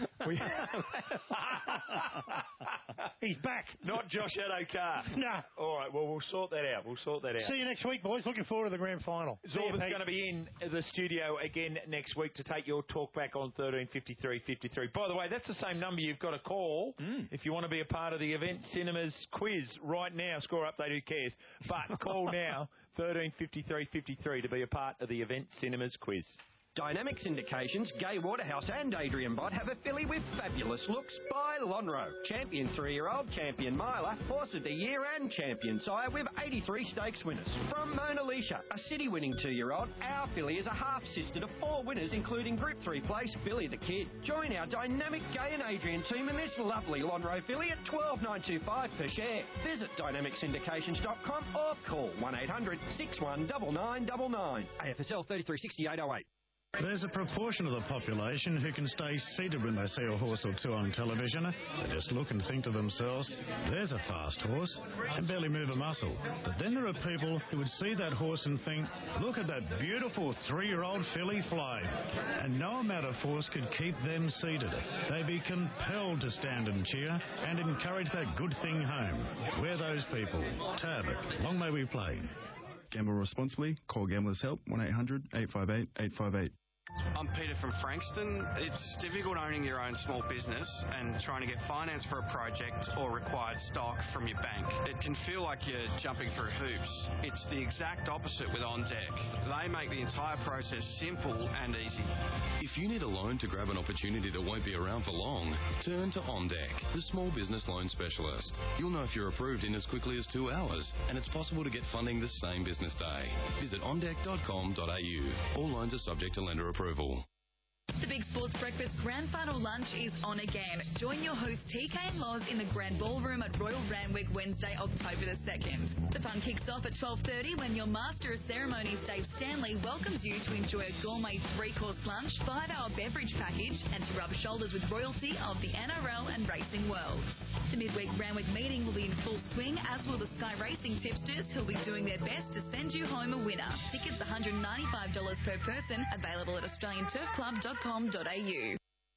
He's back.
Not Josh Adokar.
No.
All right, well, we'll sort that out. We'll sort that out.
See you next week, boys. Looking forward to the grand final. See you,
Zorba's
Pete.
going to be in the studio again next week to take your talk back on thirteen fifty-three fifty-three. By the way, that's the same number you've got to call if you want to be a part of the Event Cinemas quiz right now. Score update, who cares? But call now, thirteen fifty-three fifty-three, to be a part of the Event Cinemas quiz.
Dynamics Indications, Gay Waterhouse and Adrian Bott have a filly with fabulous looks by Lonhro. Champion three-year-old, champion miler, horse of the year and champion sire with eighty-three stakes winners. From Mona Lisa, a city-winning two-year-old, our filly is a half-sister to four winners including Group three place Billy the Kid. Join our dynamic Gay and Adrian team in this lovely Lonhro filly at twelve nine two five per share. Visit dynamics indications dot com or call one eight hundred six one nine nine nine nine. A F S L thirty-three sixty-eight oh eight.
There's a proportion of the population who can stay seated when they see a horse or two on television. They just look and think to themselves, there's a fast horse, and barely move a muscle. But then there are people who would see that horse and think, look at that beautiful three-year-old filly fly. And no amount of force could keep them seated. They'd be compelled to stand and cheer and encourage that good thing home. We're those people. Tab, long may we play.
Gamble responsibly. Call Gamblers Help one eight hundred eight five eight eight five eight.
I'm Peter from Frankston. It's difficult owning your own small business and trying to get finance for a project or required stock from your bank. It can feel like you're jumping through hoops. It's the exact opposite with On Deck. They make the entire process simple and easy.
If you need a loan to grab an opportunity that won't be around for long, turn to On Deck, the small business loan specialist. You'll know if you're approved in as quickly as two hours, and it's possible to get funding the same business day. Visit on deck dot com dot a u. All loans are subject to lender approval.
The Big Sports Breakfast Grand Final Lunch is on again. Join your host T K and Loz in the Grand Ballroom at Royal Randwick Wednesday, October the second. The fun kicks off at twelve thirty when your Master of Ceremonies, Dave Stanley, welcomes you to enjoy a gourmet three-course lunch, five-hour beverage package, and to rub shoulders with royalty of the N R L and racing world. The midweek Randwick meeting will be in full swing, as will the Sky Racing tipsters, who'll be doing their best to send you home a winner. Tickets one hundred ninety-five dollars per person, available at australian turf club dot com dot a u.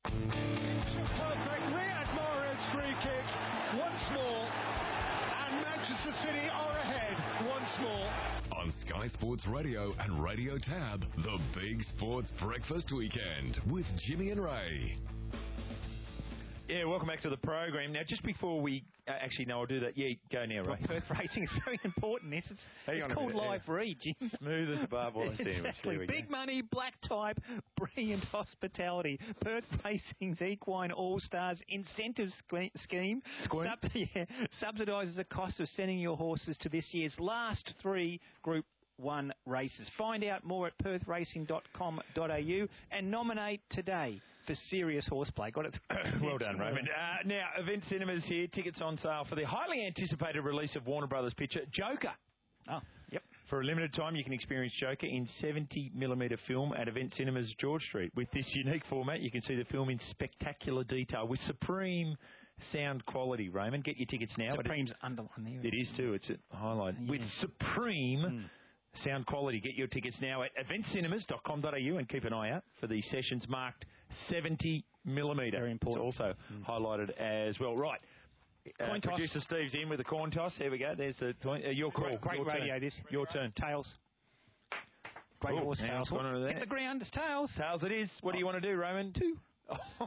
Perfect. Riyad Mahrez free kick once more, and Manchester City are ahead once more.
On Sky Sports Radio and Radio Tab, the Big Sports Breakfast Weekend with Jimmy and Ray.
Yeah, welcome back to the program. Now, just before we... Uh, actually, no, I'll do that. Yeah, go now, Ray.
Perth racing is very important. This It's, it's called live read, Jim.
Smooth as a barbed wire sandwich.
Exactly. Big go. money, black type, brilliant hospitality. Perth Racing's Equine All-Stars incentive sch- scheme sub- yeah, subsidises the cost of sending your horses to this year's last three Group one races. Find out more at perth racing dot com dot a u and nominate today for serious horseplay. Got it?
Well done, Raymond. Uh, now, Event Cinemas here. Tickets on sale for the highly anticipated release of Warner Brothers picture, Joker.
Oh, yep.
For a limited time, you can experience Joker in seventy millimetre film at Event Cinemas, George Street. With this unique format, you can see the film in spectacular detail with supreme sound quality, Raymond. Get your tickets now.
Supreme's underlined there.
It is too. It's a highlight. Yeah. With supreme... Mm. sound quality. Get your tickets now at event cinemas dot com dot a u and keep an eye out for the sessions marked seventy millimetre.
Very important.
It's also mm. highlighted as well. Right.
Coin
uh,
toss.
Producer Steve's in with the coin toss. Here we go. There's the uh, your call.
Great, great
your
radio,
turn.
this.
Your turn.
Tails. Great
Ooh,
horse, Tails.
Gone under there.
Hit the ground. It's Tails.
Tails it is. What oh. do you want to do, Roman? Two. Oh.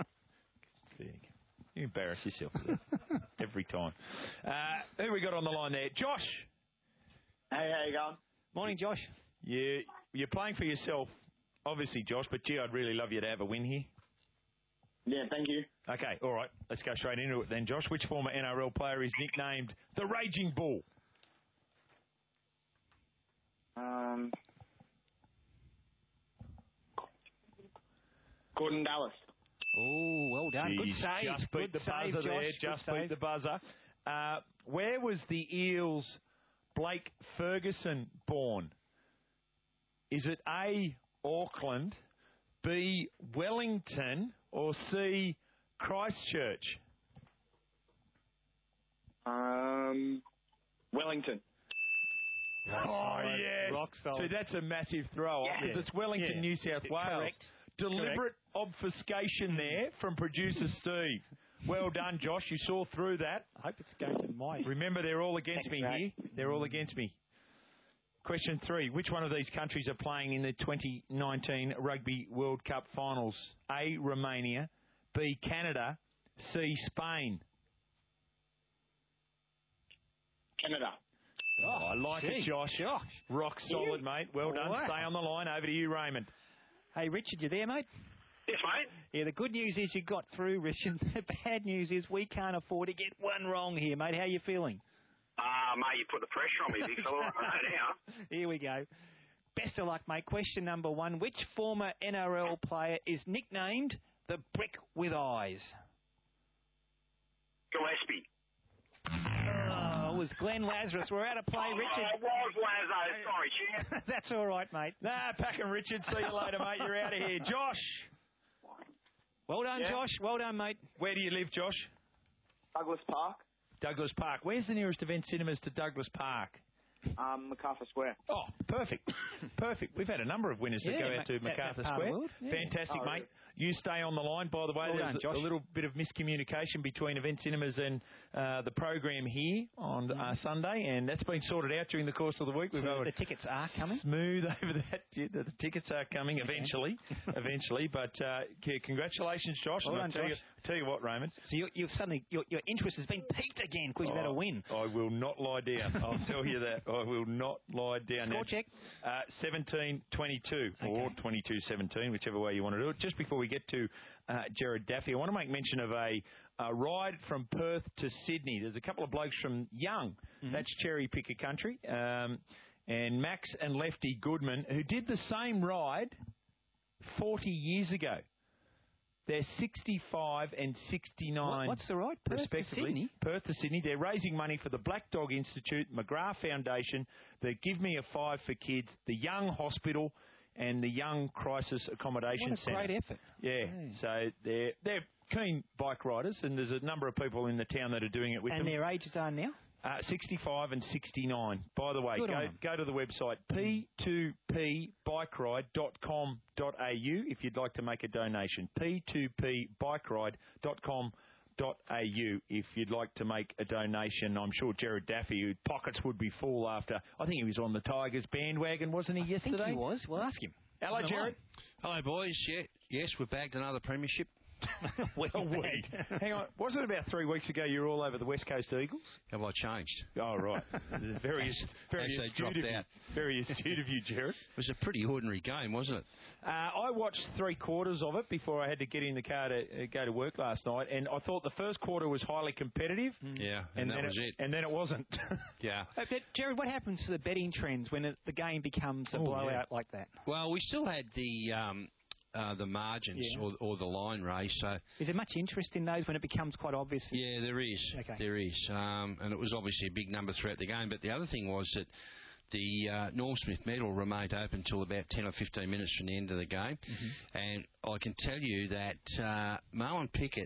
You embarrass yourself every time. Uh, who we got on the line there? Josh.
Hey, how you going?
Morning, Josh.
You, you're playing for yourself, obviously, Josh, but, gee, I'd really love you to have a win here.
Yeah, thank you.
Okay, all right. Let's go straight into it then, Josh. Which former N R L player is nicknamed the Raging Bull?
Um, Gordon Dallas.
Oh, well done.
Jeez,
Good save.
Just beat
Good
the
save,
buzzer
Josh.
there.
Good
Just
save.
beat the buzzer. Uh, where was the Eels' Blake Ferguson born? Is it A, Auckland, B, Wellington, or C, Christchurch?
Um, Wellington.
Oh, yes.
Rock solid.
So that's a massive throw off.
Yeah.
It's Wellington,
Yeah.
New South Wales.
Correct.
Deliberate Correct. obfuscation there from producer Steve. Well done, Josh. You saw through that.
I hope it's going to my...
Remember, they're all against
Thanks,
me
Ray.
here. They're all against me. Question three. Which one of these countries are playing in the twenty nineteen Rugby World Cup finals? A, Romania. B, Canada. C, Spain.
Canada.
Oh, I like
geez,
it, Josh.
Josh.
Rock solid, mate. Well done.
Wow.
Stay on the line. Over to you, Raymond.
Hey, Richard, you there, mate?
Yes, mate.
Yeah, the good news is you got through, Richard. The bad news is we can't afford to get one wrong here, mate. How are you feeling?
Ah, uh, mate, you put the pressure on me, big fella. I know now.
Here we go. Best of luck, mate. Question number one. Which former N R L player is nicknamed the Brick with Eyes?
Gillespie.
Oh, it was Glenn Lazarus. We're out of play,
oh,
Richard.
Oh, it was Lazo. Sorry, champ.
That's all right, mate.
Nah, Pack and Richard. See you later, mate. You're out of here. Josh.
Well done,
Yeah.
Josh. Well done, mate.
Where do you live, Josh?
Douglas Park.
Douglas Park. Where's the nearest event cinemas to Douglas Park?
Um, MacArthur Square.
Oh, perfect. Perfect. We've had a number of winners that
Yeah,
go out
Ma-
to
that-
MacArthur
that part of the
Square.
world, yeah.
Fantastic,
Oh,
mate.
really?
You stay on the line. By the way,
Well
there's
done,
a,
Josh.
a little bit of miscommunication between Event Cinemas and uh, the program here on uh, Sunday, and that's been sorted out during the course of the week. We've
So
got
the tickets are coming?
smooth over that. Yeah, The, the tickets are coming eventually, eventually. But uh, c- congratulations, Josh.
Well
and I'll
done,
tell you,
Josh.
tell you what, Raymond.
So you, you've suddenly your, your interest has been piqued again because you've had a win.
I will not lie down. I'll tell you that. I will not lie down.
Score
Now,
check.
Uh, seventeen twenty-two or twenty-two seventeen, whichever way you want to do it. Just before we get to uh, Jared Daffy, I want to make mention of a, a ride from Perth to Sydney. There's a couple of blokes from Young.
Mm-hmm.
That's Cherry Picker Country. Um, and Max and Lefty Goodman, who did the same ride forty years ago. They're sixty-five and sixty-nine.
What, what's the ride? Perth to
respectively.
Sydney?
Perth to Sydney. They're raising money for the Black Dog Institute, McGrath Foundation, the Give Me a Five for Kids, the Young Hospital, and the Young Crisis Accommodation
What a
Centre.
great effort.
Yeah.
Yeah.
So they're they're keen bike riders, and there's a number of people in the town that are doing it with
And
them.
their ages are now?
Uh, sixty-five and sixty-nine. By the way,
Good
go,
on 'em.
go to the website p two p bike ride dot com dot a u if you'd like to make a donation. p two p bike ride dot com dot a u if you'd like to make a donation. I'm sure Jared Daffy, whose pockets would be full after, I think he was on the Tigers bandwagon, wasn't he, yesterday?
I think he was. We'll ask him.
Hello,
Come
Jared.
Hello, boys. Yeah, yes, we've bagged another premiership.
well, we. Hang on. Wasn't it about three weeks ago you were all over the West Coast Eagles?
Have I changed?
Oh, right. Very,
As-
very
as they
astute
dropped
of you.
out.
Very astute of you, Jared.
It was a pretty ordinary game, wasn't it?
Uh, I watched three quarters of it before I had to get in the car to uh, go to work last night, and I thought the first quarter was highly competitive.
Yeah,
and,
and that
then
was it.
And then it wasn't.
Yeah.
Uh, but Jared, what happens to the betting trends when it, the game becomes a
Oh,
blowout
yeah.
like that?
Well, we still had the um, uh, the margins
Yeah.
or, or the line race. So
Is there much interest in those when it becomes quite obvious?
yeah, there is.
Okay.
There is, um, and it was obviously a big number throughout the game. But the other thing was that the uh, Norm Smith medal remained open until about ten or fifteen minutes from the end of the game,
Mm-hmm.
and I can tell you that uh, Marlon Pickett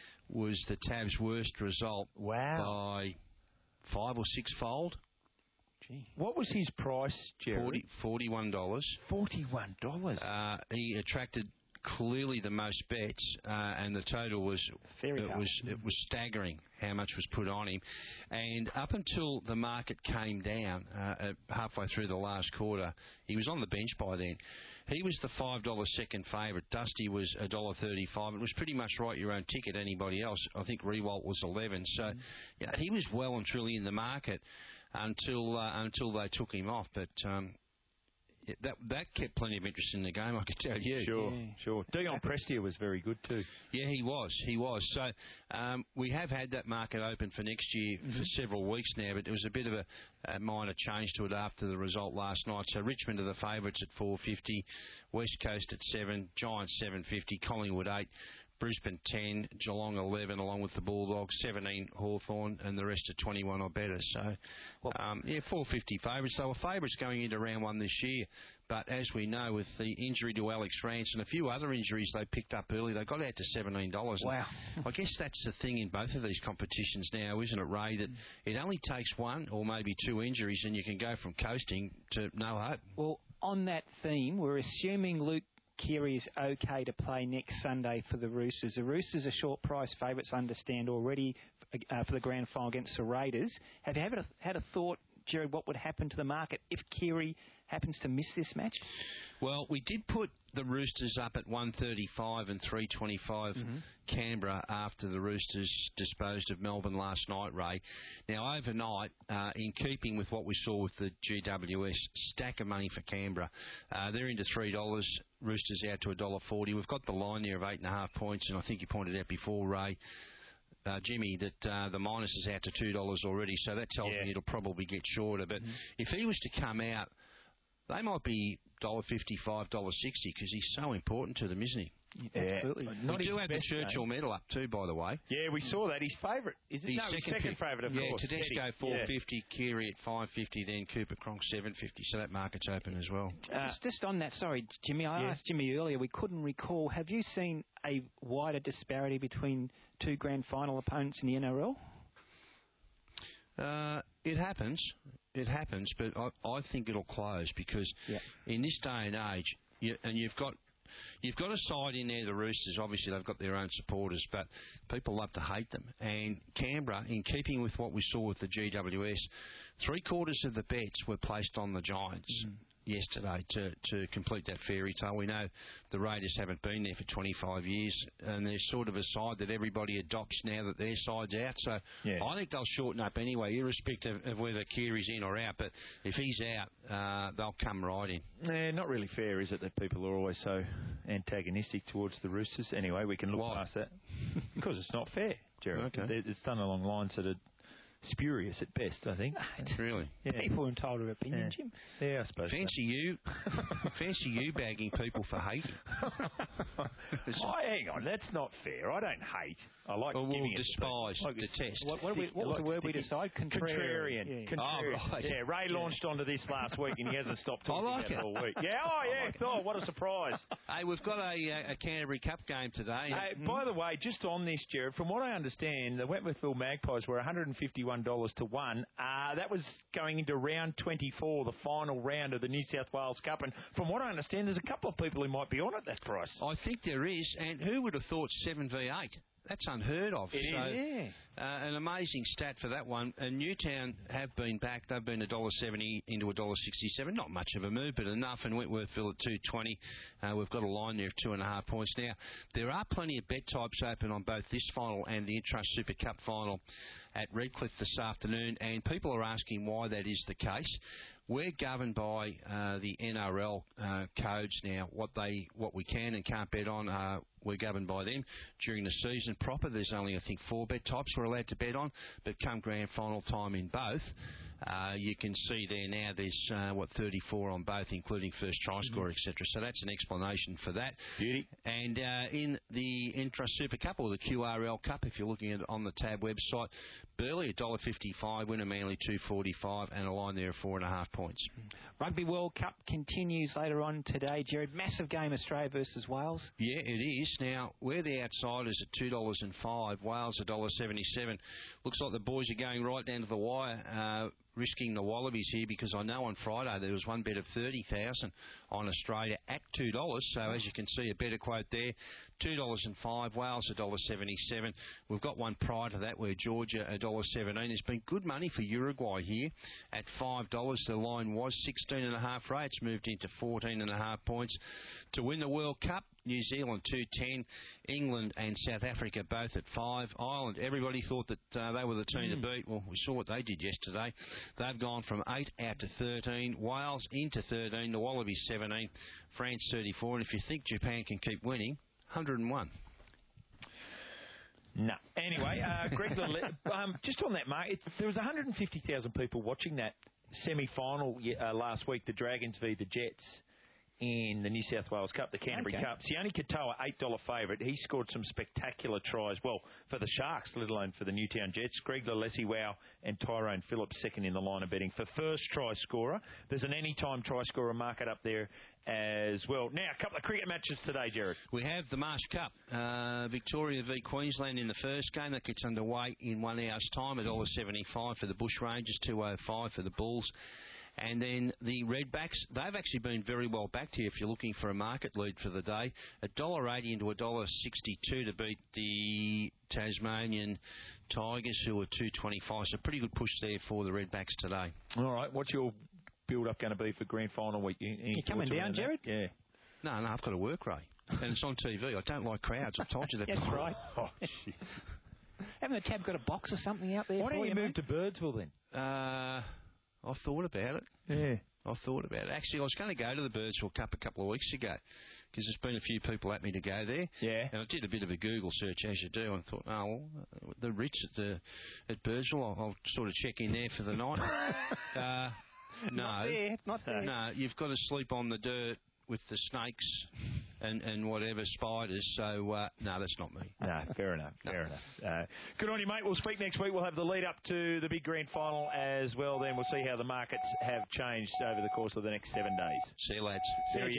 was the Tab's worst result
wow.
by five or six fold.
Gee. What was his price, Jared?
Forty, forty-one dollars.
Forty-one dollars.
Uh, he attracted clearly the most bets, uh, and the total was
Very
it
high.
was it was staggering how much was put on him. And up until the market came down uh, at halfway through the last quarter, he was on the bench by then. He was the five dollar second favourite. Dusty was a dollar thirty-five. It was pretty much right your own ticket. Anybody else? I think Rewalt was eleven. So
Mm-hmm.
yeah, he was well and truly in the market until uh, until they took him off. But um, yeah, that that kept plenty of interest in the game, I can tell you.
Sure, sure. Dion Prestia was very good too.
Yeah, he was. He was. So um, we have had that market open for next year
Mm-hmm.
for several weeks now, but there was a bit of a, a minor change to it after the result last night. So Richmond are the favourites at four fifty, West Coast at seven, Giants seven fifty, Collingwood eight, Brisbane ten, Geelong eleven, along with the Bulldogs, seventeen Hawthorn, and the rest are twenty-one or better. So, um, yeah, four fifty favourites. They were favourites going into round one this year. But as we know, with the injury to Alex Rance and a few other injuries they picked up early, they got out to seventeen dollars.
Wow.
I guess that's the thing in both of these competitions now, isn't it, Ray, that it only takes one or maybe two injuries and you can go from coasting to no hope.
Well, on that theme, we're assuming Luke Keary is okay to play next Sunday for the Roosters. The Roosters are short price favourites, I understand, already uh, for the grand final against the Raiders. Have you had a, had a thought, Jared, what would happen to the market if Keary happens to miss this match?
Well, we did put the Roosters up at one thirty-five and three twenty-five
Mm-hmm.
Canberra after the Roosters disposed of Melbourne last night, Ray. Now, overnight, uh, in keeping with what we saw with the G W S, stack of money for Canberra. Uh, they're into three dollars, Roosters out to one dollar forty. We've got the line there of eight point five points, and I think you pointed out before, Ray, Uh, Jimmy, that uh, the minus is out to two dollars already, so that tells
Yeah.
me it'll probably get shorter. But
Mm-hmm.
if he was to come out, they might be one dollar fifty-five, one dollar sixty, because he's so important to them, isn't he?
Absolutely.
We
Not
do
his
have the
best
Churchill
game.
medal up too, by the way.
Yeah, we saw that. His favourite. Is it?
His
No, his second
pick.
favourite, of
yeah,
course.
Tedesco
Teddy.
four fifty, Keary at five fifty, then Cooper Cronk seven fifty, so that market's open as well.
Uh, just, just on that, sorry, Jimmy, I
Yeah.
asked Jimmy earlier, we couldn't recall, have you seen a wider disparity between two grand final opponents in the N R L?
Uh, it happens. It happens, but I, I think it'll close because in this day and age, you, and you've got you've got a side in there, the Roosters. Obviously, they've got their own supporters, but people love to hate them. And Canberra, in keeping with what we saw with the G W S, three quarters of the bets were placed on the Giants.
Mm.
Yesterday to, to complete that fairy tale. We know the Raiders haven't been there for twenty-five years, and they're sort of a side that everybody adopts now that their side's out. So
Yeah.
I think they'll shorten up anyway, irrespective of whether Keary's in or out. But if he's out, uh, they'll come right in.
Eh, not really fair, is it, that people are always so antagonistic towards the Roosters? Anyway, we can look
Why?
past that. Because it's not fair, Gerald.
Okay.
It- It's done along lines that are spurious at best, I think.
Really?
Yeah.
People are entitled to opinion,
Yeah.
Jim.
Yeah, I suppose.
Fancy you, fancy you bagging people for hating.
oh, hang on, that's not fair. I don't hate. I like
Or
giving
will
it to
despise,
people. I like
detest.
What, what, we, what was
like
the word we
sticky.
decided?
Contrarian.
Yeah.
Contrarian.
Oh, right.
Yeah, Ray launched onto this last week and he hasn't stopped talking
I like
about it
it.
all week. Yeah, oh yeah, oh, what a surprise.
Hey, we've got a, a Canterbury Cup game today.
Hey, by the way, just on this, Jared, from what I understand, the Wentworthville Magpies were one hundred fifty-one dollars to one. Uh, that was going into round twenty-four, the final round of the New South Wales Cup. And from what I understand, there's a couple of people who might be on at that price.
I think there is, and who would have thought seven v eight? that's unheard of.
It
so,
is,
yeah. uh, an amazing stat for that one. And Newtown have been back. They've been one dollar seventy into one dollar sixty-seven. Not much of a move, but enough. And Wentworthville at two twenty. Uh, we've got a line there of two and a half points. Now, there are plenty of bet types open on both this final and the Intrust Super Cup final at Redcliffe this afternoon, and people are asking why that is the case. We're governed by uh, the N R L uh, codes now. What they, what we can and can't bet on, uh, we're governed by them. During the season proper, there's only, I think, four bet types we're allowed to bet on. But come grand final time in both, uh, you can see there now there's, uh, what, thirty-four on both, including first try score, mm-hmm. et cetera. So that's an explanation for that.
Beauty. And
uh, in the Intrust Super Cup, or the Q R L Cup, if you're looking at it on the Tab website, Burleigh one dollar fifty-five, Winner Manly two forty-five, and a line there of four and a half points.
Rugby World Cup continues later on today, Jared. Massive game, Australia versus Wales.
Yeah, it is. Now, we're the outsiders at two dollars and five, Wales one dollar seventy-seven. Looks like the boys are going right down to the wire, uh, risking the Wallabies here, because I know on Friday there was one bet of thirty thousand on Australia at two dollars. So, as you can see, a better quote there, two dollars and five, Wales one dollar seventy-seven. We've got one prior to that where Georgia one dollar seventeen. There's been good money for Uruguay here at five dollars. The line was sixteen and a half rates, moved into fourteen and a half points. To win the World Cup, New Zealand two ten, England and South Africa both at five. Ireland, everybody thought that uh, they were the team mm. to beat. Well, we saw what they did yesterday. They've gone from eight out to thirteen. Wales into thirteen. The Wallabies seventeen. France thirty-four. And if you think Japan can keep winning, one hundred and one.
No. Anyway, uh, Greg, um, just on that, Mark, it's, there was one hundred fifty thousand people watching that semi-final uh, last week, the Dragons v the Jets, in the New South Wales Cup, the Canterbury okay. Cup. Sione Katoa, eight dollar favourite. He scored some spectacular tries, well, for the Sharks, let alone for the Newtown Jets. Greg Lelesi-Wow and Tyrone Phillips second in the line of betting for first try scorer. There's an anytime try scorer market up there as well. Now, a couple of cricket matches today, Jared.
We have the Marsh Cup. Uh, Victoria v Queensland in the first game. That gets underway in one hour's time. one dollar seventy-five for the Bush Rangers, two oh five for the Bulls. And then the Redbacks, they've actually been very well backed here if you're looking for a market lead for the day. one dollar eighty into one dollar sixty-two to beat the Tasmanian Tigers, who are two twenty-five. So pretty good push there for the Redbacks today.
All right, what's your build-up going to be for grand final week? Any
you coming down, Jared?
Yeah.
No, no, I've got to work, Ray. And it's on T V. I don't like crowds. I've told you that
That's
before.
right.
Oh, jeez.
Haven't the Tab got a box or something out there?
Why don't you,
you
move
mate?
to Birdsville then?
Uh... I thought about it.
Yeah.
I thought about it. Actually, I was going to go to the Birdsville Cup a couple of weeks ago because there's been a few people at me to go there.
Yeah.
And I did a bit of a Google search, as you do, and thought, oh, well, the Ritz at, the, at Birdsville, I'll, I'll sort of check in there for the night. uh, no.
Not there. Not there.
No, you've got to sleep on the dirt with the snakes and, and whatever spiders. So, uh, no, that's not me.
No, fair enough. Fair enough. Uh, good on you, mate. We'll speak next week. We'll have the lead up to the big grand final as well. Then we'll see how the markets have changed over the course of the next seven days.
See you, lads.
See you.